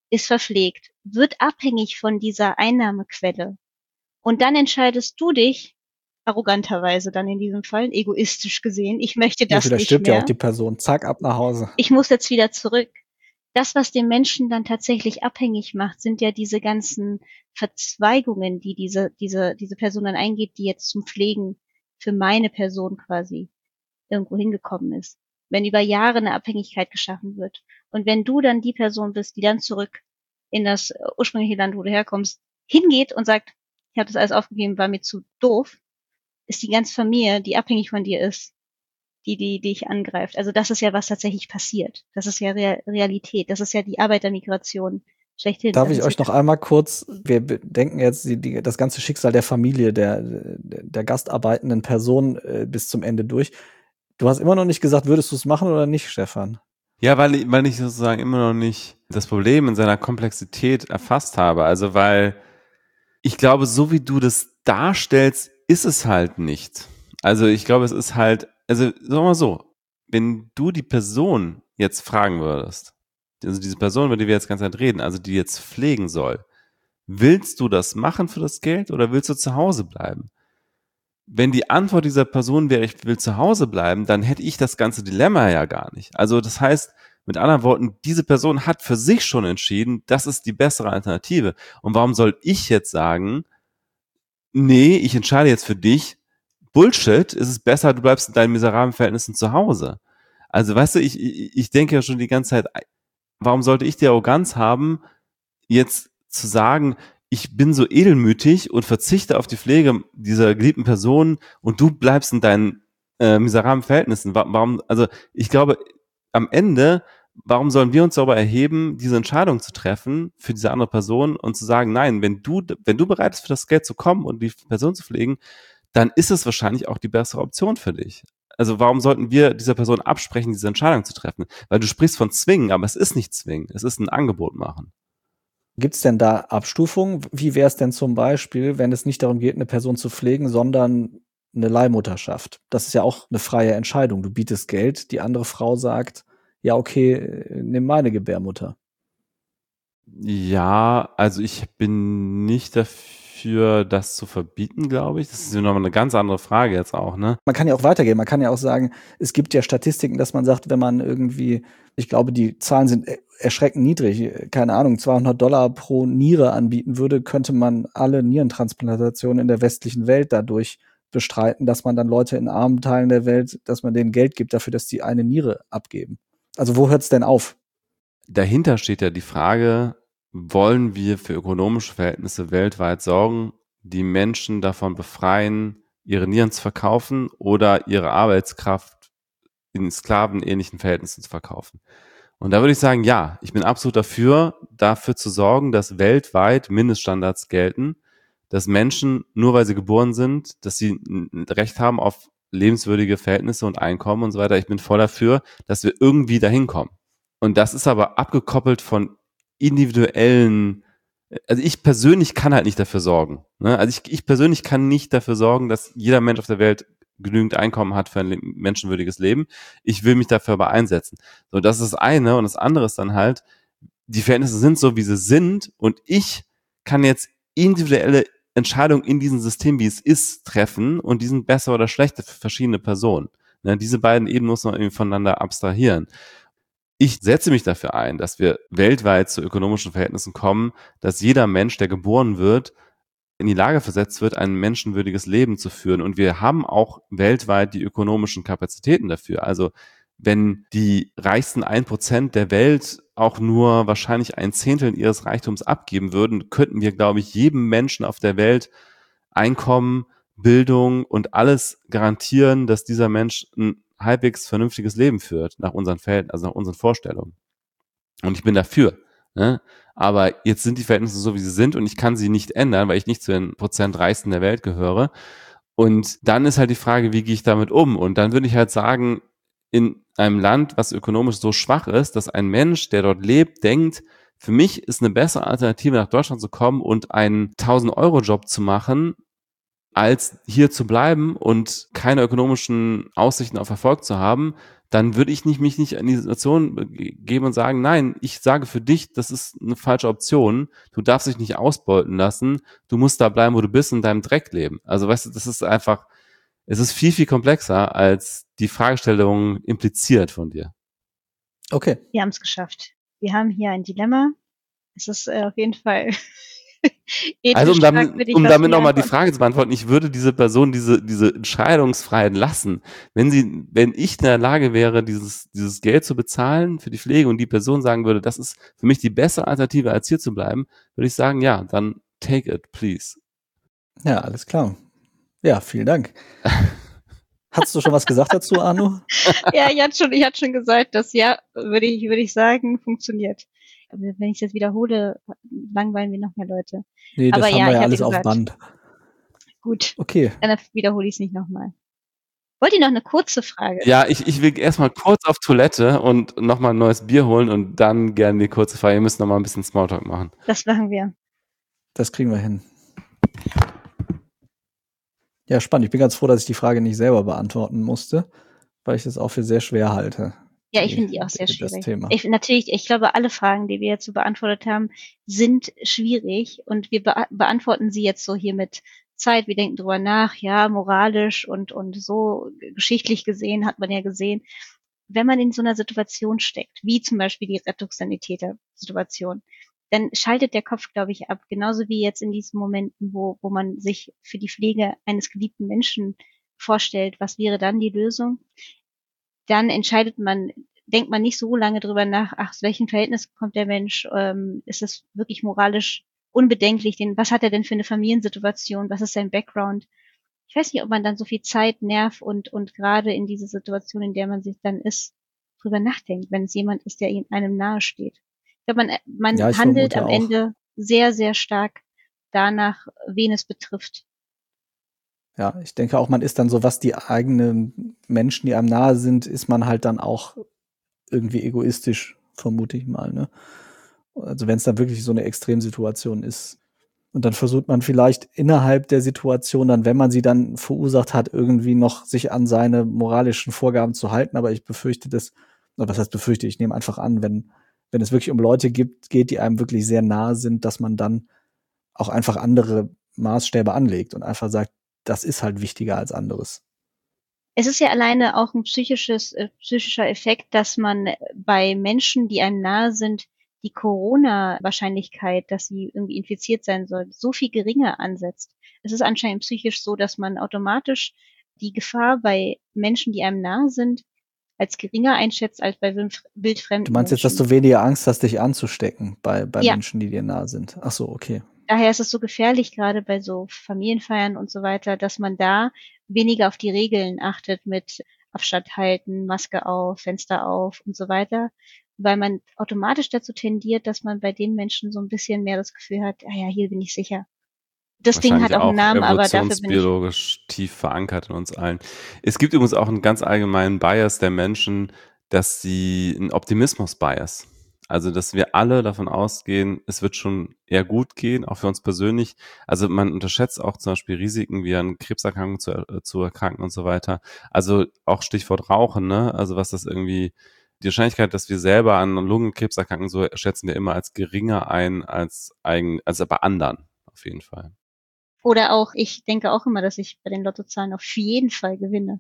ist verpflegt, wird abhängig von dieser Einnahmequelle. Und dann entscheidest du dich, arroganterweise dann in diesem Fall, egoistisch gesehen, ich möchte Ja, das vielleicht nicht stirbt ja auch mehr, die Person. Zack, ab nach Hause. ich muss jetzt wieder zurück. Das, was den Menschen dann tatsächlich abhängig macht, sind ja diese ganzen Verzweigungen, die diese Person dann eingeht, die jetzt zum Pflegen für meine Person quasi irgendwo hingekommen ist. Wenn über Jahre eine Abhängigkeit geschaffen wird. Und wenn du dann die Person bist, die dann zurück in das ursprüngliche Land, wo du herkommst, hingeht und sagt, ich habe das alles aufgegeben, war mir zu doof, ist die ganze Familie, die abhängig von dir ist, die dich angreift. Also das ist ja, was tatsächlich passiert. Das ist ja Realität. Das ist ja die Arbeitermigration schlechthin. Darf Das ich ist euch noch einmal kurz, wir bedenken jetzt das ganze Schicksal der Familie, der gastarbeitenden Person bis zum Ende durch. Du hast immer noch nicht gesagt, würdest du es machen oder nicht, Stefan? Ja, weil ich sozusagen immer noch nicht das Problem in seiner Komplexität erfasst habe. Also weil ich glaube, so wie du das darstellst, ist es halt nicht. Also ich glaube, es ist halt, also sagen wir mal so, wenn du die Person jetzt fragen würdest, also diese Person, über die wir jetzt die ganze Zeit reden, also die jetzt pflegen soll, willst du das machen für das Geld oder willst du zu Hause bleiben? Wenn die Antwort dieser Person wäre, ich will zu Hause bleiben, dann hätte ich das ganze Dilemma ja gar nicht. Also das heißt, mit anderen Worten, diese Person hat für sich schon entschieden, das ist die bessere Alternative. Und warum soll ich jetzt sagen, nee, ich entscheide jetzt für dich, Bullshit, ist es besser, du bleibst in deinen miserablen Verhältnissen zu Hause. Also weißt du, ich denke ja schon die ganze Zeit, warum sollte ich die Arroganz haben, jetzt zu sagen, ich bin so edelmütig und verzichte auf die Pflege dieser geliebten Person und du bleibst in deinen miserablen Verhältnissen. Warum, also ich glaube, am Ende, warum sollen wir uns darüber erheben, diese Entscheidung zu treffen für diese andere Person und zu sagen, nein, wenn du bereit bist, für das Geld zu kommen und die Person zu pflegen, dann ist es wahrscheinlich auch die bessere Option für dich. Also warum sollten wir dieser Person absprechen, diese Entscheidung zu treffen? Weil du sprichst von zwingen, aber es ist nicht zwingen, es ist ein Angebot machen. Gibt es denn da Abstufungen? Wie wäre es denn zum Beispiel, wenn es nicht darum geht, eine Person zu pflegen, sondern eine Leihmutterschaft? Das ist ja auch eine freie Entscheidung. Du bietest Geld, die andere Frau sagt, ja, okay, nimm meine Gebärmutter. Ja, also ich bin nicht dafür, das zu verbieten, glaube ich. Das ist ja nochmal eine ganz andere Frage jetzt auch, ne? Man kann ja auch weitergehen. Man kann ja auch sagen, es gibt ja Statistiken, dass man sagt, wenn man irgendwie, ich glaube, die Zahlen sind erschreckend niedrig, keine Ahnung, $200 pro Niere anbieten würde, könnte man alle Nierentransplantationen in der westlichen Welt dadurch bestreiten, dass man dann Leute in armen Teilen der Welt, dass man denen Geld gibt dafür, dass die eine Niere abgeben. Also wo hört's denn auf? Dahinter steht ja die Frage, wollen wir für ökonomische Verhältnisse weltweit sorgen, die Menschen davon befreien, ihre Nieren zu verkaufen oder ihre Arbeitskraft in sklavenähnlichen Verhältnissen zu verkaufen? Und da würde ich sagen, ja, ich bin absolut dafür zu sorgen, dass weltweit Mindeststandards gelten, dass Menschen, nur weil sie geboren sind, dass sie ein Recht haben auf lebenswürdige Verhältnisse und Einkommen und so weiter. Ich bin voll dafür, dass wir irgendwie dahin kommen. Und das ist aber abgekoppelt von individuellen, also ich persönlich kann halt nicht dafür sorgen. Ne? Also ich persönlich kann nicht dafür sorgen, dass jeder Mensch auf der Welt genügend Einkommen hat für ein menschenwürdiges Leben. Ich will mich dafür aber einsetzen. So, das ist das eine. Und das andere ist dann halt, die Verhältnisse sind so, wie sie sind. Und ich kann jetzt individuelle Entscheidungen in diesem System, wie es ist, treffen. Und die sind besser oder schlechter für verschiedene Personen. Ne? Diese beiden Ebenen muss man irgendwie voneinander abstrahieren. Ich setze mich dafür ein, dass wir weltweit zu ökonomischen Verhältnissen kommen, dass jeder Mensch, der geboren wird, in die Lage versetzt wird, ein menschenwürdiges Leben zu führen. Und wir haben auch weltweit die ökonomischen Kapazitäten dafür. Also wenn die reichsten 1% der Welt auch nur wahrscheinlich 1/10 ihres Reichtums abgeben würden, könnten wir, glaube ich, jedem Menschen auf der Welt Einkommen, Bildung und alles garantieren, dass dieser Mensch ein halbwegs vernünftiges Leben führt, nach unseren Verhältnissen, also nach unseren Vorstellungen. Und ich bin dafür. Ne? Aber jetzt sind die Verhältnisse so, wie sie sind und ich kann sie nicht ändern, weil ich nicht zu den Reichsten der Welt gehöre. Und dann ist halt die Frage, wie gehe ich damit um? Und dann würde ich halt sagen, in einem Land, was ökonomisch so schwach ist, dass ein Mensch, der dort lebt, denkt, für mich ist eine bessere Alternative, nach Deutschland zu kommen und einen 1.000-Euro-Job zu machen, als hier zu bleiben und keine ökonomischen Aussichten auf Erfolg zu haben, dann würde ich mich nicht in die Situation geben und sagen, nein, ich sage für dich, das ist eine falsche Option. Du darfst dich nicht ausbeuten lassen. Du musst da bleiben, wo du bist und in deinem Dreck leben. Also weißt du, das ist einfach, es ist viel, viel komplexer, als die Fragestellung impliziert von dir. Okay. Wir haben es geschafft. Wir haben hier ein Dilemma. Es ist auf jeden Fall Also ethisch fragwürdig, um was damit wir nochmal die antworten. Frage zu beantworten, ich würde diese Person diese Entscheidungsfreiheit lassen. Wenn ich in der Lage wäre, dieses Geld zu bezahlen für die Pflege und die Person sagen würde, das ist für mich die bessere Alternative, als hier zu bleiben, würde ich sagen, ja, dann take it, please. Ja, alles klar. Ja, vielen Dank. Hast du schon was gesagt dazu, Arno? Ja, ich hatte schon gesagt, dass ja, würde ich sagen, funktioniert. Aber wenn ich es jetzt wiederhole, langweilen wir noch mehr Leute. Nee, das Aber haben ja, wir ich ja hatte alles auf gesagt, Band. gut, Okay. dann wiederhole ich es nicht nochmal. Wollt ihr noch eine kurze Frage? Ja, ich will erstmal kurz auf Toilette und nochmal ein neues Bier holen und dann gerne die kurze Frage. Ihr müsst nochmal ein bisschen Smalltalk machen. Das machen wir. Das kriegen wir hin. Ja, spannend. Ich bin ganz froh, dass ich die Frage nicht selber beantworten musste, weil ich das auch für sehr schwer halte. Ja, ich finde die auch sehr Das schwierig. Thema. Ich glaube, alle Fragen, die wir jetzt so beantwortet haben, sind schwierig und wir beantworten sie jetzt so hier mit Zeit. Wir denken drüber nach, ja, moralisch und so geschichtlich gesehen hat man ja gesehen, wenn man in so einer Situation steckt, wie zum Beispiel die Rettungssanitäter-Situation, dann schaltet der Kopf, glaube ich, ab. Genauso wie jetzt in diesen Momenten, wo man sich für die Pflege eines geliebten Menschen vorstellt, was wäre dann die Lösung? Dann denkt man nicht so lange drüber nach, ach, aus welchem Verhältnis kommt der Mensch, ist es wirklich moralisch unbedenklich, was hat er denn für eine Familiensituation, was ist sein Background? Ich weiß nicht, ob man dann so viel Zeit, Nerv und gerade in diese Situation, in der man sich dann ist, drüber nachdenkt, wenn es jemand ist, der einem nahe steht. Ich glaube, man Ja, ich handelt vermute am auch. Ende sehr, sehr stark danach, wen es betrifft. Ja, ich denke auch, man ist dann so, was die eigenen Menschen, die einem nahe sind, ist man halt dann auch irgendwie egoistisch, vermute ich mal, ne? Also wenn es dann wirklich so eine Extremsituation ist. Und dann versucht man vielleicht innerhalb der Situation dann, wenn man sie dann verursacht hat, irgendwie noch sich an seine moralischen Vorgaben zu halten. Aber ich befürchte das, oder was heißt befürchte, ich nehme einfach an, wenn es wirklich um Leute geht, die einem wirklich sehr nahe sind, dass man dann auch einfach andere Maßstäbe anlegt und einfach sagt, das ist halt wichtiger als anderes. Es ist ja alleine auch ein psychischer Effekt, dass man bei Menschen, die einem nahe sind, die Corona-Wahrscheinlichkeit, dass sie irgendwie infiziert sein soll, so viel geringer ansetzt. Es ist anscheinend psychisch so, dass man automatisch die Gefahr bei Menschen, die einem nahe sind, als geringer einschätzt als bei wildfremden Du meinst jetzt, dass Menschen. du weniger Angst hast, dich anzustecken bei Ja. Menschen, die dir nahe sind? Ach so, okay. Daher ist es so gefährlich, gerade bei so Familienfeiern und so weiter, dass man da weniger auf die Regeln achtet mit Abstand halten, Maske auf, Fenster auf und so weiter, weil man automatisch dazu tendiert, dass man bei den Menschen so ein bisschen mehr das Gefühl hat, ah ja, hier bin ich sicher. Das Ding hat auch einen Namen, aber dafür bin ich. Evolutionsbiologisch tief verankert in uns allen. Es gibt übrigens auch einen ganz allgemeinen Bias der Menschen, dass sie einen Optimismus-Bias. Also, dass wir alle davon ausgehen, es wird schon eher gut gehen, auch für uns persönlich. Also, man unterschätzt auch zum Beispiel Risiken wie an Krebserkrankungen zu erkranken und so weiter. Also, auch Stichwort Rauchen, ne? Also, was das irgendwie, die Wahrscheinlichkeit, dass wir selber an Lungenkrebs erkranken, so schätzen wir immer als geringer ein als bei anderen. Auf jeden Fall. Oder auch, ich denke auch immer, dass ich bei den Lottozahlen auf jeden Fall gewinne.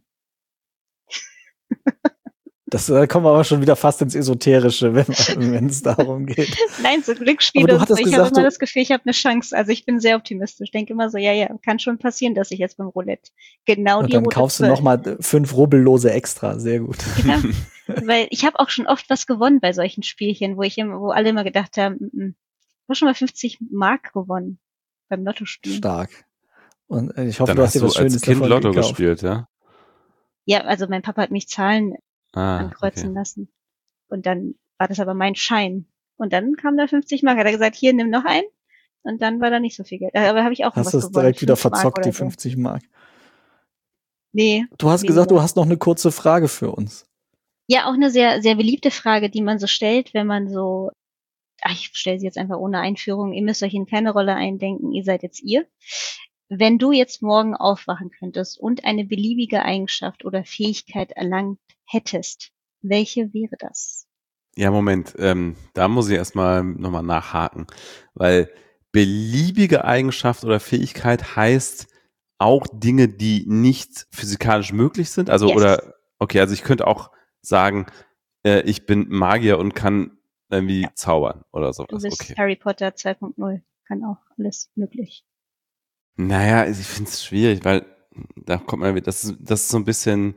Das kommen wir aber schon wieder fast ins Esoterische, wenn es darum geht. Nein, so Glücksspiele. Aber du hattest ich gesagt, habe immer das Gefühl, ich habe eine Chance. Also ich bin sehr optimistisch. Ich denke immer so, ja, kann schon passieren, dass ich jetzt beim Roulette genau und die dann rote kaufst 12. du nochmal 5 Rubbellose extra. Sehr gut. Genau. Weil ich habe auch schon oft was gewonnen bei solchen Spielchen, wo alle immer gedacht haben, ich habe schon mal 50 Mark gewonnen beim Lottospielen. Stark. Und ich hoffe, Dann du hast dir was Schönes als Kind davon Lotto gekauft. gespielt, ja? Ja, also mein Papa hat mich Zahlen ankreuzen Okay. lassen. Und dann war das aber mein Schein. Und dann kam da 50 Mark. Hat er gesagt, hier, nimm noch einen. Und dann war da nicht so viel Geld. Aber habe ich auch Hast was du es gewonnen. direkt wieder 5 Mark verzockt, oder die 50 Mark? Nee. Du hast weniger. gesagt, du hast noch eine kurze Frage für uns. Ja, auch eine sehr, sehr beliebte Frage, die man so stellt, wenn man so, ich stelle sie jetzt einfach ohne Einführung, ihr müsst euch in keine Rolle eindenken, ihr seid jetzt ihr. Wenn du jetzt morgen aufwachen könntest und eine beliebige Eigenschaft oder Fähigkeit erlangt hättest, welche wäre das? Ja, Moment, da muss ich erstmal nochmal nachhaken, weil beliebige Eigenschaft oder Fähigkeit heißt auch Dinge, die nicht physikalisch möglich sind. Also, Yes, okay, also ich könnte auch sagen, ich bin Magier und kann irgendwie ja. zaubern oder Du sowas. bist Okay. Harry Potter 2.0. Kann auch alles möglich. Naja, ich finde es schwierig, weil da kommt man, das ist so ein bisschen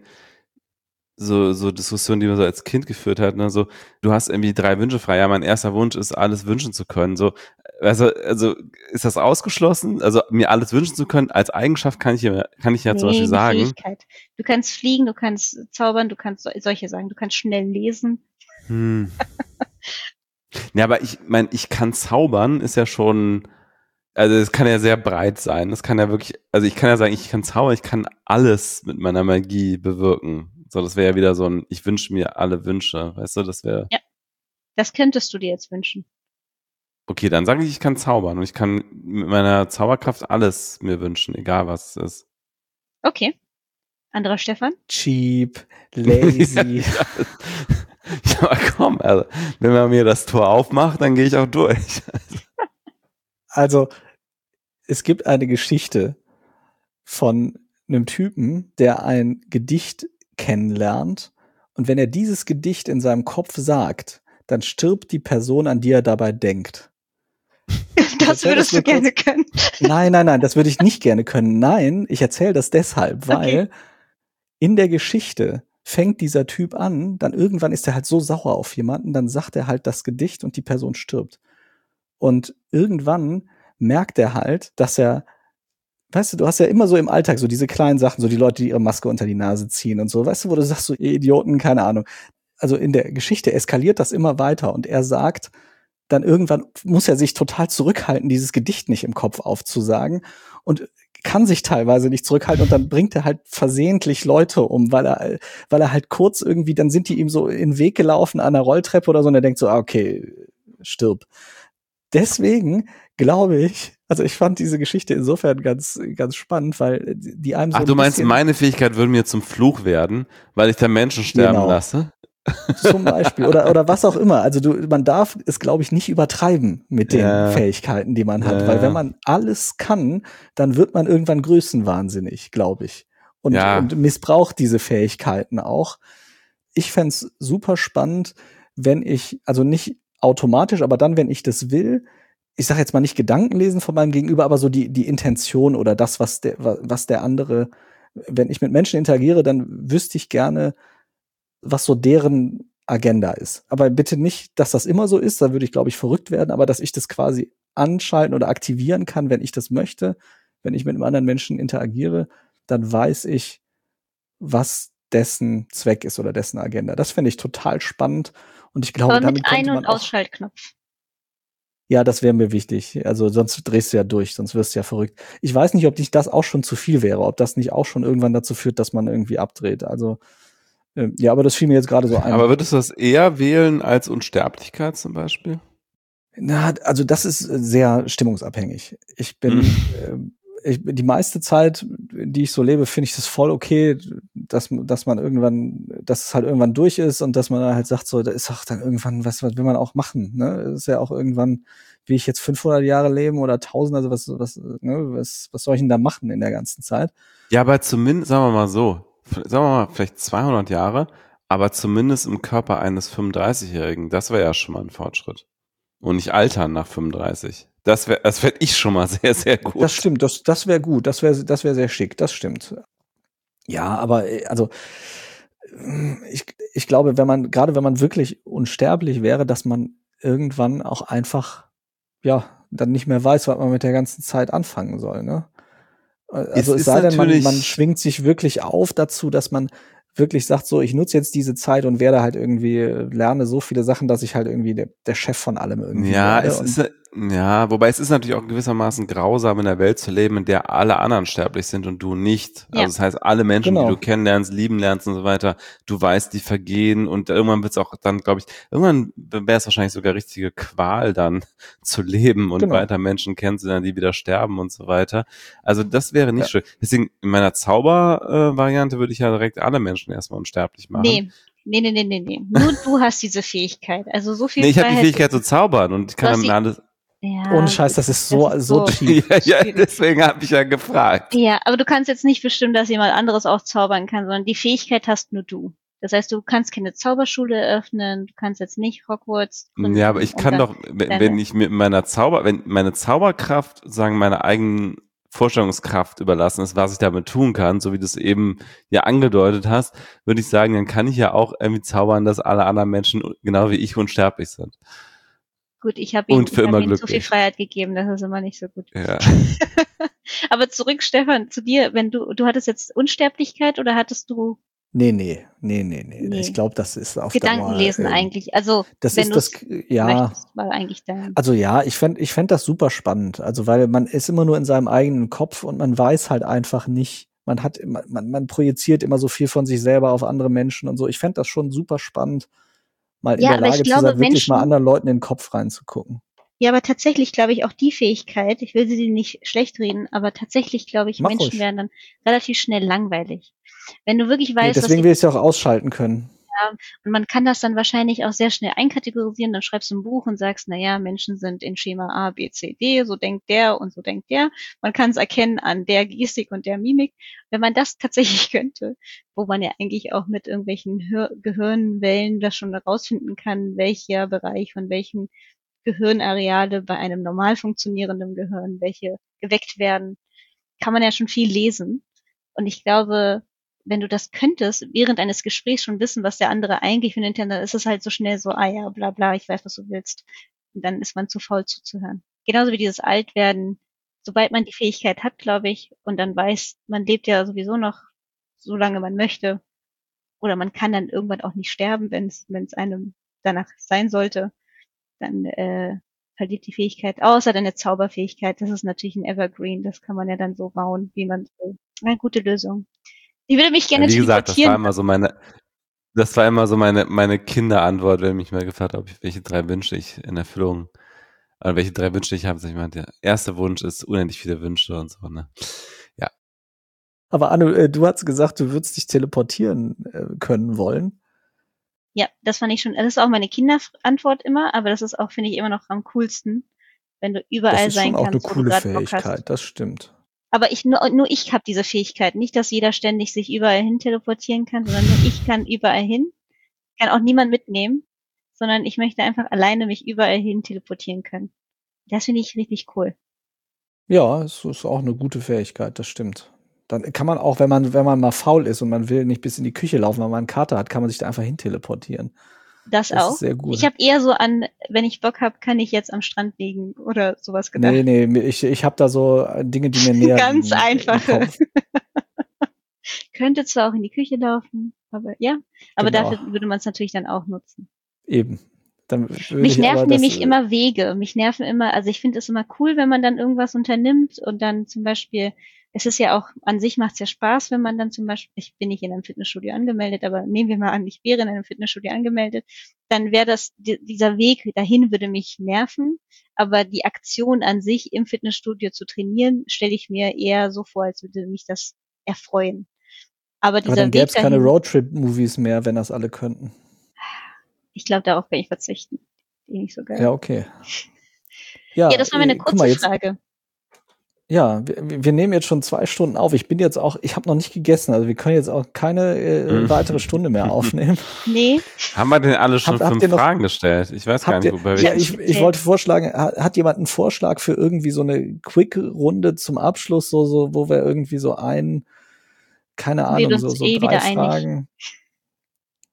so Diskussionen, die man so als Kind geführt hat, ne? So, du hast irgendwie 3 Wünsche frei. Ja, mein erster Wunsch ist, alles wünschen zu können. So, also ist das ausgeschlossen? Also mir alles wünschen zu können, als Eigenschaft kann ich ja zum Beispiel Nee, eine sagen. Fähigkeit. Du kannst fliegen, du kannst zaubern, du kannst solche Sachen, du kannst schnell lesen. Hm. Ja, aber ich meine, ich kann zaubern, ist ja schon, also es kann ja sehr breit sein. Das kann ja wirklich, also ich kann ja sagen, ich kann zaubern, ich kann alles mit meiner Magie bewirken. So, das wäre ja wieder so ein, ich wünsche mir alle Wünsche, weißt du, das wäre. Ja, das könntest du dir jetzt wünschen. Okay, dann sage ich kann zaubern und ich kann mit meiner Zauberkraft alles mir wünschen, egal was es ist. Okay. Anderer Stefan? Cheap, lazy. Ja, aber komm, also, wenn man mir das Tor aufmacht, dann gehe ich auch durch. Also, es gibt eine Geschichte von einem Typen, der ein Gedicht kennenlernt. Und wenn er dieses Gedicht in seinem Kopf sagt, dann stirbt die Person, an die er dabei denkt. Das würdest du gerne können. Nein, das würde ich nicht gerne können. Nein, ich erzähle das deshalb, weil in der Geschichte fängt dieser Typ an, dann irgendwann ist er halt so sauer auf jemanden, dann sagt er halt das Gedicht und die Person stirbt. Und irgendwann merkt er halt, dass er, weißt du hast ja immer so im Alltag so diese kleinen Sachen, so die Leute, die ihre Maske unter die Nase ziehen und so, weißt du, wo du sagst, so ihr Idioten, keine Ahnung. Also in der Geschichte eskaliert das immer weiter und er sagt, dann irgendwann muss er sich total zurückhalten, dieses Gedicht nicht im Kopf aufzusagen und kann sich teilweise nicht zurückhalten und dann bringt er halt versehentlich Leute um, weil er halt kurz irgendwie, dann sind die ihm so in den Weg gelaufen an der Rolltreppe oder so und er denkt so, okay, stirb. Deswegen glaube ich, also ich fand diese Geschichte insofern ganz, ganz spannend, weil die einem so Ach, ein du meinst, bisschen, meine Fähigkeit würde mir zum Fluch werden, weil ich da Menschen sterben lasse? Zum Beispiel. Oder was auch immer. Also man darf es, glaube ich, nicht übertreiben mit den Fähigkeiten, die man hat. Weil wenn man alles kann, dann wird man irgendwann größenwahnsinnig, glaube ich. Und missbraucht diese Fähigkeiten auch. Ich fänd's super spannend, wenn ich, also nicht automatisch, aber dann, wenn ich das will, ich sage jetzt mal nicht Gedanken lesen von meinem Gegenüber, aber so die Intention oder das, was der andere, wenn ich mit Menschen interagiere, dann wüsste ich gerne, was so deren Agenda ist. Aber bitte nicht, dass das immer so ist, da würde ich, glaube ich, verrückt werden, aber dass ich das quasi anschalten oder aktivieren kann, wenn ich das möchte, wenn ich mit einem anderen Menschen interagiere, dann weiß ich, was dessen Zweck ist oder dessen Agenda. Das fände ich total spannend und ich glaube, Aber damit mit Ein- könnte und man auch. Ausschaltknopf. Ja, das wäre mir wichtig. Also sonst drehst du ja durch, sonst wirst du ja verrückt. Ich weiß nicht, ob nicht das auch schon zu viel wäre, ob das nicht auch schon irgendwann dazu führt, dass man irgendwie abdreht. Also ja, aber das fiel mir jetzt gerade so ein. Aber würdest du das eher wählen als Unsterblichkeit zum Beispiel? Na, also das ist sehr stimmungsabhängig. Ich bin die meiste Zeit, die ich so lebe, finde ich das voll okay, dass man irgendwann, dass es halt irgendwann durch ist und dass man halt sagt, so, da ist auch dann irgendwann, was will man auch machen, ne? Das ist ja auch irgendwann, wie ich jetzt 500 Jahre leben oder 1000, also was soll ich denn da machen in der ganzen Zeit? Ja, aber zumindest, sagen wir mal so, vielleicht 200 Jahre, aber zumindest im Körper eines 35-Jährigen, das wäre ja schon mal ein Fortschritt. Und nicht altern nach 35. Das fände ich schon mal sehr, sehr gut. Das stimmt, das wäre gut, das wäre sehr schick, das stimmt. Ja, aber also ich glaube, wenn man wirklich unsterblich wäre, dass man irgendwann auch einfach, ja, dann nicht mehr weiß, was man mit der ganzen Zeit anfangen soll, ne? Also es sei denn, man schwingt sich wirklich auf dazu, dass man wirklich sagt, so, ich nutze jetzt diese Zeit und werde halt irgendwie, lerne so viele Sachen, dass ich halt irgendwie der Chef von allem irgendwie ja, werde. Ja, wobei es ist natürlich auch gewissermaßen grausam, in der Welt zu leben, in der alle anderen sterblich sind und du nicht. Also Ja. das heißt, alle Menschen, die Genau. du kennenlernst, lieben lernst und so weiter, du weißt, die vergehen und irgendwann wird es auch dann, glaube ich, irgendwann wäre es wahrscheinlich sogar richtige Qual dann zu leben und Genau. weiter Menschen kennenzulernen, die wieder sterben und so weiter. Also das wäre nicht Ja. schön. Deswegen in meiner Zauber-Variante würde ich ja direkt alle Menschen erstmal unsterblich machen. Nee. Nur du hast diese Fähigkeit. Also so viel Nee, ich habe die Freiheit Fähigkeit gibt zu zaubern und ich Du kann hast dann die- alles. Ohne Ja, Scheiß, gut, das ist so cheap. Ja, schwierig. deswegen habe ich ja gefragt. Ja, aber du kannst jetzt nicht bestimmen, dass jemand anderes auch zaubern kann, sondern die Fähigkeit hast nur du. Das heißt, du kannst keine Zauberschule eröffnen, du kannst jetzt nicht Hogwarts Ja, aber gründen ich und kann dann doch, wenn deine, ich mit wenn meine Zauberkraft, sagen, meiner eigenen Vorstellungskraft überlassen ist, was ich damit tun kann, so wie du es eben ja angedeutet hast, würde ich sagen, dann kann ich ja auch irgendwie zaubern, dass alle anderen Menschen genau wie ich unsterblich sind. gut, ich habe Und für immer ihm zu viel glücklich. Freiheit gegeben, das ist immer nicht so gut. Ja. Aber zurück, Stefan, zu dir, wenn du hattest jetzt Unsterblichkeit oder hattest du Nee. Ich Nee. glaube, das ist auf Gedankenlesen Dauer, eigentlich? Also, das wenn ist du es ja, möchtest, war eigentlich dein. also ja, ich fänd das super spannend. Also, weil man ist immer nur in seinem eigenen Kopf und man weiß halt einfach nicht, man projiziert immer so viel von sich selber auf andere Menschen und so. Ich fänd das schon super spannend, mal in Ja, der aber ich Lage zu glaube, sein, wirklich mal Menschen, anderen Leuten in den Kopf reinzugucken. ja, aber tatsächlich glaube ich auch die Fähigkeit, ich will sie dir nicht schlecht reden, aber tatsächlich glaube ich, Mach Menschen ruhig. werden dann relativ schnell langweilig. Wenn du wirklich Nee, weißt, was deswegen sie will ich's ja auch ausschalten können. haben, und man kann das dann wahrscheinlich auch sehr schnell einkategorisieren, dann schreibst du ein Buch und sagst, na ja, Menschen sind in Schema A, B, C, D, so denkt der und so denkt der. Man kann es erkennen an der Gestik und der Mimik. Wenn man das tatsächlich könnte, wo man ja eigentlich auch mit irgendwelchen Gehirnwellen das schon herausfinden kann, welcher Bereich von welchen Gehirnareale bei einem normal funktionierenden Gehirn, welche geweckt werden, kann man ja schon viel lesen. Und ich glaube, wenn du das könntest, während eines Gesprächs schon wissen, was der andere eigentlich für einen Intent hat, dann ist es halt so schnell so, ah ja, bla bla, ich weiß, was du willst. Und dann ist man zu faul zuzuhören. Genauso wie dieses Altwerden, sobald man die Fähigkeit hat, glaube ich, und dann weiß, man lebt ja sowieso noch, solange man möchte, oder man kann dann irgendwann auch nicht sterben, wenn es einem danach sein sollte, dann verliert die Fähigkeit, außer deine Zauberfähigkeit. Das ist natürlich ein Evergreen, das kann man ja dann so bauen, wie man will. Eine gute Lösung. Ich würde mich Ja, gerne wie gesagt, teleportieren. das war immer so meine Kinderantwort, wenn mich mal gefragt hat, welche 3 Wünsche ich in Erfüllung, oder welche 3 Wünsche ich habe. Sag ich mal, der erste Wunsch ist unendlich viele Wünsche und so, ne? Ja. Aber Anne, du hast gesagt, du würdest dich teleportieren können wollen. Ja, das fand ich schon, das ist auch meine Kinderantwort immer, aber das ist auch, finde ich, immer noch am coolsten, wenn du Das überall ist sein schon auch eine kannst, wo du coole gerade Bock hast. Fähigkeit, das stimmt. Aber nur ich habe diese Fähigkeit. Nicht, dass jeder ständig sich überall hin teleportieren kann, sondern nur ich kann überall hin. Kann auch niemand mitnehmen, sondern ich möchte einfach alleine mich überall hin teleportieren können. Das finde ich richtig cool. Ja, es ist auch eine gute Fähigkeit, das stimmt. Dann kann man auch, wenn man mal faul ist und man will nicht bis in die Küche laufen, weil man einen Kater hat, kann man sich da einfach hin teleportieren. Das Das auch. ist sehr gut. Ich habe eher so an, wenn ich Bock habe, kann ich jetzt am Strand liegen oder sowas gedacht. Nee, ich habe da so Dinge, die mir näher Ganz liegen im einfache. Kopf. Könnte zwar auch in die Küche laufen, aber ja. Aber Genau. dafür würde man es natürlich dann auch nutzen. Eben. Dann würde Mich ich aber nerven das, nämlich immer Wege. Mich nerven immer, also ich finde es immer cool, wenn man dann irgendwas unternimmt und dann zum Beispiel, es ist ja auch, an sich macht es ja Spaß, wenn man dann zum Beispiel, ich bin nicht in einem Fitnessstudio angemeldet, aber nehmen wir mal an, ich wäre in einem Fitnessstudio angemeldet, dann wäre das, dieser Weg dahin würde mich nerven, aber die Aktion an sich im Fitnessstudio zu trainieren, stelle ich mir eher so vor, als würde mich das erfreuen. Aber aber dieser dann gäbe Weg es keine dahin, Roadtrip-Movies mehr, wenn das alle könnten. ich glaube, darauf kann ich verzichten. Die nicht so geil. Ja, okay. Ja, Ja, das war meine guck kurze mal, jetzt, Frage. ja, wir nehmen jetzt schon 2 Stunden auf. Ich habe noch nicht gegessen, also wir können jetzt auch keine weitere Stunde mehr aufnehmen. Nee, Haben wir denn alle schon Habt 5 ihr noch- Fragen gestellt? Ich weiß gar Habt nicht, ihr, wobei ja, ich. ich wollte vorschlagen, hat jemand einen Vorschlag für irgendwie so eine Quick-Runde zum Abschluss, so, wo wir irgendwie so keine wir Ahnung, uns so eh 3 wieder einig. Fragen.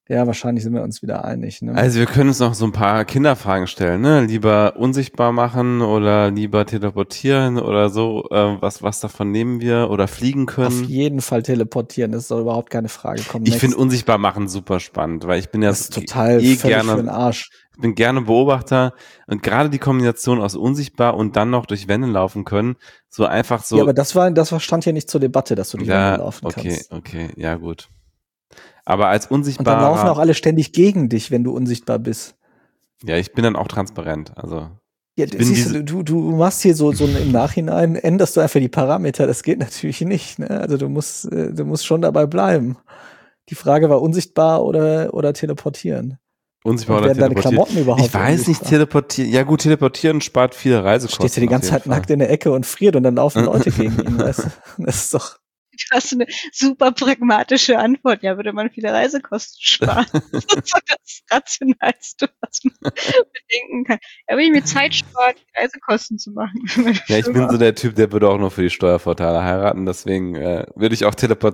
Ja, wahrscheinlich sind wir uns wieder einig. Ne? Also wir können uns noch so ein paar Kinderfragen stellen, ne? Lieber unsichtbar machen oder lieber teleportieren oder so. Was davon nehmen wir? Oder fliegen können? Auf jeden Fall teleportieren, das ist doch überhaupt keine Frage. Komm, ich finde unsichtbar machen super spannend, weil ich bin ja das ist total völlig gerne für den Arsch. Ich bin gerne Beobachter und gerade die Kombination aus unsichtbar und dann noch durch Wände laufen können, so einfach so. Ja, aber das stand ja nicht zur Debatte, dass du durch Wände laufen kannst. Okay, ja gut. Aber als unsichtbarer... Und dann laufen auch alle ständig gegen dich, wenn du unsichtbar bist. Ja, ich bin dann auch transparent, also... Ja, siehst du machst hier so im Nachhinein, änderst du einfach die Parameter, das geht natürlich nicht, ne? Also du musst schon dabei bleiben. Die Frage war unsichtbar oder teleportieren. Unsichtbar und oder werden deine teleportieren? Klamotten überhaupt Ich weiß unsichtbar? nicht, teleportieren. Ja gut, teleportieren spart viele Reisekosten. Steht ja die ganze Zeit nackt in der Ecke und friert und dann laufen Leute gegen ihn. Weißt du? Das ist doch... Du hast eine super pragmatische Antwort. Ja, würde man viele Reisekosten sparen. Das ist so das Rationalste, was man bedenken kann. Ja, wenn ich mir Zeit sparen, Reisekosten zu machen. Ja, ich bin so der Typ, der würde auch nur für die Steuervorteile heiraten. Deswegen würde ich auch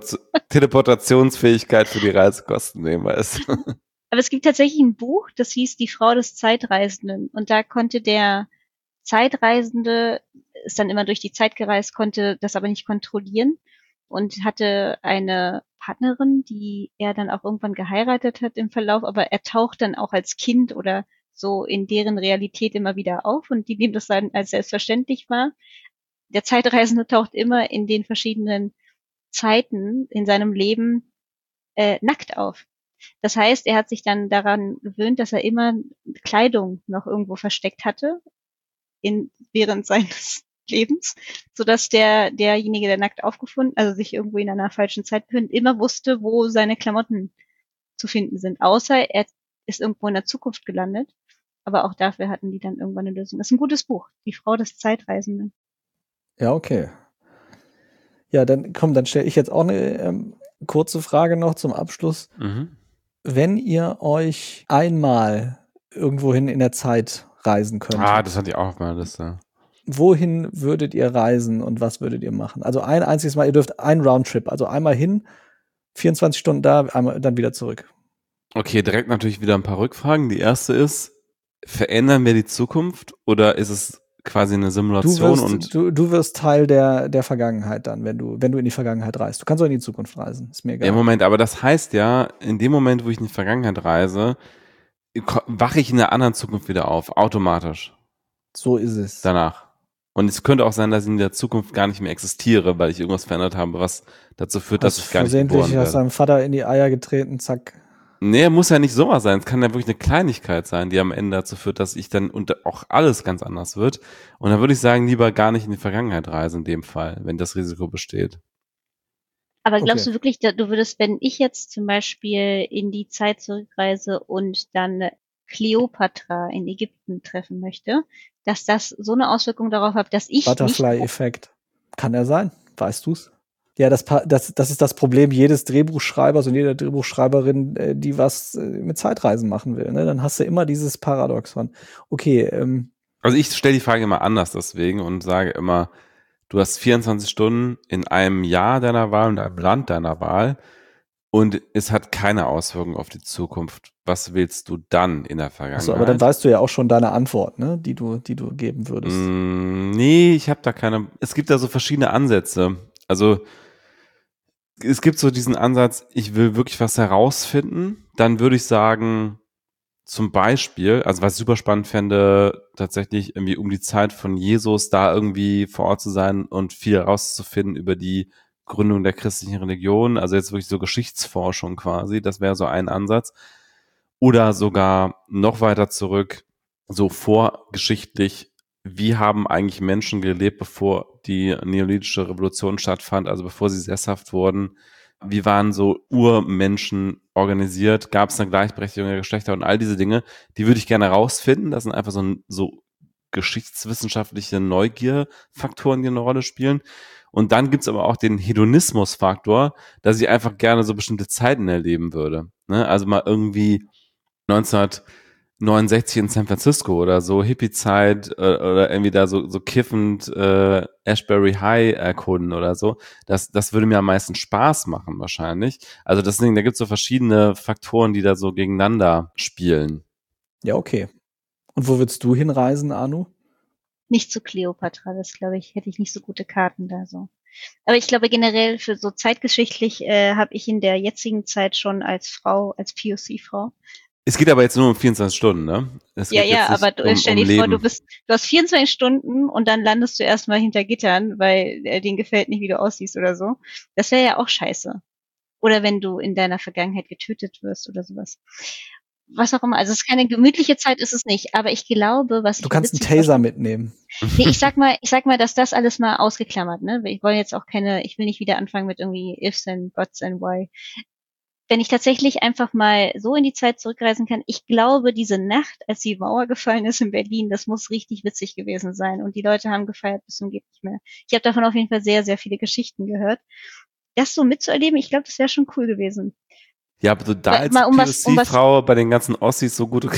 Teleportationsfähigkeit für die Reisekosten nehmen, weißt du. Aber es gibt tatsächlich ein Buch, das hieß Die Frau des Zeitreisenden. Und da konnte der Zeitreisende, ist dann immer durch die Zeit gereist, konnte das aber nicht kontrollieren und hatte eine Partnerin, die er dann auch irgendwann geheiratet hat im Verlauf, aber er taucht dann auch als Kind oder so in deren Realität immer wieder auf und die nehmen das dann als selbstverständlich wahr. Der Zeitreisende taucht immer in den verschiedenen Zeiten in seinem Leben nackt auf. Das heißt, er hat sich dann daran gewöhnt, dass er immer Kleidung noch irgendwo versteckt hatte während seines Lebens, sodass derjenige, der nackt aufgefunden, also sich irgendwo in einer falschen Zeit befindet, immer wusste, wo seine Klamotten zu finden sind. Außer er ist irgendwo in der Zukunft gelandet. Aber auch dafür hatten die dann irgendwann eine Lösung. Das ist ein gutes Buch. Die Frau des Zeitreisenden. Ja, okay. Ja, dann stelle ich jetzt auch eine kurze Frage noch zum Abschluss. Mhm. Wenn ihr euch einmal irgendwohin in der Zeit reisen könntet. Das hatte ich auch auf meiner Liste. Wohin würdet ihr reisen und was würdet ihr machen? Also ein einziges Mal, ihr dürft einen Roundtrip, also einmal hin, 24 Stunden da, einmal dann wieder zurück. Okay, direkt natürlich wieder ein paar Rückfragen. Die erste ist, verändern wir die Zukunft oder ist es quasi eine Simulation? Du wirst Teil der Vergangenheit dann, wenn du in die Vergangenheit reist. Du kannst auch in die Zukunft reisen, ist mir egal. Ja, Moment, aber das heißt ja, in dem Moment, wo ich in die Vergangenheit reise, wache ich in einer anderen Zukunft wieder auf, automatisch. So ist es. Danach. Und es könnte auch sein, dass ich in der Zukunft gar nicht mehr existiere, weil ich irgendwas verändert habe, was dazu führt, dass ich gar nicht geboren werde. Versehentlich hast deinem Vater in die Eier getreten, zack. Nee, muss ja nicht sowas sein. Es kann ja wirklich eine Kleinigkeit sein, die am Ende dazu führt, dass ich dann und auch alles ganz anders wird. Und dann würde ich sagen, lieber gar nicht in die Vergangenheit reisen in dem Fall, wenn das Risiko besteht. Aber glaubst du wirklich, du würdest, wenn ich jetzt zum Beispiel in die Zeit zurückreise und dann Kleopatra in Ägypten treffen möchte, dass das so eine Auswirkung darauf hat, dass ich Butterfly-Effekt. Kann er sein? Weißt du's? Ja, das ist das Problem jedes Drehbuchschreibers und jeder Drehbuchschreiberin, die was mit Zeitreisen machen will. Ne? Dann hast du immer dieses Paradoxon. Okay. Also ich stelle die Frage immer anders deswegen und sage immer, du hast 24 Stunden in einem Jahr deiner Wahl und einem Land deiner Wahl und es hat keine Auswirkung auf die Zukunft. Was willst du dann in der Vergangenheit? Achso, aber dann weißt du ja auch schon deine Antwort, ne, die du geben würdest. Nee, ich habe da keine. Es gibt da so verschiedene Ansätze. Also es gibt so diesen Ansatz, ich will wirklich was herausfinden. Dann würde ich sagen, zum Beispiel, also was ich super spannend fände, tatsächlich irgendwie um die Zeit von Jesus da irgendwie vor Ort zu sein und viel herauszufinden über die Gründung der christlichen Religion. Also jetzt wirklich so Geschichtsforschung quasi. Das wäre so ein Ansatz. Oder sogar noch weiter zurück, so vorgeschichtlich, wie haben eigentlich Menschen gelebt, bevor die neolithische Revolution stattfand, also bevor sie sesshaft wurden? Wie waren so Urmenschen organisiert? Gab es eine Gleichberechtigung der Geschlechter und all diese Dinge? Die würde ich gerne rausfinden. Das sind einfach so geschichtswissenschaftliche Neugierfaktoren, die eine Rolle spielen. Und dann gibt's aber auch den Hedonismusfaktor, dass ich einfach gerne so bestimmte Zeiten erleben würde. Ne? Also mal irgendwie 69 in San Francisco oder so, Hippie-Zeit oder irgendwie da so kiffend Ashbury High erkunden oder so. Das würde mir am meisten Spaß machen wahrscheinlich. Also deswegen, da gibt es so verschiedene Faktoren, die da so gegeneinander spielen. Ja, okay. Und wo würdest du hinreisen, Anu? Nicht zu Kleopatra, das glaube ich, hätte ich nicht so gute Karten da so. Aber ich glaube generell für so zeitgeschichtlich habe ich in der jetzigen Zeit schon als Frau, als POC-Frau. Es geht aber jetzt nur um 24 Stunden, ne? Es Ja, geht jetzt ja, nicht aber stell dir vor, Leben. du hast 24 Stunden und dann landest du erstmal hinter Gittern, weil denen gefällt nicht, wie du aussiehst oder so. Das wäre ja auch scheiße. Oder wenn du in deiner Vergangenheit getötet wirst oder sowas. Was auch immer. Also es ist keine gemütliche Zeit, ist es nicht. Aber ich glaube, was ich Du kannst einen Taser mitnehmen. Nee, ich sag mal, dass das alles mal ausgeklammert, ne? Ich will jetzt auch ich will nicht wieder anfangen mit irgendwie ifs and buts and why. Wenn ich tatsächlich einfach mal so in die Zeit zurückreisen kann, ich glaube, diese Nacht, als die Mauer gefallen ist in Berlin, das muss richtig witzig gewesen sein. Und die Leute haben gefeiert bis zum geht nicht mehr. Ich habe davon auf jeden Fall sehr, sehr viele Geschichten gehört. Das so mitzuerleben, ich glaube, das wäre schon cool gewesen. Ja, aber du da als Mal POC-Frau bei den ganzen Ossis so gut.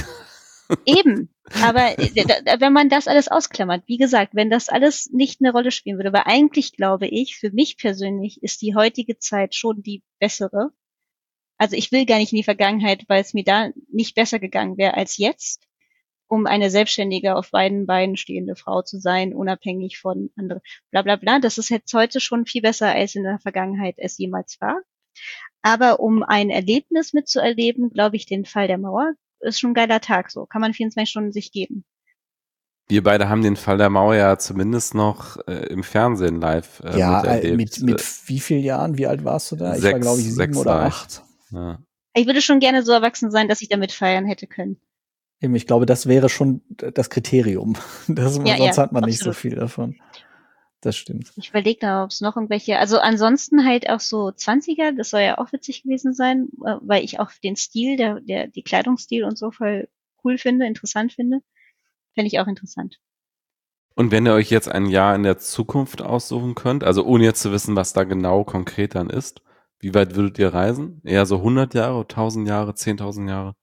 Eben, aber wenn man das alles ausklammert, wie gesagt, wenn das alles nicht eine Rolle spielen würde, weil eigentlich glaube ich, für mich persönlich ist die heutige Zeit schon die bessere. Also ich will gar nicht in die Vergangenheit, weil es mir da nicht besser gegangen wäre als jetzt, um eine selbstständige, auf beiden Beinen stehende Frau zu sein, unabhängig von anderen, bla bla bla. Das ist jetzt heute schon viel besser, als in der Vergangenheit es jemals war. Aber um ein Erlebnis mitzuerleben, glaube ich, den Fall der Mauer ist schon ein geiler Tag so. Kann man 24 Stunden sich geben. Wir beide haben den Fall der Mauer ja zumindest noch im Fernsehen live miterlebt. Mit wie vielen Jahren? Wie alt warst du da? 6, ich war, glaube ich, 7 oder 8. Ja. Ich würde schon gerne so erwachsen sein, dass ich damit feiern hätte können. Eben, ich glaube, das wäre schon das Kriterium. Sonst hat man nicht so viel davon. Das stimmt. Ich überlege da, ob es noch irgendwelche, also ansonsten halt auch so 20er, das soll ja auch witzig gewesen sein, weil ich auch den Stil, die Kleidungsstil und so voll cool finde, interessant finde. Fände ich auch interessant. Und wenn ihr euch jetzt ein Jahr in der Zukunft aussuchen könnt, also ohne jetzt zu wissen, was da genau konkret dann ist, wie weit würdet ihr reisen? Eher so 100 Jahre, 1000 Jahre, 10.000 Jahre?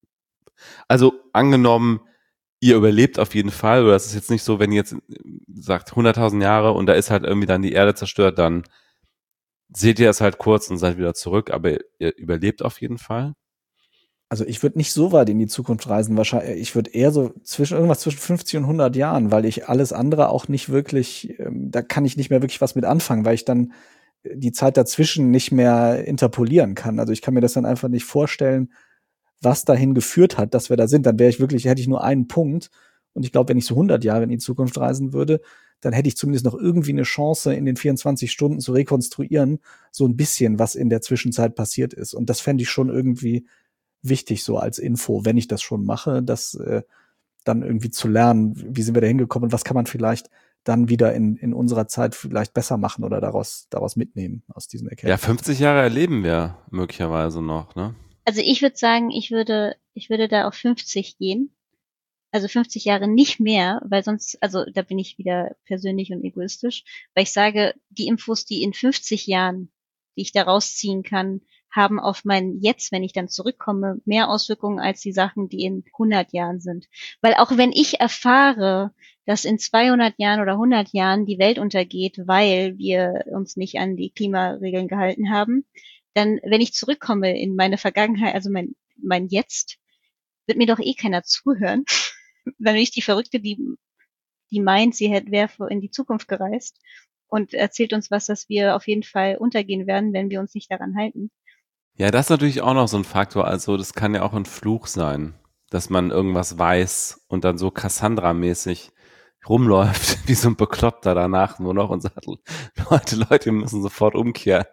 Also angenommen, ihr überlebt auf jeden Fall, oder es ist jetzt nicht so, wenn ihr jetzt sagt 100.000 Jahre und da ist halt irgendwie dann die Erde zerstört, dann seht ihr es halt kurz und seid wieder zurück, aber ihr überlebt auf jeden Fall? Also ich würde nicht so weit in die Zukunft reisen, wahrscheinlich. Ich würde eher so irgendwas zwischen 50 und 100 Jahren, weil ich alles andere auch nicht wirklich, da kann ich nicht mehr wirklich was mit anfangen, weil ich dann die Zeit dazwischen nicht mehr interpolieren kann. Also ich kann mir das dann einfach nicht vorstellen, was dahin geführt hat, dass wir da sind. Dann hätte ich nur einen Punkt. Und ich glaube, wenn ich so 100 Jahre in die Zukunft reisen würde, dann hätte ich zumindest noch irgendwie eine Chance, in den 24 Stunden zu rekonstruieren, so ein bisschen, was in der Zwischenzeit passiert ist. Und das fände ich schon irgendwie wichtig, so als Info, wenn ich das schon mache, das dann irgendwie zu lernen, wie sind wir da hingekommen und was kann man vielleicht dann wieder in unserer Zeit vielleicht besser machen oder daraus mitnehmen aus diesen Erkenntnissen. Ja, 50 Jahre erleben wir möglicherweise noch, ne? Also ich würde sagen, ich würde da auf 50 gehen. Also 50 Jahre nicht mehr, weil sonst, also da bin ich wieder persönlich und egoistisch, weil ich sage, die Infos, die in 50 Jahren, die ich da rausziehen kann, haben auf mein Jetzt, wenn ich dann zurückkomme, mehr Auswirkungen als die Sachen, die in 100 Jahren sind. Weil auch wenn ich erfahre, dass in 200 Jahren oder 100 Jahren die Welt untergeht, weil wir uns nicht an die Klimaregeln gehalten haben, dann, wenn ich zurückkomme in meine Vergangenheit, also mein Jetzt, wird mir doch eh keiner zuhören. Dann bin ich die Verrückte, die meint, wäre in die Zukunft gereist und erzählt uns was, dass wir auf jeden Fall untergehen werden, wenn wir uns nicht daran halten. Ja, das ist natürlich auch noch so ein Faktor. Also das kann ja auch ein Fluch sein, dass man irgendwas weiß und dann so Cassandra-mäßig rumläuft, wie so ein Bekloppter danach nur noch und sagt, Leute, wir müssen sofort umkehren.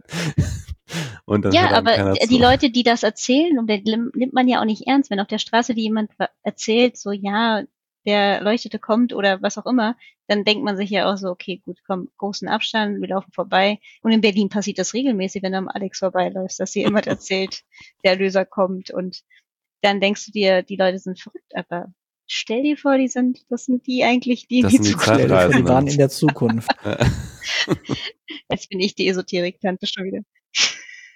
Und dann ja, aber die Leute, die das erzählen, und nimmt man ja auch nicht ernst, wenn auf der Straße die jemand erzählt, so ja, der Erleuchtete kommt oder was auch immer, dann denkt man sich ja auch so, okay, gut, komm, großen Abstand, wir laufen vorbei. Und in Berlin passiert das regelmäßig, wenn du am Alex vorbeiläufst, dass dir jemand erzählt, der Erlöser kommt. Und dann denkst du dir, die Leute sind verrückt, aber stell dir vor, das sind die eigentlich, die Zukunft die waren in der Zukunft. Jetzt bin ich die Esoterik-Tante schon wieder.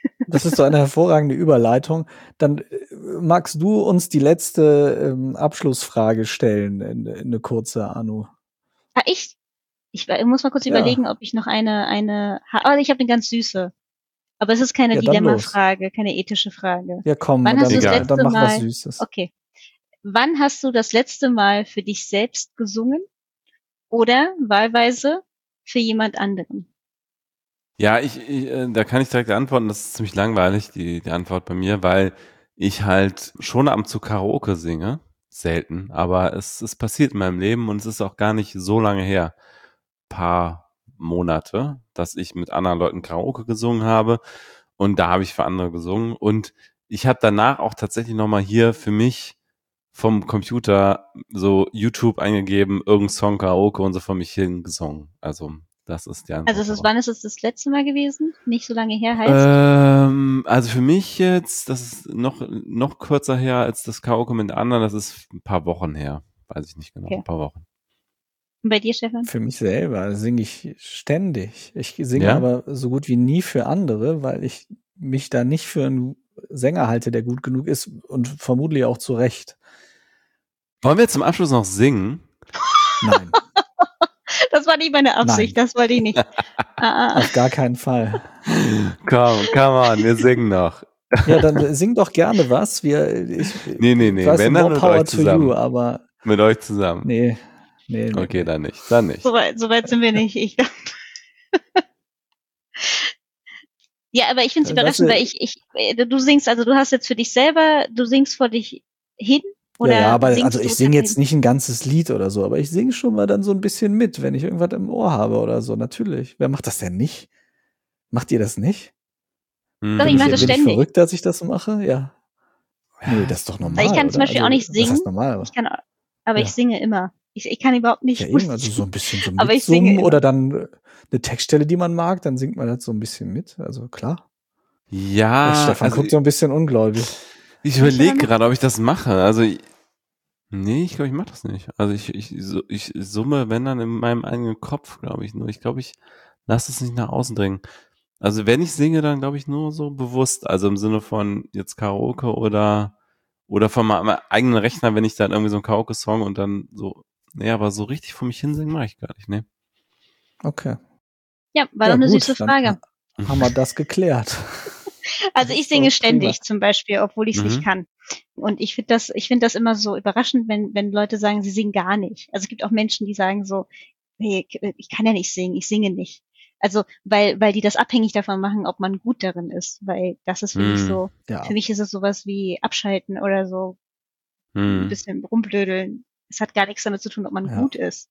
Das ist so eine hervorragende Überleitung. Dann magst du uns die letzte Abschlussfrage stellen, eine kurze, Anu. Ah, ich muss mal kurz Ja. überlegen, ob ich noch aber ich habe eine ganz süße. Aber es ist keine Ja, dann los. Dilemma-Frage, keine ethische Frage. Ja, komm, Wann hast du das Egal. letzte dann mach was Mal, Süßes. okay. Wann hast du das letzte Mal für dich selbst gesungen oder wahlweise für jemand anderen? Ja, da kann ich direkt antworten, das ist ziemlich langweilig, die Antwort bei mir, weil ich halt schon ab und zu Karaoke singe, selten, aber es passiert in meinem Leben und es ist auch gar nicht so lange her, paar Monate, dass ich mit anderen Leuten Karaoke gesungen habe und da habe ich für andere gesungen und ich habe danach auch tatsächlich nochmal hier für mich vom Computer so YouTube eingegeben, irgendein Song Karaoke und so vor mich hin gesungen. Also das ist die Antwort. Also wann ist es das letzte Mal gewesen? Nicht so lange her heißt? Also für mich jetzt, das ist noch kürzer her als das Karaoke mit anderen, das ist ein paar Wochen her. Weiß ich nicht genau, Okay. ein paar Wochen. Und bei dir, Stefan? Für mich selber singe ich ständig. Ich singe Ja? aber so gut wie nie für andere, weil ich mich da nicht für einen Sänger halte, der gut genug ist und vermutlich auch zu Recht. Wollen wir zum Abschluss noch singen? Nein, Das war nicht meine Absicht, Nein. das wollte ich nicht. auf gar keinen Fall. Come on, wir singen noch. Ja, dann sing doch gerne was. Nee, weißt wenn du, dann more mit power euch to zusammen. you, aber Mit euch zusammen. nee. Okay, dann nicht. Dann nicht. So weit sind wir nicht. Ja, aber ich finde es überraschend, weil du singst, also du hast jetzt für dich selber, du singst vor dich hin oder ja, aber singst also du ich singe jetzt tatsächlich- nicht ein ganzes Lied oder so, aber ich singe schon mal dann so ein bisschen mit, wenn ich irgendwas im Ohr habe oder so, natürlich. Wer macht das denn nicht? Macht ihr das nicht? Hm. Doch, ich mache das Bin ich ständig. verrückt, dass ich das so mache? Ja. Nee, das ist doch normal. Weil ich kann zum oder? Beispiel auch nicht Was singen. heißt normal? Aber Ja. ich singe immer. Ich kann überhaupt nicht Ja, gut eben, also so ein bisschen so aber ich singe mitsummen immer. oder dann eine Textstelle, die man mag, dann singt man das so ein bisschen mit. Also klar. Ja, Stefan also guckt so ein bisschen ungläubig. ich überlege gerade, ob ich das mache. Also nee, ich glaube, ich mache das nicht. Also ich summe, wenn dann in meinem eigenen Kopf, glaube ich nur. Ich glaube, ich lasse es nicht nach außen dringen. Also wenn ich singe, dann glaube ich nur so bewusst. Also im Sinne von jetzt Karaoke oder von meinem eigenen Rechner, wenn ich dann irgendwie so einen Karaoke-Song und dann so, nee, aber so richtig vor mich hinsingen mache ich gar nicht, ne? Okay. Ja, war doch eine gut, süße dann Frage. Haben wir das geklärt. Also ich singe So, ständig prima. zum Beispiel, obwohl ich es nicht kann. Und ich finde das immer so überraschend, wenn Leute sagen, sie singen gar nicht. Also es gibt auch Menschen, die sagen so, hey, ich kann ja nicht singen, ich singe nicht. Also weil die das abhängig davon machen, ob man gut darin ist. Weil das ist für mich so, Ja. für mich ist es sowas wie abschalten oder so ein bisschen rumblödeln. Es hat gar nichts damit zu tun, ob man gut ist.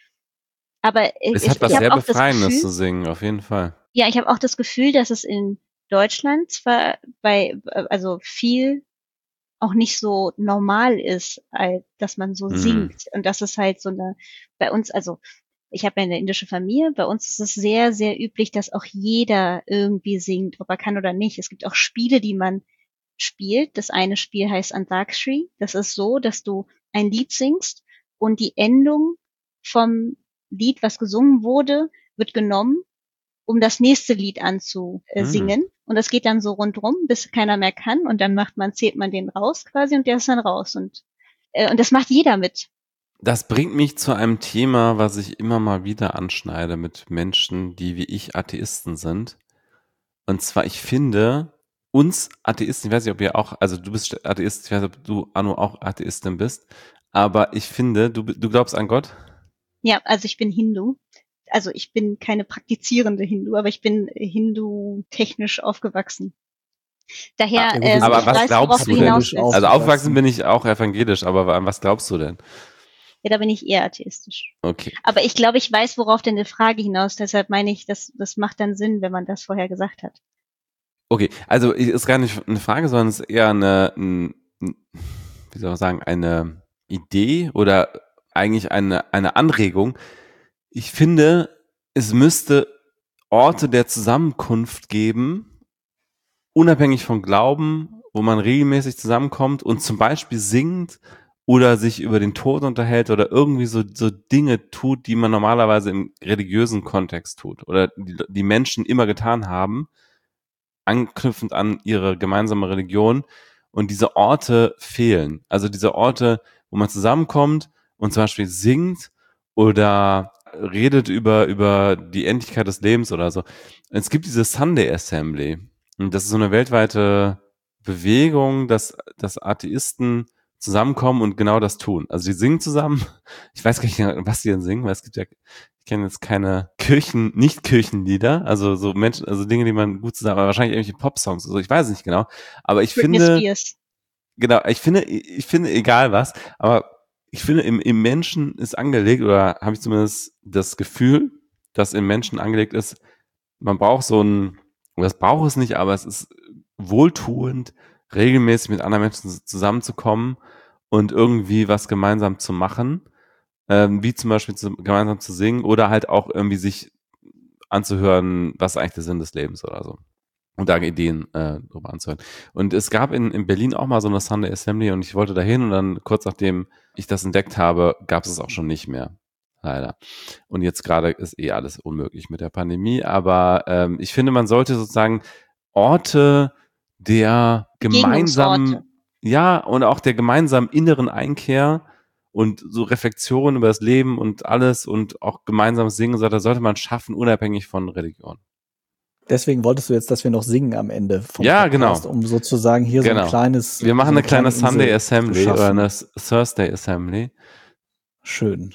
Aber es hat was ich sehr habe auch das Befreiendes Gefühl, zu singen, auf jeden Fall. ja, ich habe auch das Gefühl, dass es in Deutschland zwar also viel auch nicht so normal ist, dass man so singt. Und das ist halt so bei uns, also ich habe ja eine indische Familie, bei uns ist es sehr, sehr üblich, dass auch jeder irgendwie singt, ob er kann oder nicht. Es gibt auch Spiele, die man spielt. Das eine Spiel heißt Antakshri. Das ist so, dass du ein Lied singst und die Endung vom Lied, was gesungen wurde, wird genommen, um das nächste Lied anzusingen. Und das geht dann so rundrum, bis keiner mehr kann. Und dann zählt man den raus quasi und der ist dann raus. Und das macht jeder mit. Das bringt mich zu einem Thema, was ich immer mal wieder anschneide mit Menschen, die wie ich Atheisten sind. Und zwar, ich finde, uns Atheisten, ich weiß nicht, ob ihr auch, also du bist Atheist, ich weiß nicht, ob du, Anu, auch Atheistin bist, aber ich finde, du glaubst an Gott? Ja, also ich bin Hindu. Also ich bin keine praktizierende Hindu, aber ich bin Hindu-technisch aufgewachsen. Daher, aber ich was weiß, glaubst worauf du du denn? hinaus willst. Also aufgewachsen bin ich auch evangelisch, aber an was glaubst du denn? Ja, da bin ich eher atheistisch. Okay. Aber ich glaube, ich weiß, worauf denn die Frage hinaus. Deshalb meine ich, das macht dann Sinn, wenn man das vorher gesagt hat. Okay, also ist gar nicht eine Frage, sondern es ist eher wie soll man sagen, eine Idee oder eigentlich eine Anregung. Ich finde, es müsste Orte der Zusammenkunft geben, unabhängig von Glauben, wo man regelmäßig zusammenkommt und zum Beispiel singt oder sich über den Tod unterhält oder irgendwie so Dinge tut, die man normalerweise im religiösen Kontext tut oder die Menschen immer getan haben, anknüpfend an ihre gemeinsame Religion. Und diese Orte fehlen. Also diese Orte, wo man zusammenkommt und zum Beispiel singt oder redet über die Endlichkeit des Lebens oder so. Es gibt diese Sunday Assembly. Und das ist so eine weltweite Bewegung, dass Atheisten zusammenkommen und genau das tun. Also die singen zusammen. Ich weiß gar nicht, was die denn singen, weil es gibt ja, ich kenne jetzt keine Nicht-Kirchenlieder, also so Menschen, also Dinge, die man gut zusammen, aber wahrscheinlich irgendwelche Pop-Songs, also ich weiß es nicht genau. Aber ich Britney finde, Spears. genau, ich finde egal was, aber ich finde im Menschen ist angelegt, oder habe ich zumindest das Gefühl, dass im Menschen angelegt ist, man braucht so ein, oder das braucht es nicht, aber es ist wohltuend, regelmäßig mit anderen Menschen zusammenzukommen und irgendwie was gemeinsam zu machen, wie zum Beispiel gemeinsam zu singen oder halt auch irgendwie sich anzuhören, was ist eigentlich der Sinn des Lebens oder so. Und da Ideen drüber anzuhören. Und es gab in Berlin auch mal so eine Sunday Assembly und ich wollte dahin und dann kurz nachdem ich das entdeckt habe, gab es auch schon nicht mehr. Leider. Und jetzt gerade ist alles unmöglich mit der Pandemie, aber ich finde, man sollte sozusagen Orte der gemeinsamen, ja, und auch der gemeinsamen inneren Einkehr und so Reflexion über das Leben und alles und auch gemeinsames Singen, so, da sollte man schaffen, unabhängig von Religion. Deswegen wolltest du jetzt, dass wir noch singen am Ende vom Ja, Podcast, genau. um sozusagen hier so ein kleines... Wir machen so eine kleine Insel Sunday Assembly zu oder schaffen. eine Thursday Assembly. Schön.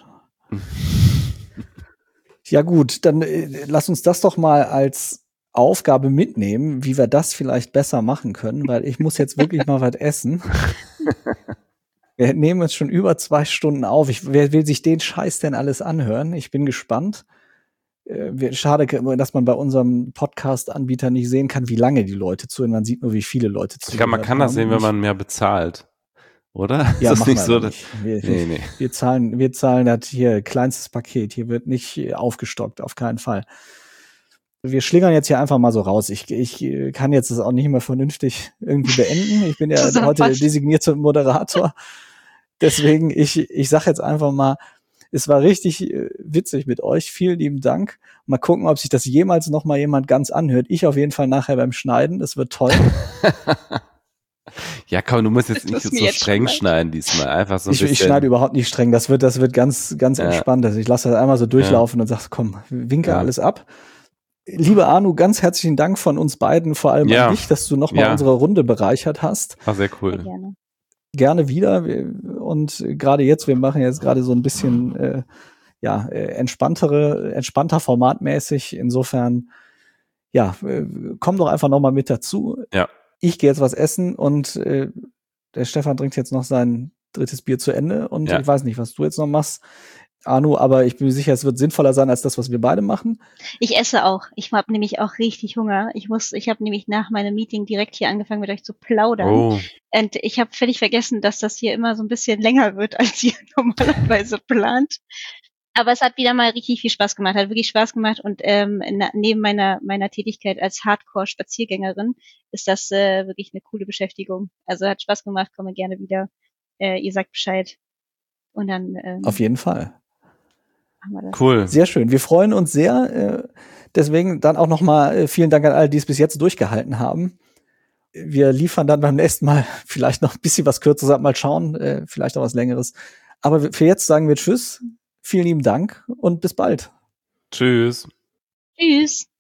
Ja gut, dann lass uns das doch mal als Aufgabe mitnehmen, wie wir das vielleicht besser machen können, weil ich muss jetzt wirklich mal was essen. Wir nehmen jetzt schon über 2 Stunden auf. Wer will sich den Scheiß denn alles anhören? Ich bin gespannt. Schade, dass man bei unserem Podcast-Anbieter nicht sehen kann, wie lange die Leute zuhören. Man sieht nur, wie viele Leute zuhören. Ich glaube, man kann das sehen, wenn man mehr bezahlt. Oder? Ja, ist das machen nicht wir so? nicht. Nee. Wir zahlen das hier kleinstes Paket. Hier wird nicht aufgestockt, auf keinen Fall. Wir schlingern jetzt hier einfach mal so raus. Ich kann jetzt das auch nicht mehr vernünftig irgendwie beenden. Ich bin ja heute designierte Moderator. Deswegen, ich sag jetzt einfach mal, es war richtig witzig mit euch. Vielen lieben Dank. Mal gucken, ob sich das jemals noch mal jemand ganz anhört. Ich auf jeden Fall nachher beim Schneiden. Das wird toll. Ja, komm, du musst jetzt nicht so streng schneiden diesmal. Einfach so ein bisschen. Ich schneide überhaupt nicht streng. Das wird ganz entspannt. Also ich lasse das einmal so durchlaufen und sag, komm, winke alles ab. Lieber Arno, ganz herzlichen Dank von uns beiden, vor allem an dich, dass du noch mal unsere Runde bereichert hast. War sehr cool. Sehr gerne wieder. Und gerade jetzt, wir machen jetzt gerade so ein bisschen entspannter formatmäßig. Insofern, komm doch einfach noch mal mit dazu. Ja. Ich gehe jetzt was essen und der Stefan trinkt jetzt noch sein 3. Bier zu Ende und ich weiß nicht, was du jetzt noch machst, Arno, aber ich bin mir sicher, es wird sinnvoller sein als das, was wir beide machen. Ich esse auch. Ich habe nämlich auch richtig Hunger. Ich habe nämlich nach meinem Meeting direkt hier angefangen, mit euch zu plaudern. Oh. Und ich habe völlig vergessen, dass das hier immer so ein bisschen länger wird, als ihr normalerweise plant. Aber es hat wieder mal richtig viel Spaß gemacht, hat wirklich Spaß gemacht und neben meiner Tätigkeit als Hardcore-Spaziergängerin ist das wirklich eine coole Beschäftigung. Also hat Spaß gemacht, komme gerne wieder. Ihr sagt Bescheid. Und dann auf jeden Fall. Machen wir das. Cool. Sehr schön. Wir freuen uns sehr. Deswegen dann auch noch mal vielen Dank an alle, die es bis jetzt durchgehalten haben. Wir liefern dann beim nächsten Mal vielleicht noch ein bisschen was Kürzeres, mal schauen, vielleicht auch was Längeres. Aber für jetzt sagen wir Tschüss. Vielen lieben Dank und bis bald. Tschüss. Tschüss.